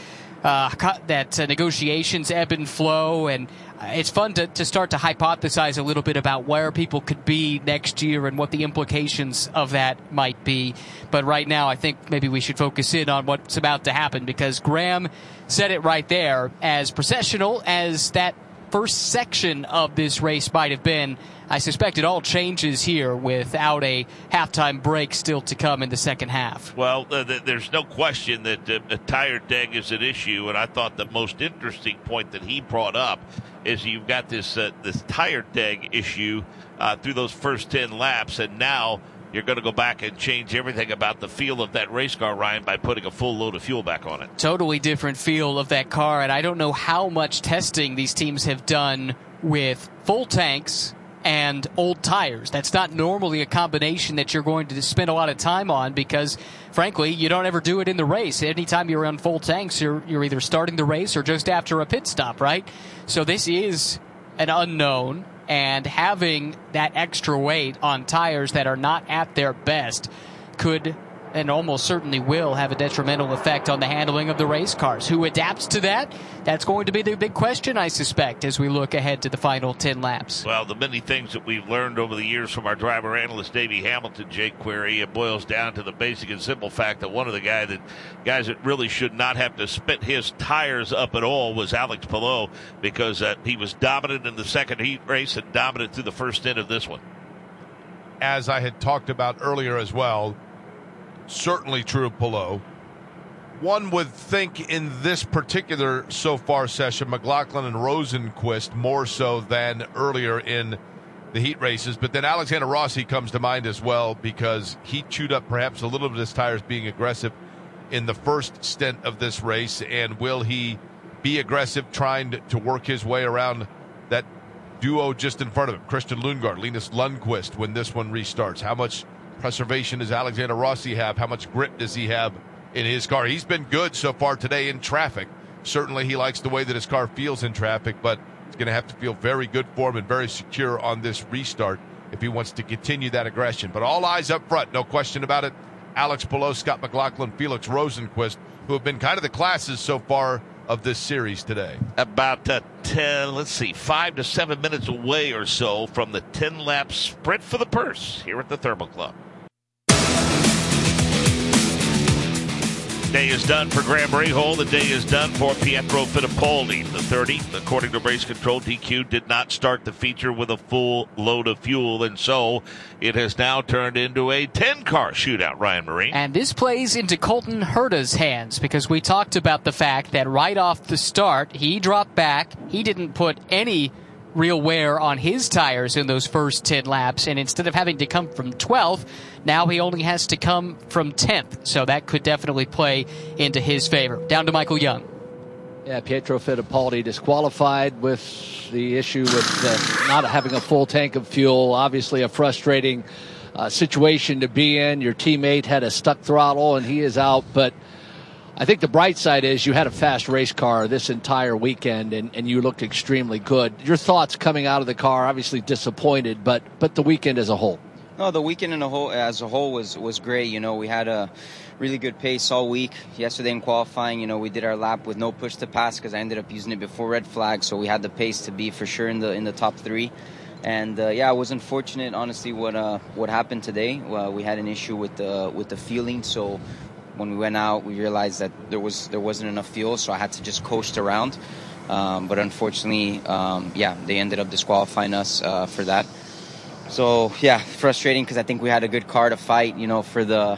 negotiations ebb and flow, and it's fun to start to hypothesize a little bit about where people could be next year and what the implications of that might be. But right now, I think maybe we should focus in on what's about to happen, because Graham said it right there. As processional as that first section of this race might have been, I suspect it all changes here without a halftime break still to come in the second half. Well, there's no question that a tire deg is an issue, and I thought the most interesting point that he brought up is you've got this tire deg issue through those first 10 laps, and now you're going to go back and change everything about the feel of that race car, Ryan, by putting a full load of fuel back on it. Totally different feel of that car, and I don't know how much testing these teams have done with full tanks and old tires. That's not normally a combination that you're going to spend a lot of time on, because, frankly, you don't ever do it in the race. Anytime you're on full tanks, you're either starting the race or just after a pit stop, right? So this is an unknown, and having that extra weight on tires that are not at their best could, and almost certainly will, have a detrimental effect on the handling of the race cars. Who adapts to that? That's going to be the big question, I suspect, as we look ahead to the final 10 laps. Well, the many things that we've learned over the years from our driver analyst, Davey Hamilton, Jake Query, it boils down to the basic and simple fact that one of the guys that really should not have to spit his tires up at all was Alex Palou, because he was dominant in the second heat race and dominant through the first end of this one. As I had talked about earlier as well, certainly true of Palou. One would think in this particular so far session, McLaughlin and Rosenquist more so than earlier in the heat races. But then Alexander Rossi comes to mind as well, because he chewed up perhaps a little bit of his tires being aggressive in the first stint of this race. And will he be aggressive trying to work his way around that duo just in front of him, Christian Lundgaard, Linus Lundqvist, when this one restarts? How much preservation does Alexander Rossi have? How much grip does he have in his car? He's been good so far today in traffic. Certainly he likes the way that his car feels in traffic, but it's going to have to feel very good for him and very secure on this restart if he wants to continue that aggression. But all eyes up front, no question about it. Alex Palou, Scott McLaughlin, Felix Rosenquist, who have been kind of the classes so far of this series today. About 5 to 7 minutes away or so from the 10-lap sprint for the purse here at the Thermal Club. Day is done for Graham Rahal. The day is done for Pietro Fittipaldi. The 30, according to Race Control DQ, did not start the feature with a full load of fuel, and so it has now turned into a 10-car shootout, Ryan Marine. And this plays into Colton Herta's hands, because we talked about the fact that right off the start, he dropped back. He didn't put any real wear on his tires in those first 10 laps, and instead of having to come from 12th, now he only has to come from 10th, so that could definitely play into his favor. Down to Michael Young. Yeah, Pietro Fittipaldi disqualified with the issue with not having a full tank of fuel. Obviously a frustrating situation to be in. Your teammate had a stuck throttle and he is out, but I think the bright side is you had a fast race car this entire weekend, and you looked extremely good. Your thoughts coming out of the car, obviously disappointed, but the weekend as a whole? No, the weekend as a whole was great. You know, we had a really good pace all week. Yesterday in qualifying, you know, we did our lap with no push to pass because I ended up using it before red flag, so we had the pace to be for sure in the top three. And I was unfortunate, honestly, what happened today. We had an issue with the fueling, so when we went out, we realized that there wasn't enough fuel, so I had to just coast around. But unfortunately, they ended up disqualifying us for that. So, frustrating because I think we had a good car to fight, for the,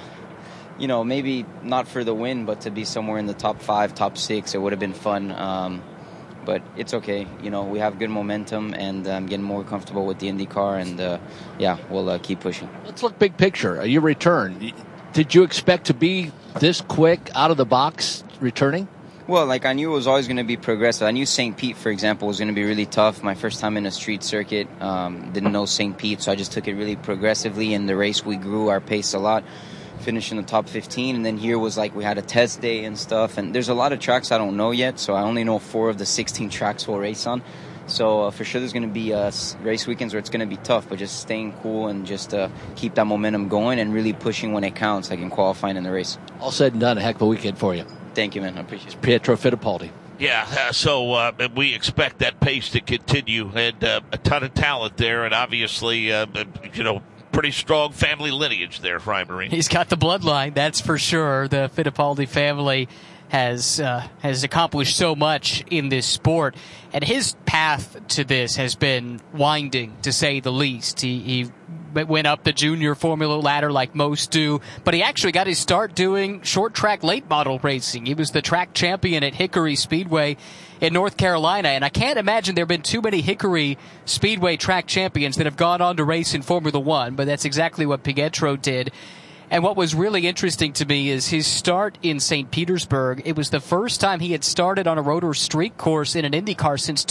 maybe not for the win, but to be somewhere in the top 5, top 6. It would have been fun. But it's okay. We have good momentum, and I'm getting more comfortable with the Indy car, and, we'll keep pushing. Let's look big picture. Your return. Did you expect to be this quick out of the box returning? Well, I knew it was always going to be progressive. I knew St. Pete, for example, was going to be really tough. My first time in a street circuit, didn't know St. Pete, so I just took it really progressively. In the race, we grew our pace a lot, finished in the top 15. And then here was we had a test day and stuff. And there's a lot of tracks I don't know yet, so I only know 4 of the 16 tracks we'll race on. So for sure there's going to be race weekends where it's going to be tough, but just staying cool and just keep that momentum going and really pushing when it counts, like in qualifying in the race. All said and done, a heck of a weekend for you. Thank you, man. I appreciate it. Pietro Fittipaldi. Yeah, so we expect that pace to continue, and a ton of talent there, and obviously, pretty strong family lineage there, Ryan Marine. He's got the bloodline, that's for sure. The Fittipaldi family has accomplished so much in this sport, and his path to this has been winding, to say the least. He went up the junior formula ladder like most do, but he actually got his start doing short track late model racing. He was the track champion at Hickory Speedway in North Carolina, and I can't imagine there have been too many Hickory Speedway track champions that have gone on to race in Formula One, but that's exactly what Pietro did. And what was really interesting to me is his start in St. Petersburg. It was the first time he had started on a rotor street course in an IndyCar since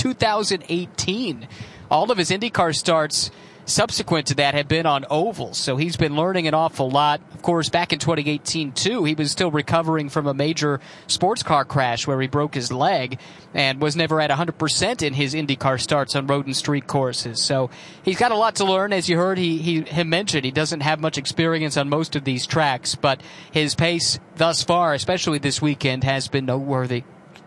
2018. All of his IndyCar starts subsequent to that have been on ovals, so he's been learning an awful lot. Of course, back in 2018, too, he was still recovering from a major sports car crash where he broke his leg and was never at 100% in his IndyCar starts on road and street courses. So he's got a lot to learn. As you heard him mention, he doesn't have much experience on most of these tracks, but his pace thus far, especially this weekend, has been noteworthy.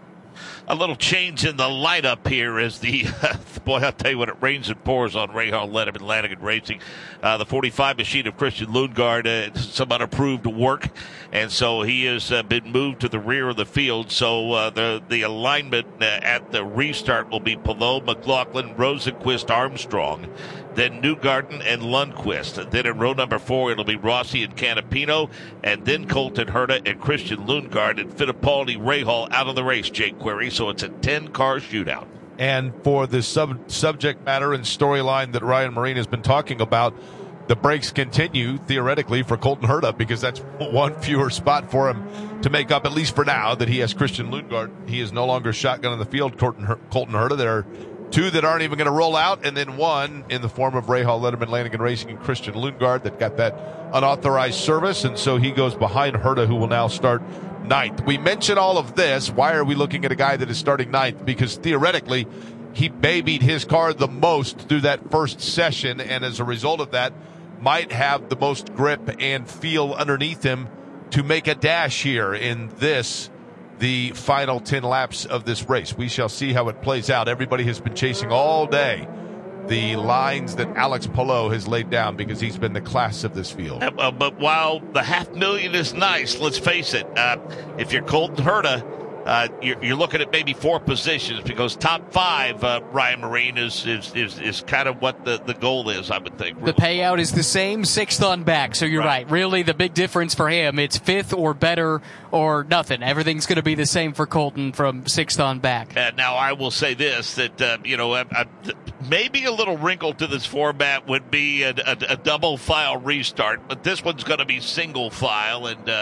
A little change in the lineup here as the, boy, I'll tell you what, it rains and pours on Rahal Letterman Lanigan Racing. The 45 machine of Christian Lundgaard, some unapproved work, and so he has been moved to the rear of the field. So the alignment at the restart will be Palou, McLaughlin, Rosenqvist, Armstrong, then Newgarden and Lundqvist. Then in row number 4, it'll be Rossi and Canapino, and then Colton Herta and Christian Lundgaard, and Fittipaldi, Rahal out of the race, Jake Query. So it's a 10-car shootout. And for the subject matter and storyline that Ryan Marine has been talking about, the breaks continue, theoretically, for Colton Herta, because that's one fewer spot for him to make up, at least for now, that he has Christian Lundgaard. He is no longer shotgun in the field, Colton Herta. There are 2 that aren't even going to roll out, and then 1 in the form of Rahal Letterman Lanigan Racing and Christian Lundgaard that got that unauthorized service, and so he goes behind Herta, who will now start 9th. We mention all of this. Why are we looking at a guy that is starting 9th? Because theoretically, he babied his car the most through that first session, and as a result of that, might have the most grip and feel underneath him to make a dash here in this, the final 10 laps of this race. We shall see how it plays out. Everybody has been chasing all day the lines that Alex Palou has laid down because he's been the class of this field. But while the $500,000 is nice, let's face it, if you're Colton Herta, you're looking at maybe 4 positions, because top 5, Ryan Marine, is kind of what the goal is, I would think. The payout is the same, 6th on back, so you're right. Really, the big difference for him, it's 5th or better or nothing. Everything's going to be the same for Colton from 6th on back. Now, I will say this, that, maybe a little wrinkle to this format would be a double file restart, but this one's going to be single file,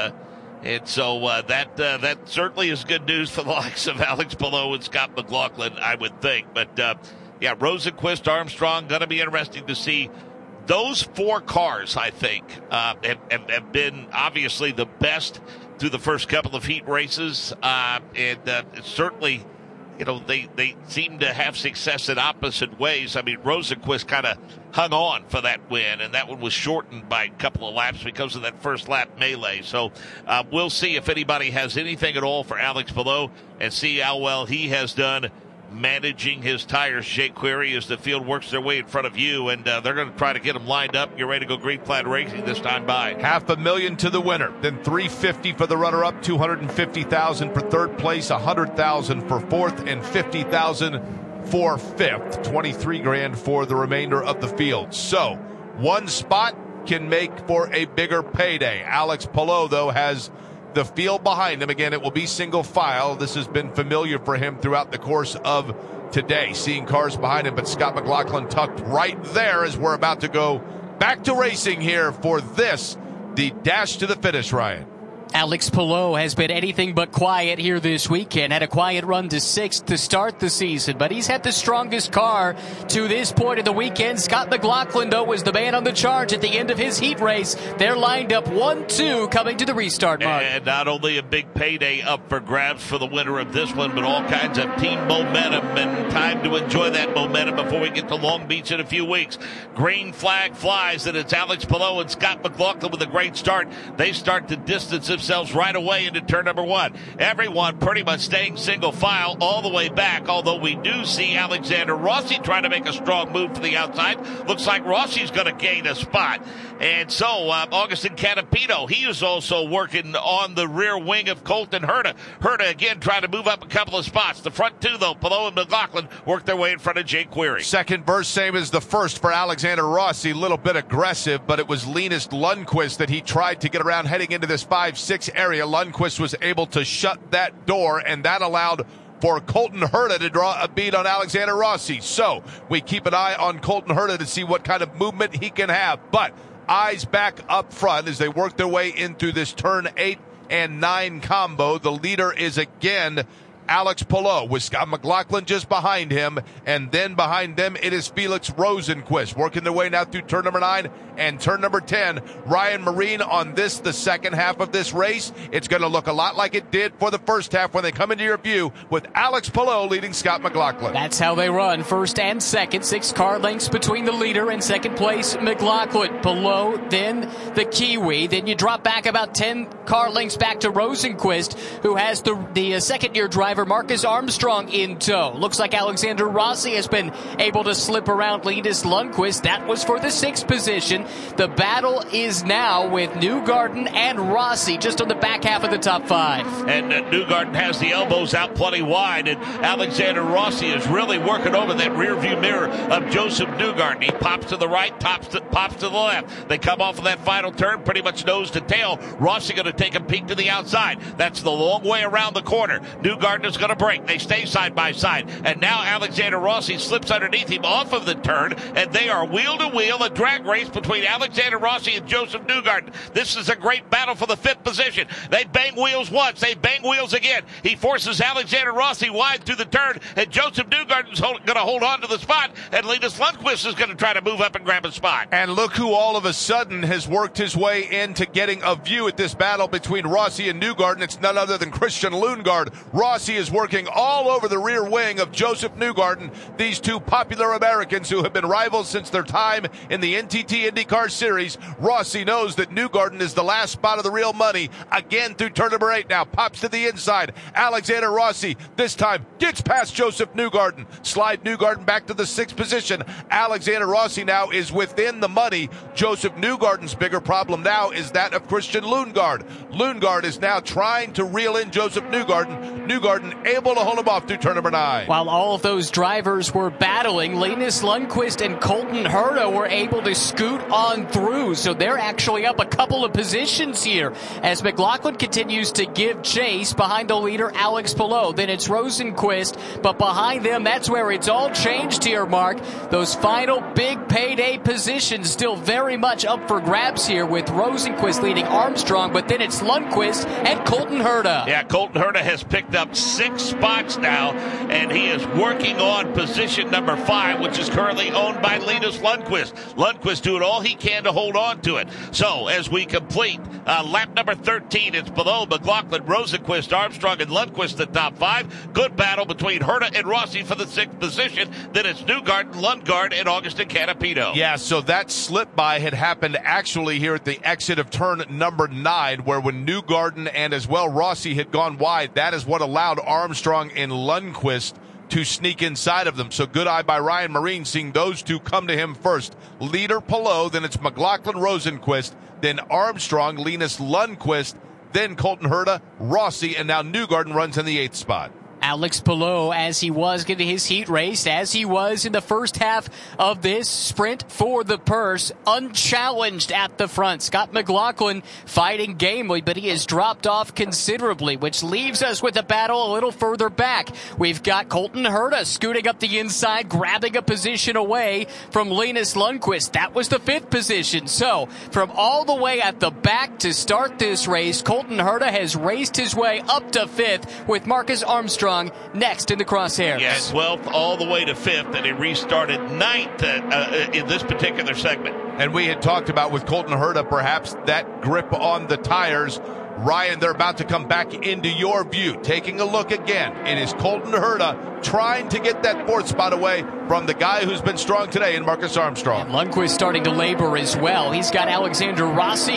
and so that certainly is good news for the likes of Alex Palou and Scott McLaughlin, I would think. But, Rosenqvist, Armstrong, going to be interesting to see. Those 4 cars, I think, have been obviously the best through the first couple of heat races. And certainly, they seem to have success in opposite ways. I mean, Rosenqvist kind of hung on for that win, and that one was shortened by a couple of laps because of that first lap melee. So we'll see if anybody has anything at all for Alex Palou, and see how well he has done managing his tires, Jake Query, as the field works their way in front of you, and they're going to try to get him lined up. You're ready to go Green Flag Racing this time by. $500,000 to the winner, then $350,000 for the runner-up, $250,000 for 3rd place, $100,000 for 4th, and $50,000 for 5th. $23,000 for the remainder of the field. So, one spot can make for a bigger payday. Alex Palou, though, has the field behind him. Again, it will be single file. This has been familiar for him throughout the course of today, seeing cars behind him, but Scott McLaughlin tucked right there as we're about to go back to racing here for this, the dash to the finish, Ryan. Alex Palou has been anything but quiet here this weekend. Had a quiet run to 6th to start the season, but he's had the strongest car to this point of the weekend. Scott McLaughlin, though, was the man on the charge at the end of his heat race. They're lined up 1-2 coming to the restart mark. And not only a big payday up for grabs for the winner of this one, but all kinds of team momentum and time to enjoy that momentum before we get to Long Beach in a few weeks. Green flag flies, and it's Alex Palou and Scott McLaughlin with a great start. They start to distance themselves themselves right away into turn number 1. Everyone pretty much staying single file all the way back, although we do see Alexander Rossi trying to make a strong move to the outside. Looks like Rossi's going to gain a spot. And so Agustin Canapino, he is also working on the rear wing of Colton Herta. Herta again trying to move up a couple of spots. The front two, though, Palou and McLaughlin work their way in front of Jake Query. Second burst, same as the first for Alexander Rossi. A little bit aggressive, but it was Linus Lundqvist that he tried to get around heading into this 5-6 area. Lundqvist was able to shut that door, and that allowed for Colton Herta to draw a bead on Alexander Rossi. So we keep an eye on Colton Herta to see what kind of movement he can have. But eyes back up front as they work their way into this turn 8 and 9 combo. The leader is again Alex Palou with Scott McLaughlin just behind him, and then behind them it is Felix Rosenqvist working their way now through turn number 9 and turn number 10. Ryan Marine on this, the second half of this race. It's going to look a lot like it did for the first half when they come into your view with Alex Palou leading Scott McLaughlin. That's how they run, first and second. 6 car lengths between the leader and second place McLaughlin. Palou, then the Kiwi. Then you drop back about 10 car lengths back to Rosenqvist, who has the second-year driver Marcus Armstrong in tow. Looks like Alexander Rossi has been able to slip around Linus Lundqvist. That was for the 6th position. The battle is now with Newgarden and Rossi just on the back half of the top 5. And Newgarden has the elbows out plenty wide, and Alexander Rossi is really working over that rearview mirror of Joseph Newgarden. He pops to the right, pops to the left. They come off of that final turn pretty much nose to tail. Rossi going to take a peek to the outside. That's the long way around the corner. Newgarden is going to break. They stay side by side. And now Alexander Rossi slips underneath him off of the turn, and they are wheel to wheel, a drag race between Alexander Rossi and Joseph Newgarden. This is a great battle for the 5th position. They bang wheels once. They bang wheels again. He forces Alexander Rossi wide through the turn, and Joseph Newgarden's going to hold on to the spot, and Linus Lundqvist is going to try to move up and grab a spot. And look who all of a sudden has worked his way into getting a view at this battle between Rossi and Newgarden. It's none other than Christian Lundgaard. Rossi is working all over the rear wing of Joseph Newgarden. These two popular Americans who have been rivals since their time in the NTT IndyCar Series. Rossi knows that Newgarden is the last spot of the real money. Again through turn number 8 now. Pops to the inside. Alexander Rossi this time gets past Joseph Newgarden. Slide Newgarden back to the 6th position. Alexander Rossi now is within the money. Joseph Newgarden's bigger problem now is that of Christian Lundgaard. Lundgaard is now trying to reel in Joseph Newgarden. Newgarden able to hold him off through turn number 9. While all of those drivers were battling, Linus Lundqvist and Colton Herta were able to scoot on through, so they're actually up a couple of positions here as McLaughlin continues to give chase behind the leader Alex Palou. Then it's Rosenqvist, but behind them, that's where it's all changed here, Mark. Those final big payday positions still very much up for grabs here with Rosenqvist leading Armstrong, but then it's Lundqvist and Colton Herta. Yeah, Colton Herta has picked up 6 spots now, and he is working on position number 5, which is currently owned by Linus Lundqvist. Lundqvist doing all he can to hold on to it. So as we complete lap number 13, it's below McLaughlin, Rosenqvist, Armstrong, and Lundqvist the top 5. Good battle between Herta and Rossi for the 6th position. Then it's Newgarden, Lundgaard, and Agustin Canapino. Yeah, so that slip by had happened actually here at the exit of turn number 9, where when Newgarden and as well Rossi had gone wide, that is what allowed Armstrong and Lundqvist to sneak inside of them. So good eye by Ryan Marine seeing those two come to him first. Leader Palou, then it's McLaughlin, Rosenqvist, then Armstrong, Linus Lundqvist, then Colton Herta, Rossi, and now Newgarden runs in the 8th spot. Alex Palou, as he was getting his heat race, as he was in the first half of this sprint for the purse, unchallenged at the front. Scott McLaughlin fighting gamely, but he has dropped off considerably, which leaves us with a battle a little further back. We've got Colton Herta scooting up the inside, grabbing a position away from Linus Lundqvist. That was the 5th position. So, from all the way at the back to start this race, Colton Herta has raced his way up to 5th with Marcus Armstrong next in the crosshairs. Yeah, 12th all the way to 5th, and he restarted 9th in this particular segment. And we had talked about with Colton Herta perhaps that grip on the tires. Ryan, they're about to come back into your view. Taking a look again, it is Colton Herta trying to get that 4th spot away from the guy who's been strong today in Marcus Armstrong. And Lundqvist starting to labor as well. He's got Alexander Rossi drawing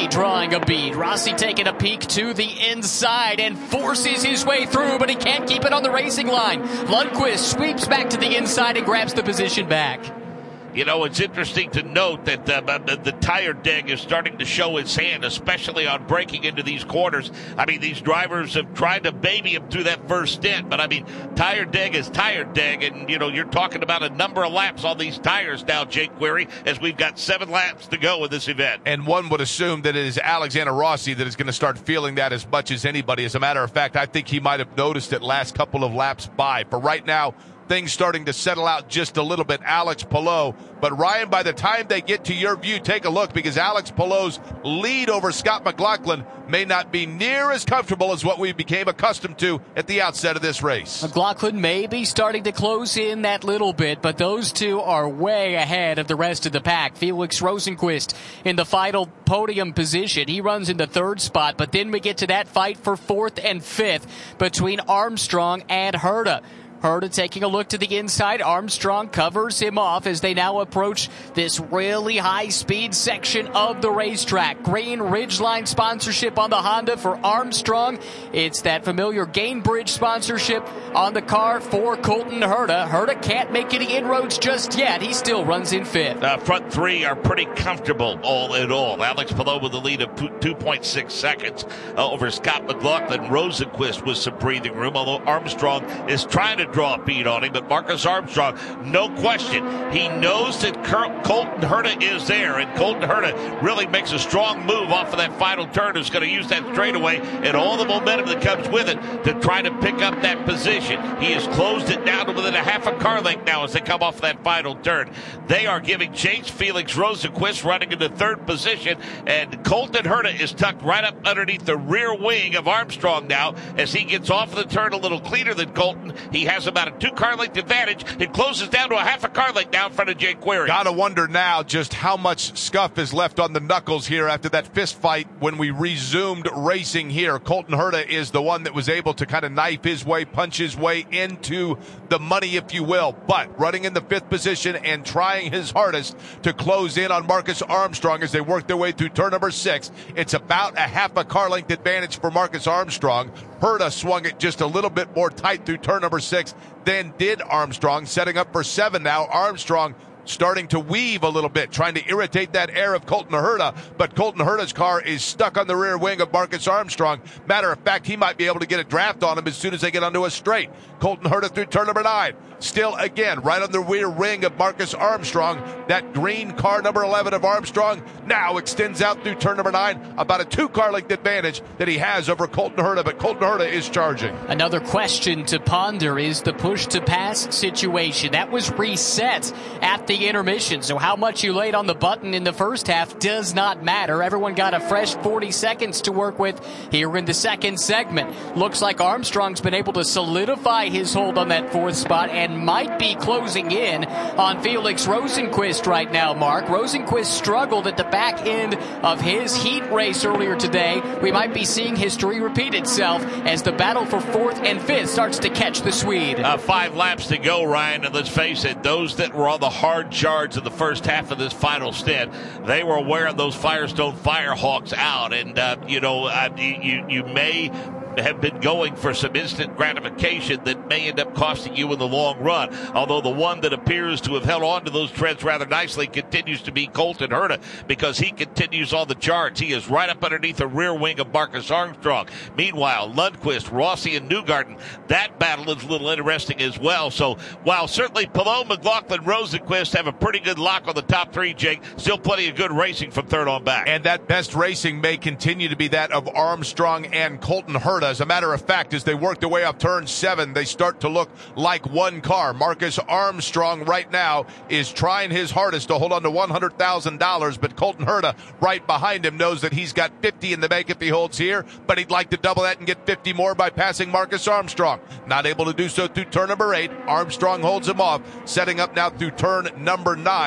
showing a beat. Rossi taking a peek to the inside and forces his way through, but he can't keep it on the racing line. Lundqvist sweeps back to the inside and grabs the position back. You know, it's interesting to note that the tire deg is starting to show its hand, especially on breaking into these corners. I mean, these drivers have tried to baby him through that first stint, but I mean, tire deg is tire deg, and, you know, you're talking about a number of laps on these tires now, Jake Query, as we've got 7 laps to go in this event. And one would assume that it is Alexander Rossi that is going to start feeling that as much as anybody. As a matter of fact, I think he might have noticed it last couple of laps by. For right now, things starting to settle out just a little bit. Alex Palou. But Ryan, by the time they get to your view, take a look, because Alex Palou's lead over Scott McLaughlin may not be near as comfortable as what we became accustomed to at the outset of this race. McLaughlin may be starting to close in that little bit, but those two are way ahead of the rest of the pack. Felix Rosenqvist in the final podium position. He runs in the 3rd spot, but then we get to that fight for 4th and 5th between Armstrong and Herta. Herta taking a look to the inside. Armstrong covers him off as they now approach this really high-speed section of the racetrack. Green Ridgeline sponsorship on the Honda for Armstrong. It's that familiar Gainbridge sponsorship on the car for Colton Herta. Herta can't make any inroads just yet. He still runs in 5th. Front 3 are pretty comfortable all in all. Alex Palou with the lead of 2.6 seconds over Scott McLaughlin. Rosenqvist with some breathing room, although Armstrong is trying to draw a beat on him, but Marcus Armstrong, no question, he knows that Colton Herta is there, and Colton Herta really makes a strong move off of that final turn, who's going to use that straightaway and all the momentum that comes with it to try to pick up that position. He has closed it down to within a half a car length now as they come off that final turn. They are giving chase. Felix Rosenqvist running into 3rd position, and Colton Herta is tucked right up underneath the rear wing of Armstrong now as he gets off the turn a little cleaner than Colton. He has about a 2-car length advantage. It closes down to a half a car length now in front of Jake Query. Gotta wonder now just how much scuff is left on the knuckles here after that fist fight when we resumed racing here. Colton Herta is the one that was able to kind of knife his way, punch his way into the money, if you will, but running in the 5th position and trying his hardest to close in on Marcus Armstrong as they work their way through turn number 6. It's about a half a car length advantage for Marcus Armstrong. Herta swung it just a little bit more tight through turn number 6 than did Armstrong, setting up for 7 now. Armstrong starting to weave a little bit, trying to irritate that air of Colton Herta, but Colton Herta's car is stuck on the rear wing of Marcus Armstrong. Matter of fact, he might be able to get a draft on him as soon as they get onto a straight. Colton Herta through turn number 9. Still, again, right on the rear wing of Marcus Armstrong. That green car number 11 of Armstrong now extends out through turn number 9. About a 2-car length advantage that he has over Colton Herta, but Colton Herta is charging. Another question to ponder is the push-to-pass situation. That was reset at the intermission, so how much you laid on the button in the first half does not matter. Everyone got a fresh 40 seconds to work with here in the 2nd segment. Looks like Armstrong's been able to solidify his hold on that 4th spot and might be closing in on Felix Rosenqvist right now, Mark. Rosenqvist struggled at the back end of his heat race earlier today. We might be seeing history repeat itself as the battle for 4th and 5th starts to catch the Swede. 5 laps to go, Ryan, and let's face it, those that were on the hard charge of the first half of this final stint, they were wearing those Firestone Firehawks out, and you may have been going for some instant gratification that may end up costing you in the long run. Although the one that appears to have held on to those treads rather nicely continues to be Colton Herta, because he continues on the charts. He is right up underneath the rear wing of Marcus Armstrong. Meanwhile, Lundqvist, Rossi, and Newgarden, that battle is a little interesting as well. So while certainly Palou, McLaughlin, Rosenqvist have a pretty good lock on the top 3, Jake, still plenty of good racing from 3rd on back. And that best racing may continue to be that of Armstrong and Colton Herta. As a matter of fact, as they work their way up turn 7, they start to look like one car. Marcus Armstrong right now is trying his hardest to hold on to $100,000, but Colton Herta right behind him knows that he's got 50 in the bank if he holds here, but he'd like to double that and get 50 more by passing Marcus Armstrong. Not able to do so through turn number 8. Armstrong holds him off, setting up now through turn number 9.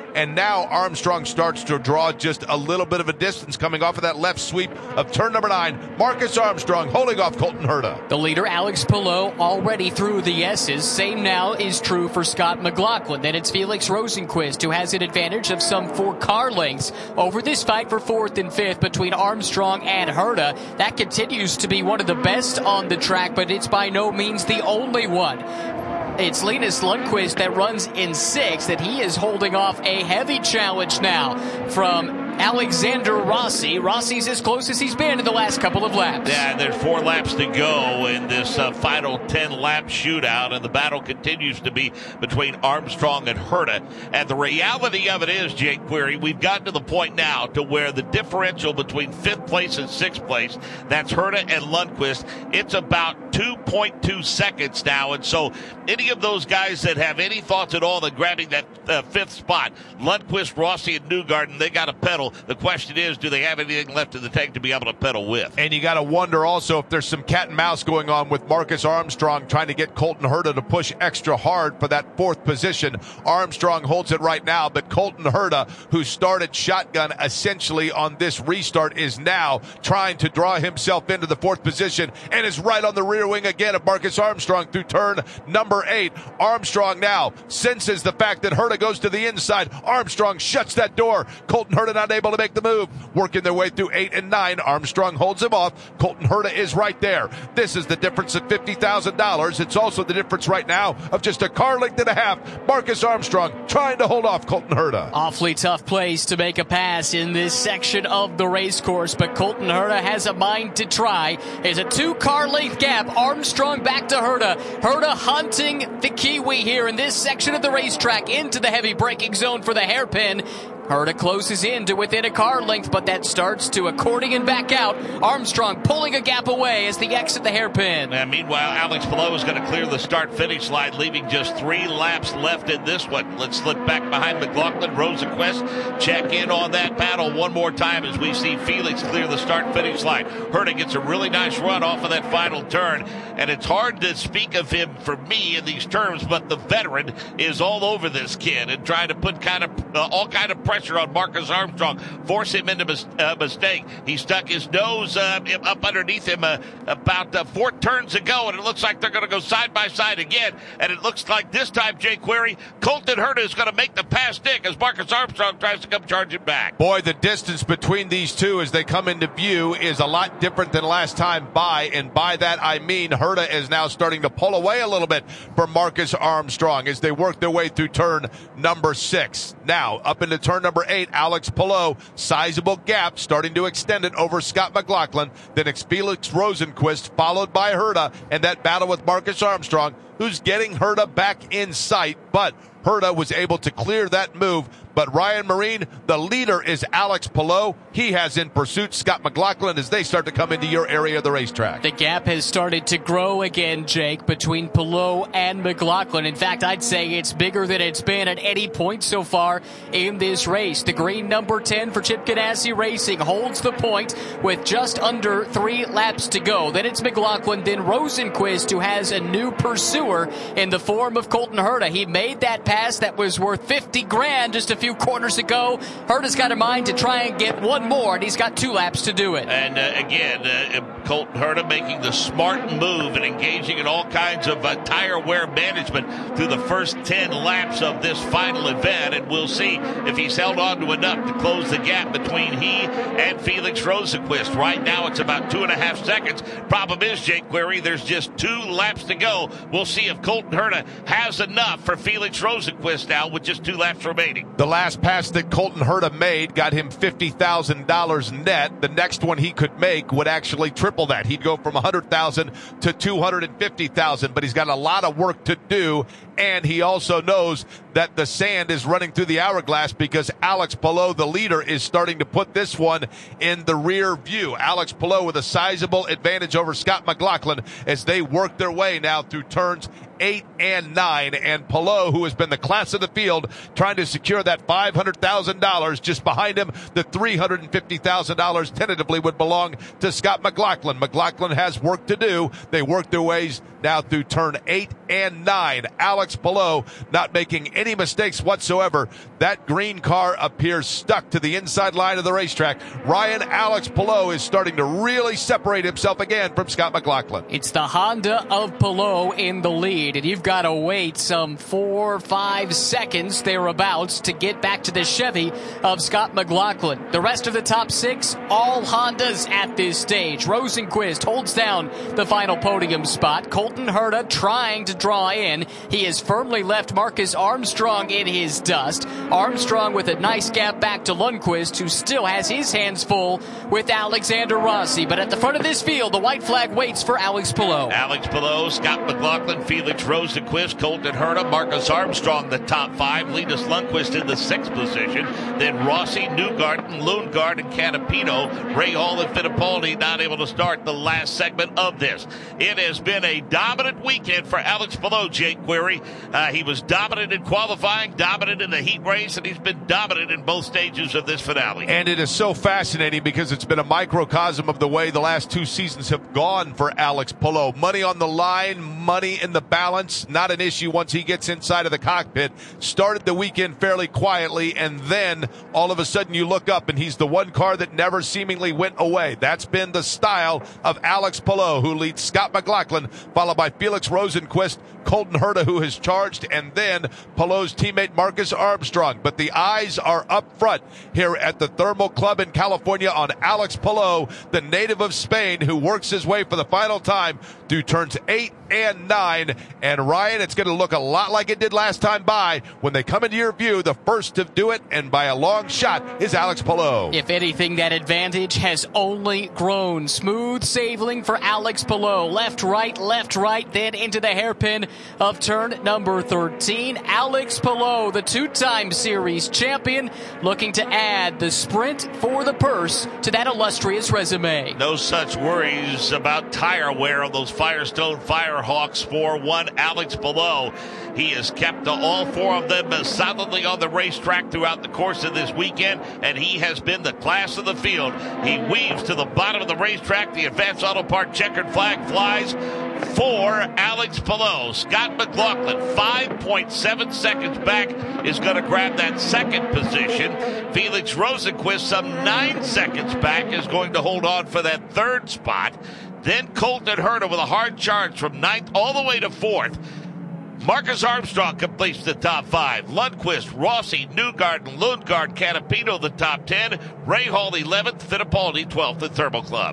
and now Armstrong starts to draw just a little bit of a distance coming off of that left sweep of turn number 9. Marcus Armstrong holding off Colton Herta. The leader, Alex Palou, already through the S's. Same now is true for Scott McLaughlin. Then it's Felix Rosenqvist, who has an advantage of some 4 car lengths over this fight for 4th and 5th between Armstrong and Herta. That continues to be one of the best on the track, but it's by no means the only one. It's Linus Lundqvist that runs in 6th, that he is holding off a heavy challenge now from Alexander Rossi. Rossi's as close as he's been in the last couple of laps. Yeah, there's 4 laps to go in this final 10-lap shootout, and the battle continues to be between Armstrong and Herta. And the reality of it is, Jake Query, we've gotten to the point now to where the differential between 5th place and 6th place, that's Herta and Lundqvist, it's about 2.2 seconds now. And so any of those guys that have any thoughts at all of grabbing that 5th spot, Lundqvist, Rossi, and Newgarden, they got to pedal. The question is, do they have anything left in the tank to be able to pedal with? And you got to wonder also if there's some cat and mouse going on with Marcus Armstrong trying to get Colton Herta to push extra hard for that 4th position. Armstrong holds it right now, but Colton Herta, who started shotgun essentially on this restart, is now trying to draw himself into the 4th position and is right on the rear wing again of Marcus Armstrong through turn number 8. Armstrong now senses the fact that Herta goes to the inside. Armstrong shuts that door. Colton Herta not able to make the move. Working their way through 8 and 9. Armstrong holds him off. Colton Herta is right there. This is the difference of $50,000. It's also the difference right now of just a car length and a half. Marcus Armstrong trying to hold off Colton Herta. Awfully tough place to make a pass in this section of the race course, but Colton Herta has a mind to try. It's a 2-car length gap. Armstrong back to Herta. Herta hunting the Kiwi here in this section of the racetrack into the heavy braking zone for the hairpin. Herta closes in to within a car length, but that starts to accordion back out. Armstrong pulling a gap away as they exit the hairpin. And meanwhile, Alex Palou is going to clear the start-finish line, leaving just 3 laps left in this one. Let's slip back behind McLaughlin. Rosenqvist check in on that battle one more time as we see Felix clear the start-finish line. Herta gets a really nice run off of that final turn, and it's hard to speak of him for me in these terms, but the veteran is all over this kid and trying to put all kind of pressure on Marcus Armstrong, force him into a mistake. He stuck his nose up underneath him about 4 turns ago, and it looks like they're going to go side by side again. And it looks like this time, Jay Query, Colton Herta is going to make the pass stick as Marcus Armstrong tries to come charging back. Boy, the distance between these two as they come into view is a lot different than last time by, and by that I mean Herta is now starting to pull away a little bit from Marcus Armstrong as they work their way through turn number 6. Now, up into turn number 8, Alex Palou, sizable gap, starting to extend it over Scott McLaughlin. Then it's Felix Rosenqvist, followed by Herta, and that battle with Marcus Armstrong, who's getting Herta back in sight, but Herta was able to clear that move. But Ryan Marine, the leader is Alex Palou. He has in pursuit Scott McLaughlin as they start to come into your area of the racetrack. The gap has started to grow again, Jake, between Palou and McLaughlin. In fact, I'd say it's bigger than it's been at any point so far in this race. The green number 10 for Chip Ganassi Racing holds the point with just under 3 laps to go. Then it's McLaughlin, then Rosenqvist, who has a new pursuer in the form of Colton Herta. He made that pass that was worth $50,000 just a few corners ago. Herta's got a mind to try and get one more, and he's got 2 laps to do it. And again, Colton Herta making the smart move and engaging in all kinds of tire wear management through the first 10 laps of this final event, and we'll see if he's held on to enough to close the gap between he and Felix Rosenqvist. Right now, it's about 2.5 seconds. Problem is, Jake Query, there's just 2 laps to go. We'll see if Colton Herta has enough for Felix Rosenqvist now with just 2 laps remaining. The last pass that Colton Herta made got him $50,000 net. The next one he could make would actually triple that. He'd go from $100,000 to $250,000, but he's got a lot of work to do, and he also knows that the sand is running through the hourglass because Alex Palou, the leader, is starting to put this one in the rear view. Alex Palou with a sizable advantage over Scott McLaughlin as they work their way now through turns 8 and 9, and Palou, who has been the class of the field, trying to secure that $500,000. Just behind him, the $350,000 tentatively would belong to Scott McLaughlin. McLaughlin has work to do. They work their ways now through turn 8 and 9. Alex Palou not making any mistakes whatsoever. That green car appears stuck to the inside line of the racetrack. Alex Palou is starting to really separate himself again from Scott McLaughlin. It's the Honda of Palou in the lead, and you've got to wait some 4 or 5 seconds thereabouts to get back to the Chevy of Scott McLaughlin. The rest of the top 6, all Hondas at this stage. Rosenqvist holds down the final podium spot. Colton Herta trying to draw in. He has firmly left Marcus Armstrong in his dust. Armstrong with a nice gap back to Lundqvist, who still has his hands full with Alexander Rossi. But at the front of this field, the white flag waits for Alex Palou. Alex Palou, Scott McLaughlin, Felix Rosenqvist, Colton Herta, Marcus Armstrong, the top 5. Linus Lundqvist in the 6th position. Then Rossi, Newgarden, Lundgaard, and Canapino. Ray Hall and Fittipaldi not able to start the last segment of this. It has been a dominant weekend for Alex Palou, Jake Query. He was dominant in qualifying, dominant in the heat race, and he's been dominant in both stages of this finale. And it is so fascinating because it's been a microcosm of the way the last 2 seasons have gone for Alex Palou. Money on the line, money in the balance, not an issue once he gets inside of the cockpit. Started the weekend fairly quietly, and then all of a sudden you look up and he's the one car that never seemingly went away. That's been the style of Alex Palou, who leads Scott McLaughlin, followed by Felix Rosenqvist, Colton Herta, who has charged, and then Palou's teammate Marcus Armstrong. But the eyes are up front here at the Thermal Club in California on Alex Palou, the native of Spain, who works his way for the final time through turns 8 and 9. And Ryan, it's going to look a lot like it did last time by when they come into your view. The first to do it, and by a long shot, is Alex Palou. If anything, that advantage has only grown. Smooth sailing for Alex Palou. Left, right, then into the hairpin of turn number 13. Alex Palou, the 2-time series champion, looking to add the sprint for the purse to that illustrious resume. No such worries about tire wear on those Firestone Firehawks for one Alex Palou. He has kept all 4 of them solidly on the racetrack throughout the course of this weekend, and he has been the class of the field. He weaves to the bottom of the racetrack. The Advanced Auto Parts checkered flag flies for Alex Palou. Scott McLaughlin, 5.7 seconds back, is going to grab that 2nd position. Felix Rosenqvist, some 9 seconds back, is going to hold on for that 3rd spot. Then Colton Herta with a hard charge from 9th all the way to 4th. Marcus Armstrong completes the top 5. Lundqvist, Rossi, Newgarden, Lundgaard, Canapino, the top 10. Ray Hall, 11th. Fittipaldi, 12th at Thermal Club.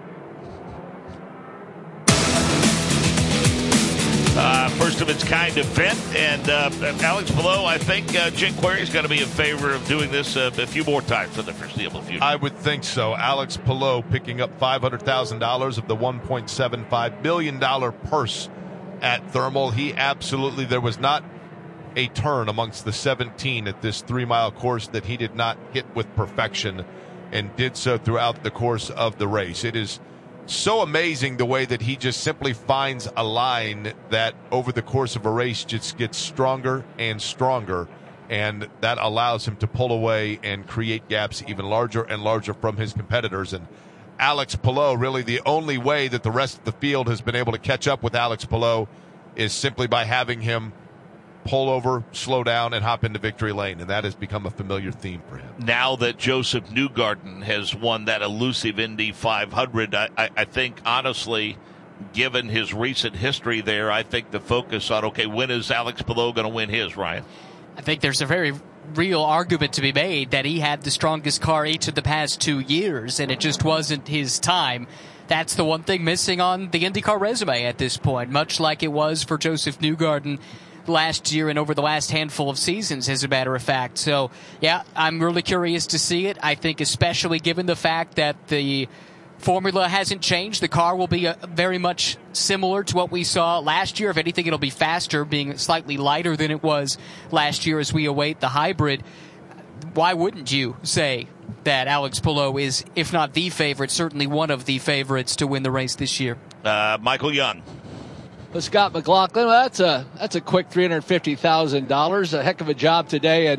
First of its kind event, and Alex Palou, I think Jake Query is going to be in favor of doing this a few more times for the foreseeable future. I would think so. Alex Palou picking up $500,000 of the $1.75 billion purse at Thermal. He absolutely, there was not a turn amongst the 17 at this 3-mile course that he did not hit with perfection, and did so throughout the course of the race. It is so amazing the way that he just simply finds a line that over the course of a race just gets stronger and stronger, and that allows him to pull away and create gaps even larger and larger from his competitors. And Alex Palou, really the only way that the rest of the field has been able to catch up with Alex Palou is simply by having him pull over, slow down, and hop into victory lane, and that has become a familiar theme for him. Now that Joseph Newgarden has won that elusive Indy 500, I think, honestly, given his recent history there, I think the focus on, okay, when is Alex Palou going to win his, Ryan? I think there's a very real argument to be made that he had the strongest car each of the past 2 years, and it just wasn't his time. That's the one thing missing on the IndyCar resume at this point, much like it was for Joseph Newgarden last year and over the last handful of seasons, as a matter of fact. So, yeah, I'm really curious to see it. I think especially given the fact that the formula hasn't changed, the car will be very much similar to what we saw last year. If anything, it'll be faster, being slightly lighter than it was last year as we await the hybrid. Why wouldn't you say that Alex Palou is, if not the favorite, certainly one of the favorites to win the race this year? Michael Young. Well, Scott McLaughlin, that's a quick $350,000. A heck of a job today. And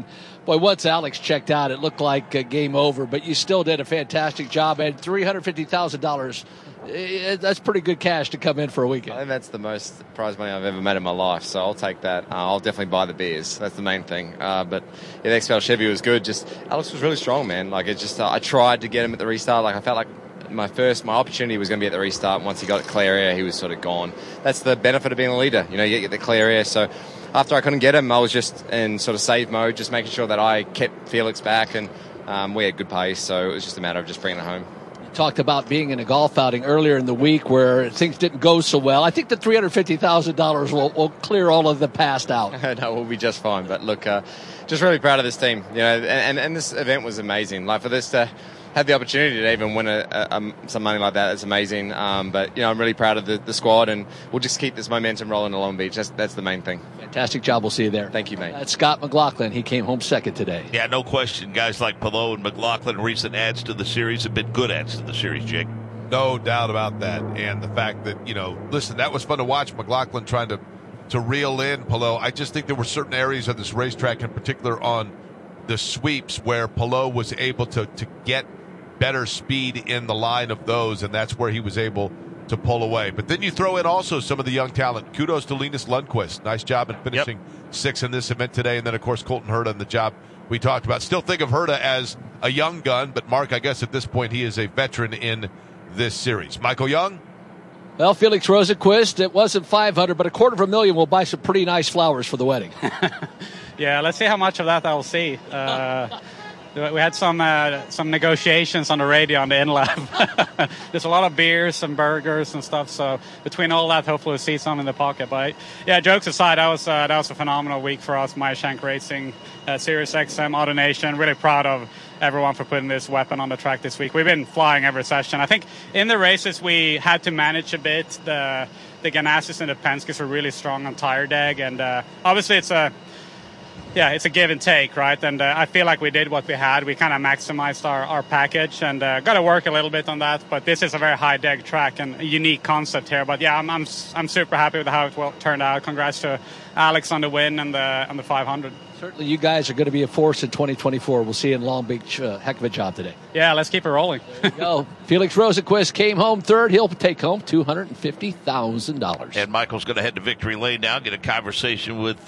Boy, once Alex checked out, it looked like game over, but you still did a fantastic job. And $350,000, that's pretty good cash to come in for a weekend. I think that's the most prize money I've ever made in my life, so I'll take that. I'll definitely buy the beers. That's the main thing. But the XFL Chevy was good. Just Alex was really strong, man. Like, it's just I tried to get him at the restart. Like, I felt like my opportunity was going to be at the restart. And once he got at clear air, he was sort of gone. That's the benefit of being a leader. You get the clear air. So after I couldn't get him, I was just in sort of save mode, just making sure that I kept Felix back, and we had good pace. So it was just a matter of just bringing it home. Talked about being in a golf outing earlier in the week where things didn't go so well. I think the $350,000 will clear all of the past out. No, we'll be just fine. But look, just really proud of this team. And this event was amazing. Like, for this to have the opportunity to even win some money like that, it's amazing. But I'm really proud of the squad, and we'll just keep this momentum rolling to Long Beach. That's the main thing. Fantastic job. We'll see you there. Thank you, mate. That's Scott McLaughlin. He came home second today. Yeah, no question. Guys like Palou and McLaughlin, recent adds to the series, have been good adds to the series, Jake. No doubt about that. And the fact that, listen, that was fun to watch. McLaughlin trying to reel in Palou. I just think there were certain areas of this racetrack, in particular on the sweeps, where Palou was able to get better speed in the line of those, and that's where he was able to pull away. But then you throw in also some of the young talent. Kudos to Linus Lundqvist. Nice job in finishing sixth in this event today. And then, of course, Colton Herta and the job we talked about. Still think of Herta as a young gun, but Mark, I guess at this point he is a veteran in this series. Michael Young? Well, Felix Rosenqvist, it wasn't $500, but $250,000 will buy some pretty nice flowers for the wedding. Yeah, let's see how much of that I will see. We had some negotiations on the radio on the in-lab. There's a lot of beers and burgers and stuff, so between all that, hopefully we'll see some in the pocket. But yeah, jokes aside, that was a phenomenal week for us, Meyer Shank Racing, Sirius XM, AutoNation. Really proud of everyone for putting this weapon on the track this week. We've been flying every session. I think in the races we had to manage a bit. The Ganassis and the Penske's were really strong on tire deg, and obviously it's a give and take, right? And I feel like we did what we had. We kind of maximized our package, and got to work a little bit on that. But this is a very high deg track and a unique concept here. But yeah, I'm super happy with how it turned out. Congrats to Alex on the win and the 500. Certainly, you guys are going to be a force in 2024. We'll see you in Long Beach. Heck of a job today. Yeah, let's keep it rolling. There you go. Felix Rosenqvist came home third. He'll take home $250,000. And Michael's going to head to Victory Lane now, have a conversation with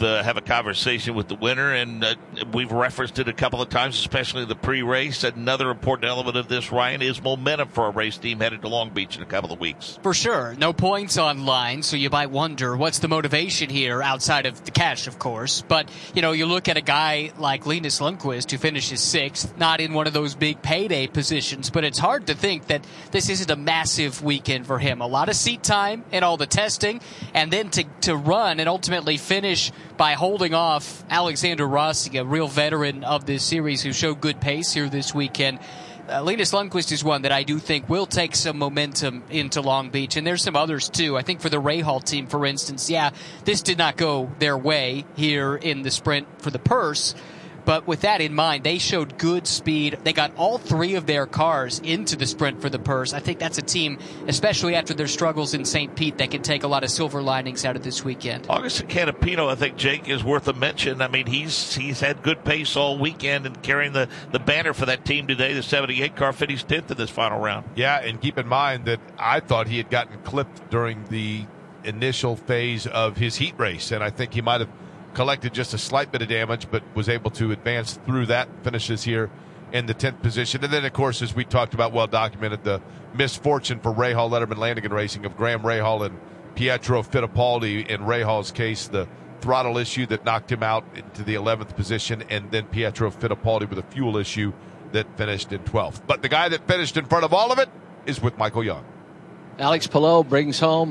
the winner. And we've referenced it a couple of times, especially the pre-race. Another important element of this, Ryan, is momentum for a race team headed to Long Beach in a couple of weeks. For sure. No points on line, so you might wonder what's the motivation here outside of the cash, of course. But, you look at a guy like Linus Lundqvist who finishes sixth, not in one of those big payday positions, but it's hard to think that this isn't a massive weekend for him. A lot of seat time and all the testing, and then to run and ultimately finish by holding off Alexander Rossi, a real veteran of this series who showed good pace here this weekend. Linus Lundqvist is one that I do think will take some momentum into Long Beach, and there's some others too. I think for the Rahal team, for instance, this did not go their way here in the sprint for the purse, but with that in mind, they showed good speed. They got all three of their cars into the sprint for the purse. I think that's a team, especially after their struggles in St. Pete, that can take a lot of silver linings out of this weekend. Augustin Canapino, I think, Jake, is worth a mention. I mean, he's had good pace all weekend and carrying the banner for that team today. The 78 car finished 10th in this final round. Yeah, and keep in mind that I thought he had gotten clipped during the initial phase of his heat race, and I think he might have collected just a slight bit of damage, but was able to advance through that, finishes here in the 10th position. And then, of course, as we talked about, well documented, the misfortune for Rahal Letterman Lanigan Racing of Graham Rahal and Pietro Fittipaldi. In Rahal's case, the throttle issue that knocked him out into the 11th position, and then Pietro Fittipaldi with a fuel issue that finished in 12th. But the guy that finished in front of all of it is with Michael Young. Alex Palou brings home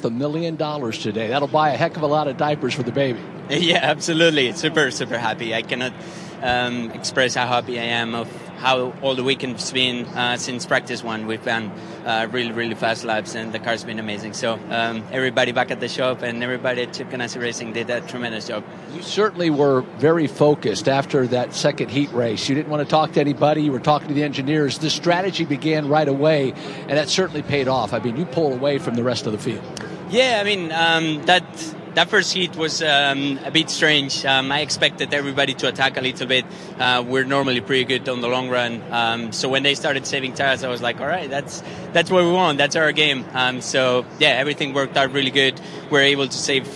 $500,000 today. That'll buy a heck of a lot of diapers for the baby. Yeah, absolutely. Super, super happy. I cannot express how happy I am of how all the weekend's been since practice one. We've done really, really fast laps, and the car's been amazing. So everybody back at the shop and everybody at Chip Ganassi Racing did a tremendous job. You certainly were very focused after that second heat race. You didn't want to talk to anybody. You were talking to the engineers. The strategy began right away, and that certainly paid off. I mean, you pulled away from the rest of the field. Yeah, I mean, that that first heat was a bit strange. I expected everybody to attack a little bit. We're normally pretty good on the long run. So when they started saving tires, I was like, all right, that's what we want. That's our game. So yeah, everything worked out really good. We're able to save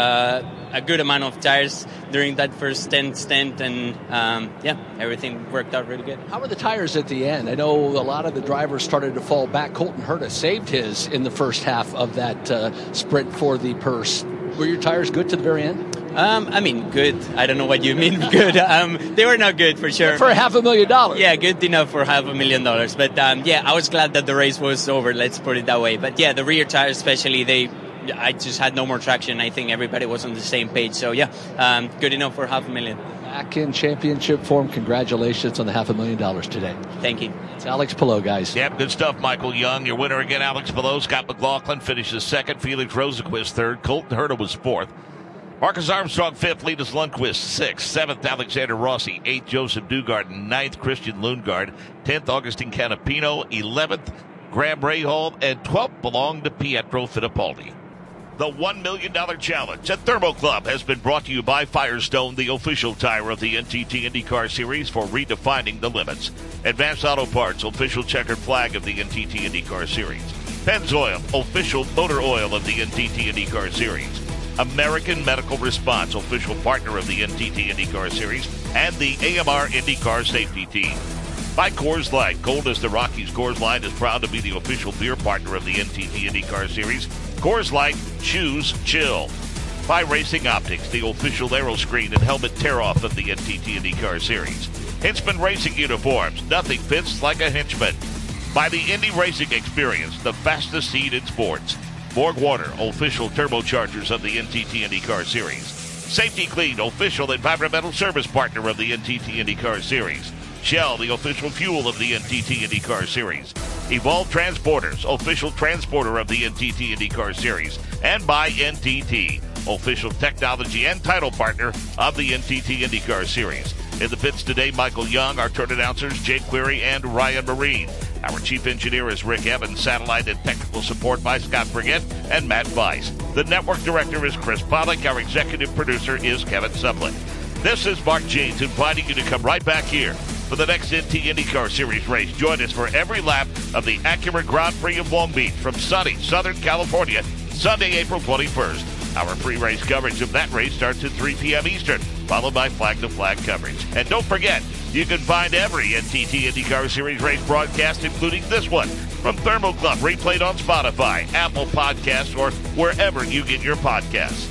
a good amount of tires during that first stint, and everything worked out really good. How were the tires at the end? I know a lot of the drivers started to fall back. Colton Herta saved his in the first half of that sprint for the purse. Were your tires good to the very end? I mean, good. I don't know what you mean good. They were not good for sure. Good for $500,000. Yeah, good enough for $500,000. But I was glad that the race was over. Let's put it that way. But yeah, the rear tires especially, I just had no more traction. I think everybody was on the same page. So yeah, good enough for $500,000. Back in championship form. Congratulations on the $500,000 today. Thank you. It's Alex Palou, guys. Yep, good stuff, Michael Young. Your winner again, Alex Palou. Scott McLaughlin finishes second. Felix Rosenqvist third. Colton Herta was fourth. Marcus Armstrong fifth. Linus Lundqvist sixth. Seventh, Alexander Rossi. Eighth, Joseph Newgarden. Ninth, Christian Lundgaard. 10th, Augustin Canapino. 11th, Graham Rahal. And 12th belonged to Pietro Fittipaldi. The $1 million challenge at Thermo Club has been brought to you by Firestone, the official tire of the NTT IndyCar Series, for redefining the limits. Advanced Auto Parts, official checkered flag of the NTT IndyCar Series. Pennzoil, official motor oil of the NTT IndyCar Series. American Medical Response, official partner of the NTT IndyCar Series, and the AMR IndyCar Safety Team. By Coors Light, cold as the Rockies, Coors Light is proud to be the official beer partner of the NTT IndyCar Series. Coors Light, choose chill. By Racing Optics, the official aero screen and helmet tear-off of the NTT IndyCar Series. Hinchman Racing Uniforms, nothing fits like a Hinchman. By the Indy Racing Experience, the fastest seat in sports. Borg Water, official turbochargers of the NTT IndyCar Series. Safety Clean, official environmental service partner of the NTT IndyCar Series. Shell, the official fuel of the NTT IndyCar Series. Evolve Transporters, official transporter of the NTT IndyCar Series. And by NTT, official technology and title partner of the NTT IndyCar Series. In the pits today, Michael Young, our turn announcers, Jake Query and Ryan Marine. Our chief engineer is Rick Evans, satellite and technical support by Scott Brigette and Matt Weiss. The network director is Chris Pollack. Our executive producer is Kevin Sublin. This is Mark James inviting you to come right back here for the next NT IndyCar Series race. Join us for every lap of the Acura Grand Prix of Long Beach from sunny Southern California, Sunday, April 21st. Our pre-race coverage of that race starts at 3 p.m. Eastern, followed by flag-to-flag coverage. And don't forget, you can find every NTT IndyCar Series race broadcast, including this one, from Thermo Club, replayed on Spotify, Apple Podcasts, or wherever you get your podcasts.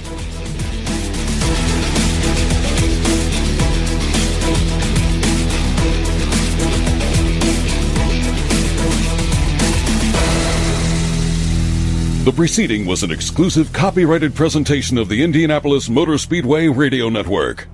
The preceding was an exclusive copyrighted presentation of the Indianapolis Motor Speedway Radio Network.